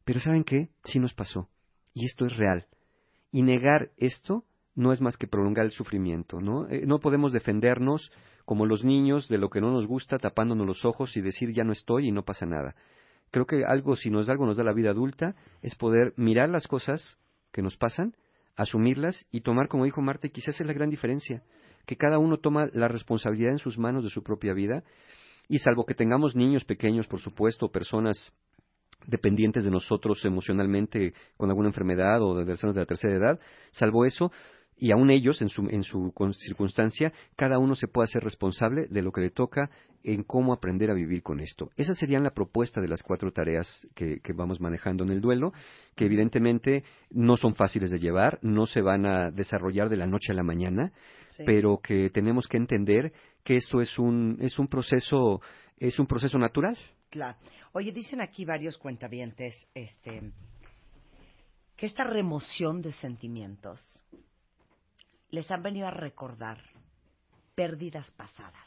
Pero ¿saben qué? Sí nos pasó. Y esto es real. Y negar esto no es más que prolongar el sufrimiento, ¿no? Eh, no podemos defendernos como los niños de lo que no nos gusta, tapándonos los ojos y decir ya no estoy y no pasa nada. Creo que algo, si nos da algo, nos da la vida adulta, es poder mirar las cosas que nos pasan, asumirlas y tomar, como dijo Marta, y quizás es la gran diferencia, que cada uno toma la responsabilidad en sus manos de su propia vida, y salvo que tengamos niños pequeños, por supuesto, personas dependientes de nosotros emocionalmente con alguna enfermedad o de personas de la tercera edad, salvo eso, y aún ellos, en su, en su circunstancia, cada uno se puede hacer responsable de lo que le toca en cómo aprender a vivir con esto. Esa sería la propuesta de las cuatro tareas que, que vamos manejando en el duelo, que evidentemente no son fáciles de llevar, no se van a desarrollar de la noche a la mañana, sí. Pero que tenemos que entender que esto es un, es un proceso, es un proceso natural. Claro. Oye, dicen aquí varios cuentavientes, este, que esta remoción de sentimientos les han venido a recordar pérdidas pasadas.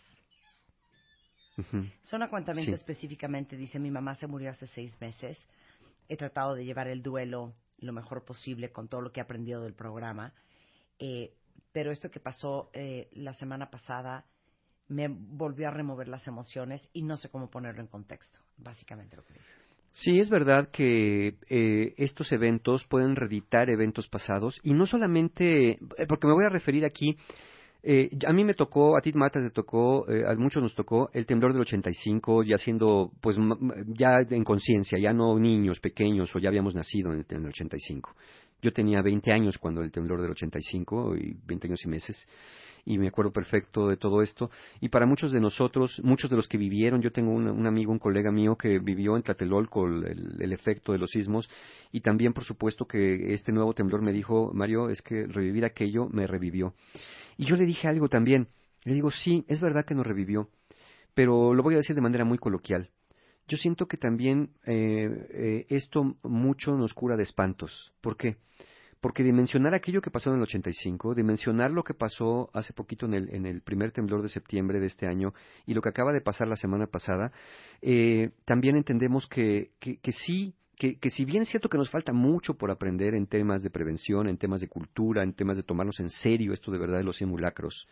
Uh-huh. Zona Cuentamiento sí. específicamente dice, mi mamá se murió hace seis meses, he tratado de llevar el duelo lo mejor posible con todo lo que he aprendido del programa, eh, pero esto que pasó eh, la semana pasada me volvió a remover las emociones y no sé cómo ponerlo en contexto, básicamente lo que dice. Sí, es verdad que eh, estos eventos pueden reeditar eventos pasados y no solamente, porque me voy a referir aquí, eh, a mí me tocó, a ti Marta te tocó, eh, a muchos nos tocó el temblor del ochenta y cinco, ya siendo, pues ya en conciencia, ya no niños pequeños o ya habíamos nacido en el, en el ochenta y cinco. Yo tenía veinte años cuando el temblor del ochenta y cinco y veinte años y meses. Y me acuerdo perfecto de todo esto. Y para muchos de nosotros, muchos de los que vivieron, yo tengo un, un amigo, un colega mío que vivió en Tlatelolco el, el efecto de los sismos, y también, por supuesto, que este nuevo temblor me dijo, Mario, es que revivir aquello me revivió. Y yo le dije algo también, le digo, sí, es verdad que nos revivió, pero lo voy a decir de manera muy coloquial. Yo siento que también eh, eh, esto mucho nos cura de espantos. ¿Por qué? Porque dimensionar aquello que pasó en el ochenta y cinco, dimensionar lo que pasó hace poquito en el, en el primer temblor de septiembre de este año y lo que acaba de pasar la semana pasada, eh, también entendemos que, que, que sí, que, que si bien es cierto que nos falta mucho por aprender en temas de prevención, en temas de cultura, en temas de tomarnos en serio esto de verdad de los simulacros,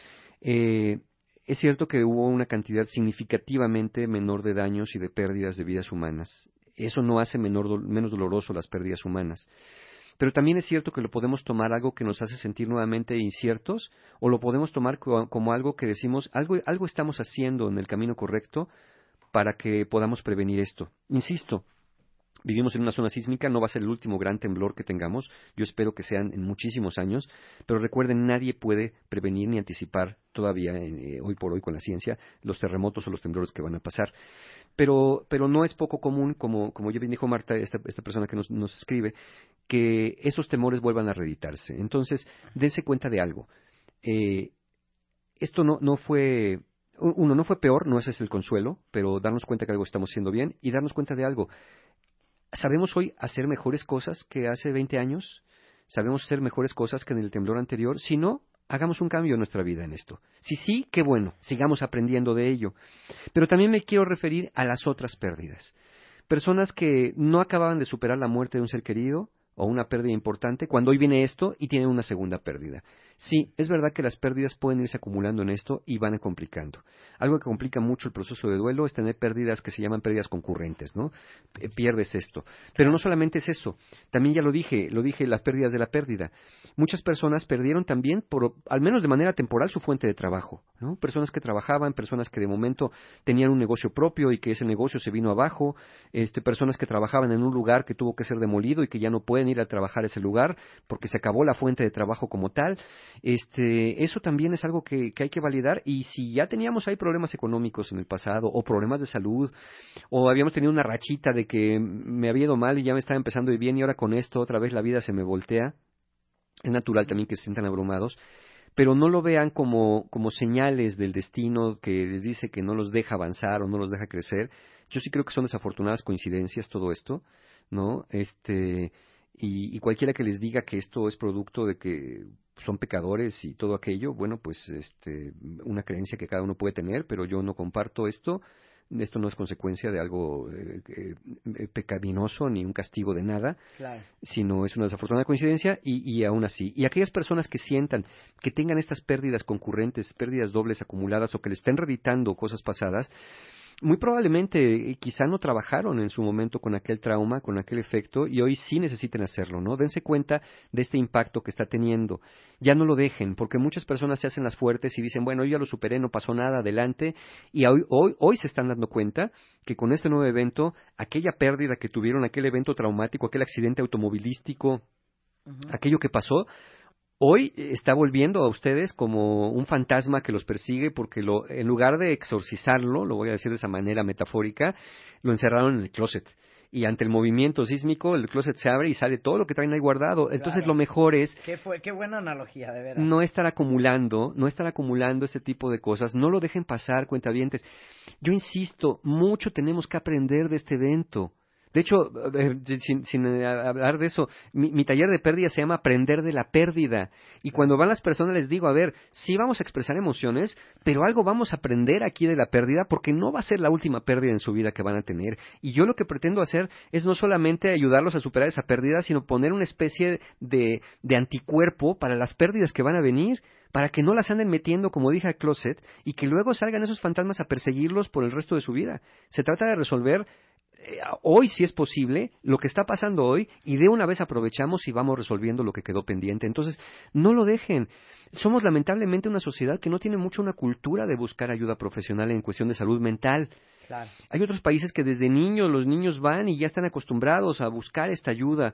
eh, es cierto que hubo una cantidad significativamente menor de daños y de pérdidas de vidas humanas. Eso no hace menor, menos doloroso las pérdidas humanas. Pero también es cierto que lo podemos tomar algo que nos hace sentir nuevamente inciertos, o lo podemos tomar co- como algo que decimos, algo, algo estamos haciendo en el camino correcto para que podamos prevenir esto. Insisto, vivimos en una zona sísmica, no va a ser el último gran temblor que tengamos, yo espero que sean en muchísimos años, pero recuerden, nadie puede prevenir ni anticipar todavía, eh, hoy por hoy con la ciencia, los terremotos o los temblores que van a pasar. Pero, pero no es poco común, como, como ya bien dijo Marta, esta, esta persona que nos, nos escribe, que esos temores vuelvan a reeditarse. Entonces, dense cuenta de algo. Eh, esto no, no fue, uno, no fue peor, no ese es el consuelo, pero darnos cuenta que algo estamos haciendo bien y darnos cuenta de algo. ¿Sabemos hoy hacer mejores cosas que hace veinte años? ¿Sabemos hacer mejores cosas que en el temblor anterior? Si no, hagamos un cambio en nuestra vida en esto. Si sí, qué bueno, sigamos aprendiendo de ello. Pero también me quiero referir a las otras pérdidas. Personas que no acababan de superar la muerte de un ser querido o una pérdida importante, cuando hoy viene esto y tienen una segunda pérdida. Sí, es verdad que las pérdidas pueden irse acumulando en esto y van a complicando. Algo que complica mucho el proceso de duelo es tener pérdidas que se llaman pérdidas concurrentes, ¿no? Eh, pierdes esto. Pero no solamente es eso, también ya lo dije, lo dije, las pérdidas de la pérdida. Muchas personas perdieron también, por, al menos de manera temporal, su fuente de trabajo, ¿no? Personas que trabajaban, personas que de momento tenían un negocio propio y que ese negocio se vino abajo, este, personas que trabajaban en un lugar que tuvo que ser demolido y que ya no pueden ir a trabajar a ese lugar porque se acabó la fuente de trabajo como tal. Este, eso también es algo que, que hay que validar, y si ya teníamos ahí problemas económicos en el pasado o problemas de salud o habíamos tenido una rachita de que me había ido mal y ya me estaba empezando a ir bien y ahora con esto otra vez la vida se me voltea, es natural también que se sientan abrumados, pero no lo vean como, como señales del destino que les dice que no los deja avanzar o no los deja crecer. Yo sí creo que son desafortunadas coincidencias todo esto, ¿no? Este, y, y cualquiera que les diga que esto es producto de que son pecadores y todo aquello, bueno, pues este, una creencia que cada uno puede tener, pero yo no comparto esto Esto no es consecuencia de algo eh, eh, pecaminoso ni un castigo de nada, claro. sino es una desafortunada coincidencia y, y aún así. Y aquellas personas que sientan que tengan estas pérdidas concurrentes, pérdidas dobles acumuladas o que le estén reeditando cosas pasadas, muy probablemente eh, quizá no trabajaron en su momento con aquel trauma, con aquel efecto, y hoy sí necesiten hacerlo, ¿no? Dense cuenta de este impacto que está teniendo. Ya no lo dejen, porque muchas personas se hacen las fuertes y dicen, bueno, yo ya lo superé, no pasó nada, adelante, y hoy, hoy, hoy se están dando cuenta que con este nuevo evento, aquella pérdida que tuvieron, aquel evento traumático, aquel accidente automovilístico, uh-huh. aquello que pasó, hoy está volviendo a ustedes como un fantasma que los persigue porque lo, en lugar de exorcizarlo, lo voy a decir de esa manera metafórica, lo encerraron en el closet. Y ante el movimiento sísmico, el closet se abre y sale todo lo que traen ahí guardado. Entonces, claro. lo mejor es ¿Qué, fue, qué buena analogía, de veras. no estar acumulando, no estar acumulando este tipo de cosas. No lo dejen pasar, cuentavientes. Yo insisto, mucho tenemos que aprender de este evento. De hecho, eh, sin, sin hablar de eso, mi, mi taller de pérdida se llama Aprender de la Pérdida. Y cuando van las personas les digo, a ver, sí vamos a expresar emociones, pero algo vamos a aprender aquí de la pérdida porque no va a ser la última pérdida en su vida que van a tener. Y yo lo que pretendo hacer es no solamente ayudarlos a superar esa pérdida, sino poner una especie de, de anticuerpo para las pérdidas que van a venir, para que no las anden metiendo, como dije, al closet, y que luego salgan esos fantasmas a perseguirlos por el resto de su vida. Se trata de resolver hoy, si es posible, lo que está pasando hoy, y de una vez aprovechamos y vamos resolviendo lo que quedó pendiente. Entonces, no lo dejen. Somos lamentablemente una sociedad que no tiene mucho una cultura de buscar ayuda profesional en cuestión de salud mental. Claro. Hay otros países que desde niños los niños van y ya están acostumbrados a buscar esta ayuda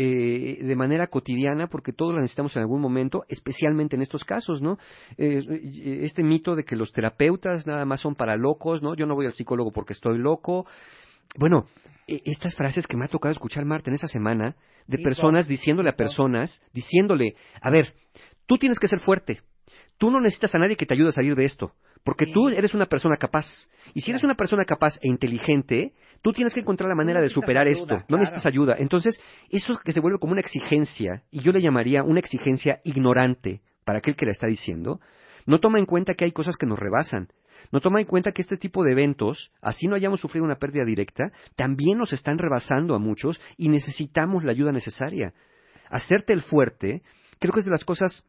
eh, de manera cotidiana porque todos la necesitamos en algún momento, especialmente en estos casos, ¿no? Eh, este mito de que los terapeutas nada más son para locos, ¿no? Yo no voy al psicólogo porque estoy loco. Bueno, estas frases que me ha tocado escuchar, Marta, en esta semana, de sí, personas sí, diciéndole sí, a personas, diciéndole, a ver, tú tienes que ser fuerte, tú no necesitas a nadie que te ayude a salir de esto, porque sí. tú eres una persona capaz, y si claro. eres una persona capaz e inteligente, tú tienes que encontrar la manera no de superar ayuda, esto, no claro. necesitas ayuda. Entonces, eso que se vuelve como una exigencia, y yo le llamaría una exigencia ignorante para aquel que la está diciendo, no toma en cuenta que hay cosas que nos rebasan. No toma en cuenta que este tipo de eventos, así no hayamos sufrido una pérdida directa, también nos están rebasando a muchos y necesitamos la ayuda necesaria. Hacerte el fuerte, creo que es de las cosas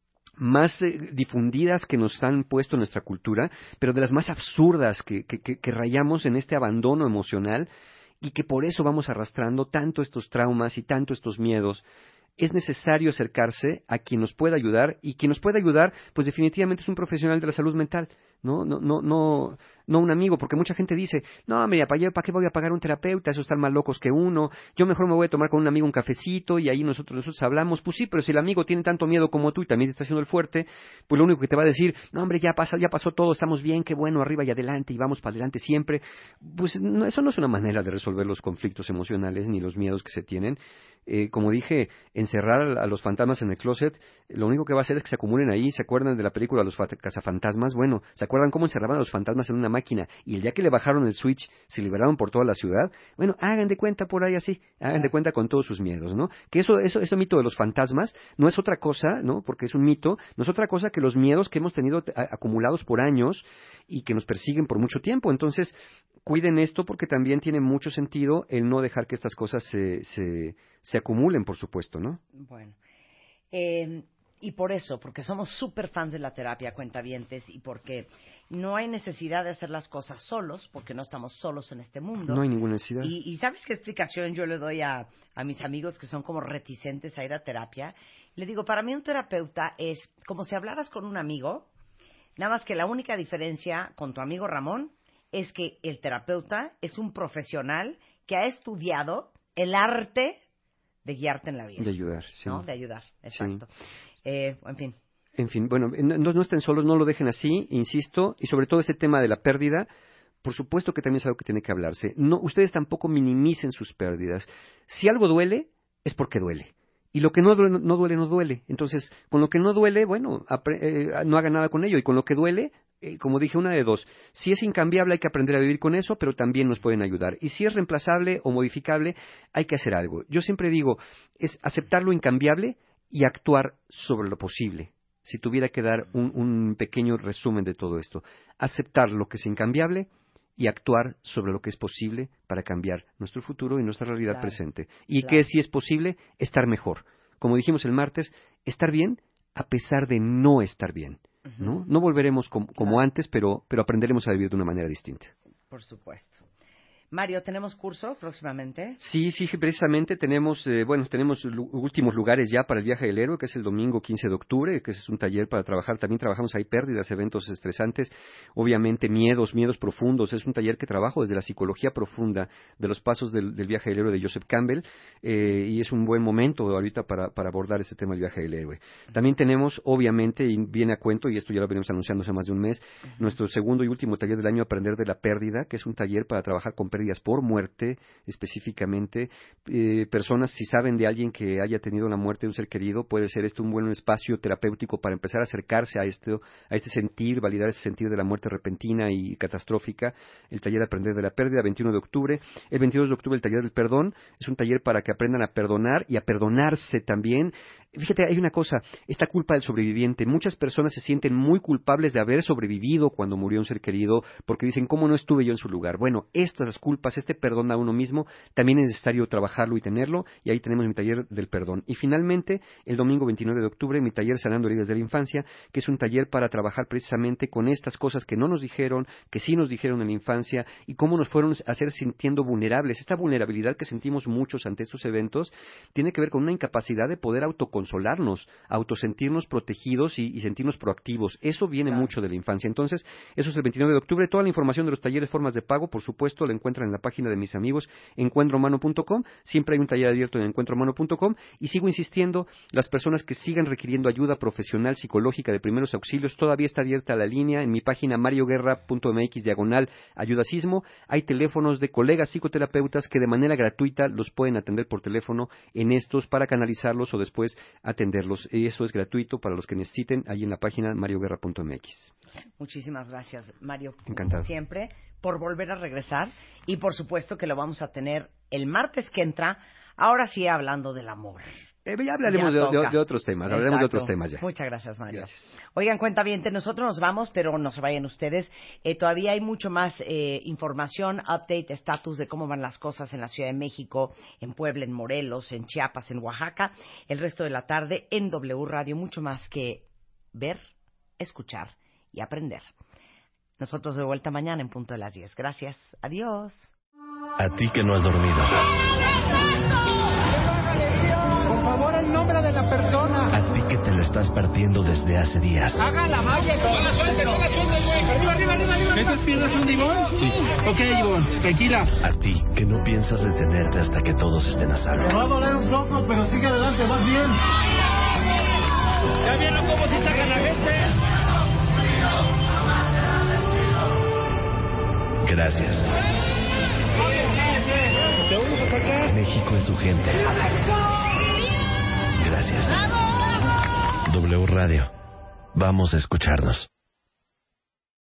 más eh, difundidas que nos han puesto en nuestra cultura, pero de las más absurdas que, que, que, que rayamos en este abandono emocional y que por eso vamos arrastrando tanto estos traumas y tanto estos miedos. Es necesario acercarse a quien nos pueda ayudar, y quien nos pueda ayudar, pues definitivamente es un profesional de la salud mental, no, no, no, no, no un amigo, porque mucha gente dice, no, mira, ¿para qué voy a pagar un terapeuta? Esos están más locos que uno, yo mejor me voy a tomar con un amigo un cafecito y ahí nosotros, nosotros hablamos. Pues sí, pero si el amigo tiene tanto miedo como tú y también te está haciendo el fuerte, pues lo único que te va a decir, no, hombre, ya pasa, ya pasó todo, estamos bien, qué bueno, arriba y adelante y vamos para adelante siempre. Pues no, eso no es una manera de resolver los conflictos emocionales ni los miedos que se tienen. Eh, como dije, encerrar a los fantasmas en el closet, lo único que va a hacer es que se acumulen ahí. ¿Se acuerdan de la película Los cazafantasmas? Bueno, ¿se acuerdan cómo encerraban a los fantasmas en una máquina y el día que le bajaron el switch se liberaron por toda la ciudad? Bueno, hagan de cuenta por ahí así, hagan de cuenta con todos sus miedos, ¿no? Que eso, eso, ese mito de los fantasmas no es otra cosa, ¿no? Porque es un mito, no es otra cosa que los miedos que hemos tenido acumulados por años y que nos persiguen por mucho tiempo. Entonces, cuiden esto porque también tiene mucho sentido el no dejar que estas cosas se, se, se acumulen, por supuesto, ¿no? Bueno, eh, y por eso, porque somos súper fans de la terapia, cuentavientes, y porque no hay necesidad de hacer las cosas solos, porque no estamos solos en este mundo. No hay ninguna necesidad. Y, y ¿sabes qué explicación yo le doy a, a mis amigos que son como reticentes a ir a terapia? Le digo, para mí un terapeuta es como si hablaras con un amigo, nada más que la única diferencia con tu amigo Ramón es que el terapeuta es un profesional que ha estudiado el arte de guiarte en la vida. De ayudar, sí. ¿No? De ayudar, exacto. Sí. Eh, en fin. En fin, bueno, no, no estén solos, no lo dejen así, insisto, y sobre todo ese tema de la pérdida, por supuesto que también es algo que tiene que hablarse. No, ustedes tampoco minimicen sus pérdidas. Si algo duele, es porque duele. Y lo que no duele, no duele, no duele. Entonces, con lo que no duele, bueno, eh, no haga nada con ello. Y con lo que duele, eh, como dije, una de dos. Si es incambiable, hay que aprender a vivir con eso, pero también nos pueden ayudar. Y si es reemplazable o modificable, hay que hacer algo. Yo siempre digo, es aceptar lo incambiable y actuar sobre lo posible. Si tuviera que dar un, un pequeño resumen de todo esto. Aceptar lo que es incambiable y actuar sobre lo que es posible para cambiar nuestro futuro y nuestra realidad Claro, presente. Y claro. que si es posible, estar mejor. Como dijimos el martes, estar bien a pesar de no estar bien. ¿No? No volveremos com- como Claro. antes, pero, pero aprenderemos a vivir de una manera distinta. Por supuesto. Mario, ¿tenemos curso próximamente? Sí, sí, precisamente tenemos, eh, bueno, tenemos lu- últimos lugares ya para el viaje del héroe, que es el domingo quince de octubre, que es un taller para trabajar, también trabajamos ahí pérdidas, eventos estresantes, obviamente miedos, miedos profundos, es un taller que trabajo desde la psicología profunda de los pasos del, del viaje del héroe de Joseph Campbell, eh, y es un buen momento ahorita para, para abordar ese tema del viaje del héroe. También tenemos, obviamente, y viene a cuento, y esto ya lo venimos anunciando hace más de un mes, uh-huh. nuestro segundo y último taller del año, Aprender de la Pérdida, que es un taller para trabajar con pérdidas por muerte, específicamente. Eh, personas, si saben de alguien que haya tenido la muerte de un ser querido, puede ser esto un buen espacio terapéutico para empezar a acercarse a este, a este sentir, validar ese sentir de la muerte repentina y catastrófica. El taller Aprender de la Pérdida, veintiuno de octubre. El veintidós de octubre, el taller del perdón. Es un taller para que aprendan a perdonar y a perdonarse también. Fíjate, hay una cosa, esta culpa del sobreviviente. Muchas personas se sienten muy culpables de haber sobrevivido cuando murió un ser querido, porque dicen, ¿cómo no estuve yo en su lugar? Bueno, estas culpas, este perdón a uno mismo, también es necesario trabajarlo y tenerlo, y ahí tenemos mi taller del perdón. Y finalmente, el domingo veintinueve de octubre, mi taller Sanando Heridas de la Infancia, que es un taller para trabajar precisamente con estas cosas que no nos dijeron, que sí nos dijeron en la infancia, y cómo nos fueron a hacer sintiendo vulnerables. Esta vulnerabilidad que sentimos muchos ante estos eventos tiene que ver con una incapacidad de poder autoconsolarnos, autosentirnos protegidos y, y sentirnos proactivos. Eso viene claro. mucho de la infancia. Entonces, eso es el veintinueve de octubre. Toda la información de los talleres, formas de pago, por supuesto, la encuentran en la página de mis amigos, encuentro humano punto com. Siempre hay un taller abierto en encuentro humano punto com. Y sigo insistiendo, las personas que sigan requiriendo ayuda profesional, psicológica, de primeros auxilios, todavía está abierta la línea en mi página marioguerra punto m x diagonal ayuda sismo. Hay teléfonos de colegas psicoterapeutas que de manera gratuita los pueden atender por teléfono en estos para canalizarlos o después atenderlos. Y eso es gratuito para los que necesiten, ahí en la página marioguerra punto m x. Muchísimas gracias, Mario. Encantado. Siempre por volver a regresar y por supuesto que lo vamos a tener el martes que entra, ahora sí hablando del amor. Eh, ya hablaremos ya de, de, de otros temas, Exacto. hablaremos de otros temas ya. Muchas gracias, Mario. Gracias. Oigan, cuentavientes, nosotros nos vamos, pero no se vayan ustedes. Eh, todavía hay mucho más eh, información, update, estatus de cómo van las cosas en la Ciudad de México, en Puebla, en Morelos, en Chiapas, en Oaxaca, el resto de la tarde en W Radio, mucho más que ver, escuchar y aprender. Nosotros de vuelta mañana en punto de las diez. Gracias. Adiós. A ti que no has dormido. Por favor, el nombre de la persona. A ti que te la estás partiendo desde hace días. Haga la malla. No la sueltes, no la sueltes, güey. Arriba, arriba, arriba, arriba. ¿Estas piernas son de Ivonne? Sí. Ok, Ivonne, tequila. A ti que no piensas detenerte hasta que todos estén a salvo. Te va a doler un poco, pero sigue adelante, vas bien. ¿Ya vieron cómo se saca la gente? Gracias. México es su gente. Gracias. W Radio. Vamos a escucharnos.